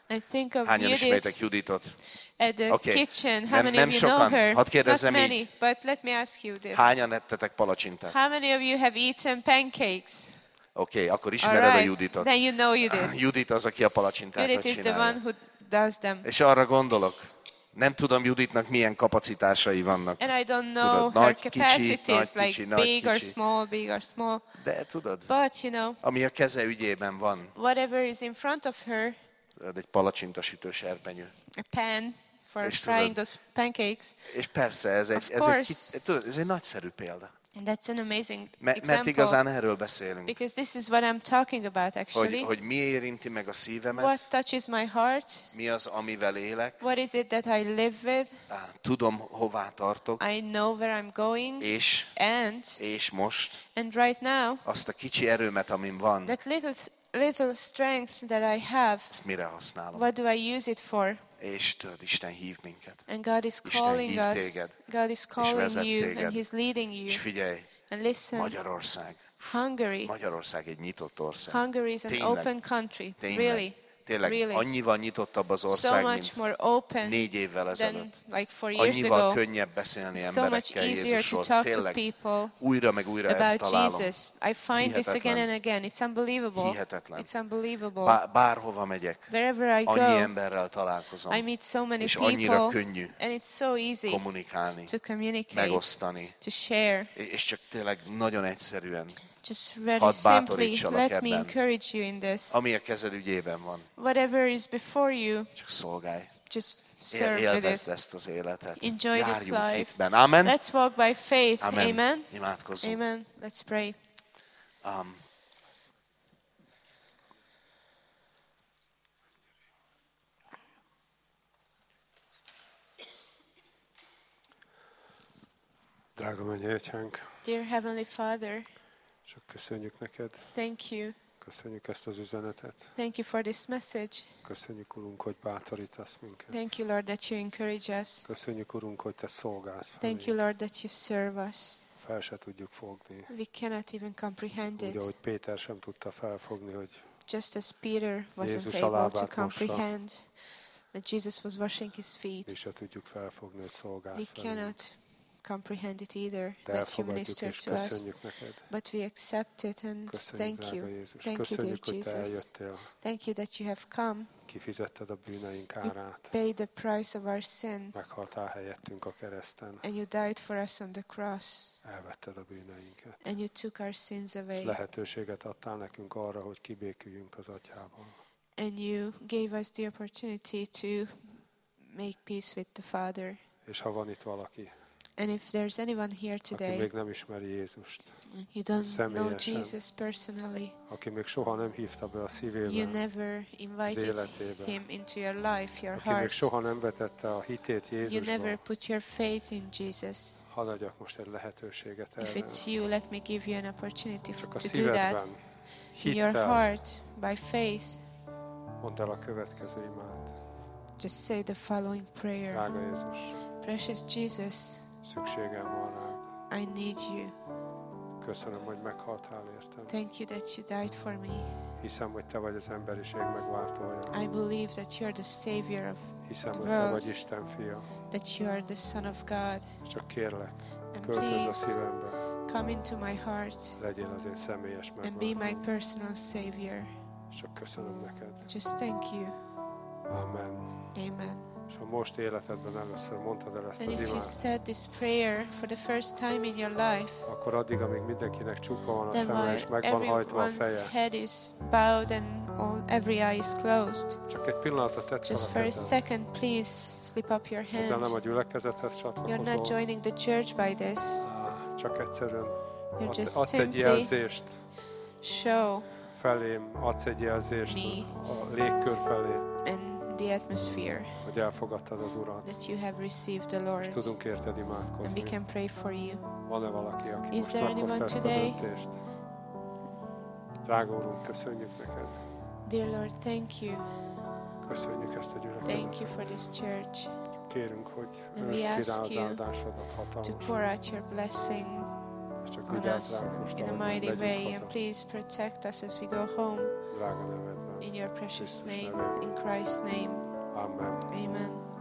[SPEAKER 2] I think of
[SPEAKER 3] Hányan ismeritek
[SPEAKER 2] Judith
[SPEAKER 3] Juditot?
[SPEAKER 2] at the
[SPEAKER 3] Okay.
[SPEAKER 2] kitchen. How many
[SPEAKER 3] Nem
[SPEAKER 2] of you know
[SPEAKER 3] sokan.
[SPEAKER 2] her?
[SPEAKER 3] Hadd
[SPEAKER 2] Not
[SPEAKER 3] kérdezzem
[SPEAKER 2] many,
[SPEAKER 3] így.
[SPEAKER 2] but let me ask you this.
[SPEAKER 3] Hányan ettetek palacsintát?
[SPEAKER 2] How many of you have eaten pancakes?
[SPEAKER 3] Oké, akkor
[SPEAKER 2] All
[SPEAKER 3] ismered a
[SPEAKER 2] right,
[SPEAKER 3] Juditot.
[SPEAKER 2] then you know Judith.
[SPEAKER 3] Judit az, aki a palacsintákat
[SPEAKER 2] Judith is the
[SPEAKER 3] csinálja.
[SPEAKER 2] one who does them.
[SPEAKER 3] És arra gondolok, nem tudom Juditnak milyen kapacitásai vannak.
[SPEAKER 2] And I don't know
[SPEAKER 3] Tudod,
[SPEAKER 2] her
[SPEAKER 3] nagy, kicsi,
[SPEAKER 2] capacities,
[SPEAKER 3] nagy,
[SPEAKER 2] like
[SPEAKER 3] kicsi, nagy,
[SPEAKER 2] big or
[SPEAKER 3] kicsi.
[SPEAKER 2] small, big or small.
[SPEAKER 3] De tudod,
[SPEAKER 2] But, you know,
[SPEAKER 3] ami a keze ügyében van,
[SPEAKER 2] whatever is in front of her,
[SPEAKER 3] egy palacsintasütős serpenyő.
[SPEAKER 2] a pan for
[SPEAKER 3] És
[SPEAKER 2] frying
[SPEAKER 3] tudod,
[SPEAKER 2] those pancakes,
[SPEAKER 3] És persze, ez
[SPEAKER 2] Of
[SPEAKER 3] egy
[SPEAKER 2] course.
[SPEAKER 3] tudod, ez egy nagyszerű példa.
[SPEAKER 2] and that's an amazing
[SPEAKER 3] Mert
[SPEAKER 2] example.
[SPEAKER 3] igazán erről beszélünk.
[SPEAKER 2] Because this is what I'm talking about, actually.
[SPEAKER 3] Hogy mi érinti meg a szívemet,
[SPEAKER 2] What touches my heart?
[SPEAKER 3] mi az, amivel élek,
[SPEAKER 2] What is it that I live with?
[SPEAKER 3] tudom, hová tartok,
[SPEAKER 2] I know where I'm going.
[SPEAKER 3] és most
[SPEAKER 2] And right now,
[SPEAKER 3] azt a kicsi erőmet, amin van,
[SPEAKER 2] that little strength that I have,
[SPEAKER 3] ezt mire használom.
[SPEAKER 2] what do I use it for?
[SPEAKER 3] És tudod, Isten hív minket.
[SPEAKER 2] And God is
[SPEAKER 3] Isten
[SPEAKER 2] calling
[SPEAKER 3] hív
[SPEAKER 2] us.
[SPEAKER 3] téged,
[SPEAKER 2] God is calling
[SPEAKER 3] vezet
[SPEAKER 2] you,
[SPEAKER 3] téged.
[SPEAKER 2] and He's leading you.
[SPEAKER 3] És figyelj,
[SPEAKER 2] And listen,
[SPEAKER 3] Magyarország.
[SPEAKER 2] Hungary.
[SPEAKER 3] Magyarország egy nyitott ország.
[SPEAKER 2] Hungary is an
[SPEAKER 3] Tényleg.
[SPEAKER 2] open country.
[SPEAKER 3] Tényleg.
[SPEAKER 2] Really.
[SPEAKER 3] Tényleg
[SPEAKER 2] Really.
[SPEAKER 3] annyival nyitottabb az
[SPEAKER 2] So
[SPEAKER 3] ország,
[SPEAKER 2] much
[SPEAKER 3] mint
[SPEAKER 2] more open
[SPEAKER 3] 4 évvel
[SPEAKER 2] than
[SPEAKER 3] ezelőtt.
[SPEAKER 2] like 4 years
[SPEAKER 3] Annyival
[SPEAKER 2] ago.
[SPEAKER 3] könnyebb beszélni
[SPEAKER 2] So much
[SPEAKER 3] emberekkel
[SPEAKER 2] easier to
[SPEAKER 3] Jézusról.
[SPEAKER 2] talk to
[SPEAKER 3] Tényleg
[SPEAKER 2] people
[SPEAKER 3] újra meg újra ezt
[SPEAKER 2] about
[SPEAKER 3] találom.
[SPEAKER 2] Jesus. I find this again and again. It's unbelievable.
[SPEAKER 3] Hihetetlen.
[SPEAKER 2] It's unbelievable.
[SPEAKER 3] Bárhova megyek,
[SPEAKER 2] Wherever I
[SPEAKER 3] annyi
[SPEAKER 2] go,
[SPEAKER 3] emberrel találkozom,
[SPEAKER 2] I meet so many
[SPEAKER 3] és annyira
[SPEAKER 2] people,
[SPEAKER 3] könnyű
[SPEAKER 2] and it's so easy
[SPEAKER 3] kommunikálni,
[SPEAKER 2] to communicate,
[SPEAKER 3] megosztani,
[SPEAKER 2] to share.
[SPEAKER 3] és csak tényleg nagyon egyszerűen,
[SPEAKER 2] Just very
[SPEAKER 3] hadd
[SPEAKER 2] simply,
[SPEAKER 3] bátorítsalak
[SPEAKER 2] let me
[SPEAKER 3] ebben.
[SPEAKER 2] encourage you in this.
[SPEAKER 3] ami a kezed ügyében van.
[SPEAKER 2] Whatever is before you,
[SPEAKER 3] Csak szolgálj.
[SPEAKER 2] just serve with
[SPEAKER 3] Élvezd
[SPEAKER 2] it.
[SPEAKER 3] ezt az életet.
[SPEAKER 2] Enjoy this
[SPEAKER 3] Járjunk
[SPEAKER 2] life.
[SPEAKER 3] hitben. Amen.
[SPEAKER 2] Let's walk by faith.
[SPEAKER 3] Amen.
[SPEAKER 2] Amen.
[SPEAKER 3] Imádkozzunk.
[SPEAKER 2] Amen. Let's pray.
[SPEAKER 1] Drága mennyei Atyánk,
[SPEAKER 2] Dear Heavenly Father,
[SPEAKER 1] csak köszönjük neked,
[SPEAKER 2] thank you.
[SPEAKER 1] köszönjük ezt az üzenetet,
[SPEAKER 2] Thank you for this message.
[SPEAKER 1] köszönjük, Urunk, hogy bátorítasz minket.
[SPEAKER 2] Thank you, Lord, that you encourage us.
[SPEAKER 1] Köszönjük, Urunk, hogy te szolgálsz
[SPEAKER 2] Thank you, Lord, that you serve us.
[SPEAKER 1] Fel se tudjuk fogni.
[SPEAKER 2] We cannot even comprehend
[SPEAKER 1] Úgy,
[SPEAKER 2] it.
[SPEAKER 1] ahogy Péter sem tudta felfogni, hogy
[SPEAKER 2] Just as Peter wasn't
[SPEAKER 1] Jézus a
[SPEAKER 2] able to
[SPEAKER 1] lábát mossa.
[SPEAKER 2] comprehend that Jesus was washing his feet.
[SPEAKER 1] mi se tudjuk felfogni, hogy
[SPEAKER 2] We
[SPEAKER 1] szolgálsz velünk.
[SPEAKER 2] cannot comprehend it either,
[SPEAKER 1] De
[SPEAKER 2] that you
[SPEAKER 1] elfogadjuk
[SPEAKER 2] minister
[SPEAKER 1] és
[SPEAKER 2] to us.
[SPEAKER 1] köszönjük neked.
[SPEAKER 2] But we accept it and
[SPEAKER 1] Köszönjük,
[SPEAKER 2] thank
[SPEAKER 1] drága
[SPEAKER 2] you.
[SPEAKER 1] Jézus.
[SPEAKER 2] Thank you, dear
[SPEAKER 1] Köszönjük, hogy te
[SPEAKER 2] Jesus.
[SPEAKER 1] eljöttél.
[SPEAKER 2] Thank you that you have come,
[SPEAKER 1] Kifizetted a bűneink
[SPEAKER 2] You
[SPEAKER 1] árát.
[SPEAKER 2] paid the price of our sin,
[SPEAKER 1] Meghaltál helyettünk a kereszten.
[SPEAKER 2] and you died for us on the cross,
[SPEAKER 1] Elvetted a bűneinket.
[SPEAKER 2] and you took our sins
[SPEAKER 1] És
[SPEAKER 2] away,
[SPEAKER 1] lehetőséget adtál nekünk arra, hogy kibéküljünk az Atyával.
[SPEAKER 2] and you gave us the opportunity to make peace with the Father.
[SPEAKER 1] És ha van itt valaki,
[SPEAKER 2] And if there's anyone here
[SPEAKER 1] aki
[SPEAKER 2] today,
[SPEAKER 1] még nem ismeri Jézust,
[SPEAKER 2] you don't know
[SPEAKER 1] személyesen,
[SPEAKER 2] Jesus personally,
[SPEAKER 1] aki még soha nem hívta be a
[SPEAKER 2] you
[SPEAKER 1] szívébe,
[SPEAKER 2] never invited
[SPEAKER 1] életébe,
[SPEAKER 2] him into your life, your
[SPEAKER 1] aki még
[SPEAKER 2] heart,
[SPEAKER 1] soha nem vetette a hitét
[SPEAKER 2] you never
[SPEAKER 1] Jézusba,
[SPEAKER 2] put your faith in Jesus.
[SPEAKER 1] hadd adjak most egy lehetőséget
[SPEAKER 2] If
[SPEAKER 1] erre.
[SPEAKER 2] it's you, let me give you an opportunity
[SPEAKER 1] Csak a
[SPEAKER 2] to do that.
[SPEAKER 1] szívedben,
[SPEAKER 2] In your
[SPEAKER 1] hittel,
[SPEAKER 2] heart, by faith,
[SPEAKER 1] mondd el a következő imát.
[SPEAKER 2] just say the following prayer.
[SPEAKER 1] Drága Jézus,
[SPEAKER 2] Precious Jesus,
[SPEAKER 1] szükségem van rád.
[SPEAKER 2] I need you.
[SPEAKER 1] Köszönöm, hogy meghaltál értem.
[SPEAKER 2] Thank you that you died for me.
[SPEAKER 1] Hiszem, hogy te vagy az emberiség megváltója.
[SPEAKER 2] I believe that you're the Savior of,
[SPEAKER 1] Hiszem, hogy te vagy Isten fia.
[SPEAKER 2] that you are the Son of God.
[SPEAKER 1] És csak kérlek,
[SPEAKER 2] And
[SPEAKER 1] költözz a
[SPEAKER 2] please
[SPEAKER 1] szívembe.
[SPEAKER 2] come into my heart
[SPEAKER 1] Legyél az én személyes
[SPEAKER 2] and be
[SPEAKER 1] megváltó.
[SPEAKER 2] my personal Savior.
[SPEAKER 1] És csak köszönöm neked.
[SPEAKER 2] Just thank you.
[SPEAKER 1] Amen.
[SPEAKER 2] Amen.
[SPEAKER 1] És ha most életedben először mondtad el ezt
[SPEAKER 2] And
[SPEAKER 1] az
[SPEAKER 2] if you
[SPEAKER 1] imát,
[SPEAKER 2] said this prayer for the first time in your life,
[SPEAKER 1] akkor addig, amíg mindenkinek csukva van a
[SPEAKER 2] then
[SPEAKER 1] szeme
[SPEAKER 2] while
[SPEAKER 1] és meg van hajtva a
[SPEAKER 2] everyone's
[SPEAKER 1] feje,
[SPEAKER 2] head is bowed and every eye is closed,
[SPEAKER 1] csak egy pillanatot tedd fel
[SPEAKER 2] just
[SPEAKER 1] a
[SPEAKER 2] for a
[SPEAKER 1] kezed.
[SPEAKER 2] second, please slip up your
[SPEAKER 1] Ezzel nem a
[SPEAKER 2] hand.
[SPEAKER 1] gyülekezethez
[SPEAKER 2] You're not
[SPEAKER 1] csatlakozol,
[SPEAKER 2] joining the church by this.
[SPEAKER 1] csak egyszerűen
[SPEAKER 2] You're just
[SPEAKER 1] adsz egy
[SPEAKER 2] simply
[SPEAKER 1] jelzést
[SPEAKER 2] show
[SPEAKER 1] felém, adsz egy jelzést
[SPEAKER 2] Me.
[SPEAKER 1] a légkör felé,
[SPEAKER 2] and the atmosphere
[SPEAKER 1] hogy elfogadtad az Urat.
[SPEAKER 2] that you have received the
[SPEAKER 1] És
[SPEAKER 2] Lord,
[SPEAKER 1] tudunk érted
[SPEAKER 2] and we
[SPEAKER 1] imádkozni.
[SPEAKER 2] can pray for you.
[SPEAKER 1] Van-e valaki, aki
[SPEAKER 2] Is
[SPEAKER 1] most
[SPEAKER 2] there
[SPEAKER 1] meghozta
[SPEAKER 2] anyone
[SPEAKER 1] ezt a
[SPEAKER 2] today?
[SPEAKER 1] döntést? Drága Urunk, köszönjük neked.
[SPEAKER 2] Dear Lord, thank you.
[SPEAKER 1] Köszönjük ezt a
[SPEAKER 2] Thank you
[SPEAKER 1] gyülekezetet.
[SPEAKER 2] for this church.
[SPEAKER 1] Kérünk, hogy
[SPEAKER 2] And we
[SPEAKER 1] ösd ki rá
[SPEAKER 2] ask
[SPEAKER 1] az
[SPEAKER 2] you
[SPEAKER 1] áldásodat
[SPEAKER 2] To
[SPEAKER 1] hatalmasan.
[SPEAKER 2] pour out your blessing
[SPEAKER 1] És csak
[SPEAKER 2] on
[SPEAKER 1] vigyázz
[SPEAKER 2] us
[SPEAKER 1] ránk most,
[SPEAKER 2] in a
[SPEAKER 1] ahogy
[SPEAKER 2] mighty
[SPEAKER 1] megyünk
[SPEAKER 2] way,
[SPEAKER 1] haza.
[SPEAKER 2] and please protect us as we go home.
[SPEAKER 1] Drága nevedben.
[SPEAKER 2] in your precious
[SPEAKER 1] Krisztus
[SPEAKER 2] name,
[SPEAKER 1] nevében.
[SPEAKER 2] in Christ's name.
[SPEAKER 1] Amen.
[SPEAKER 2] Amen.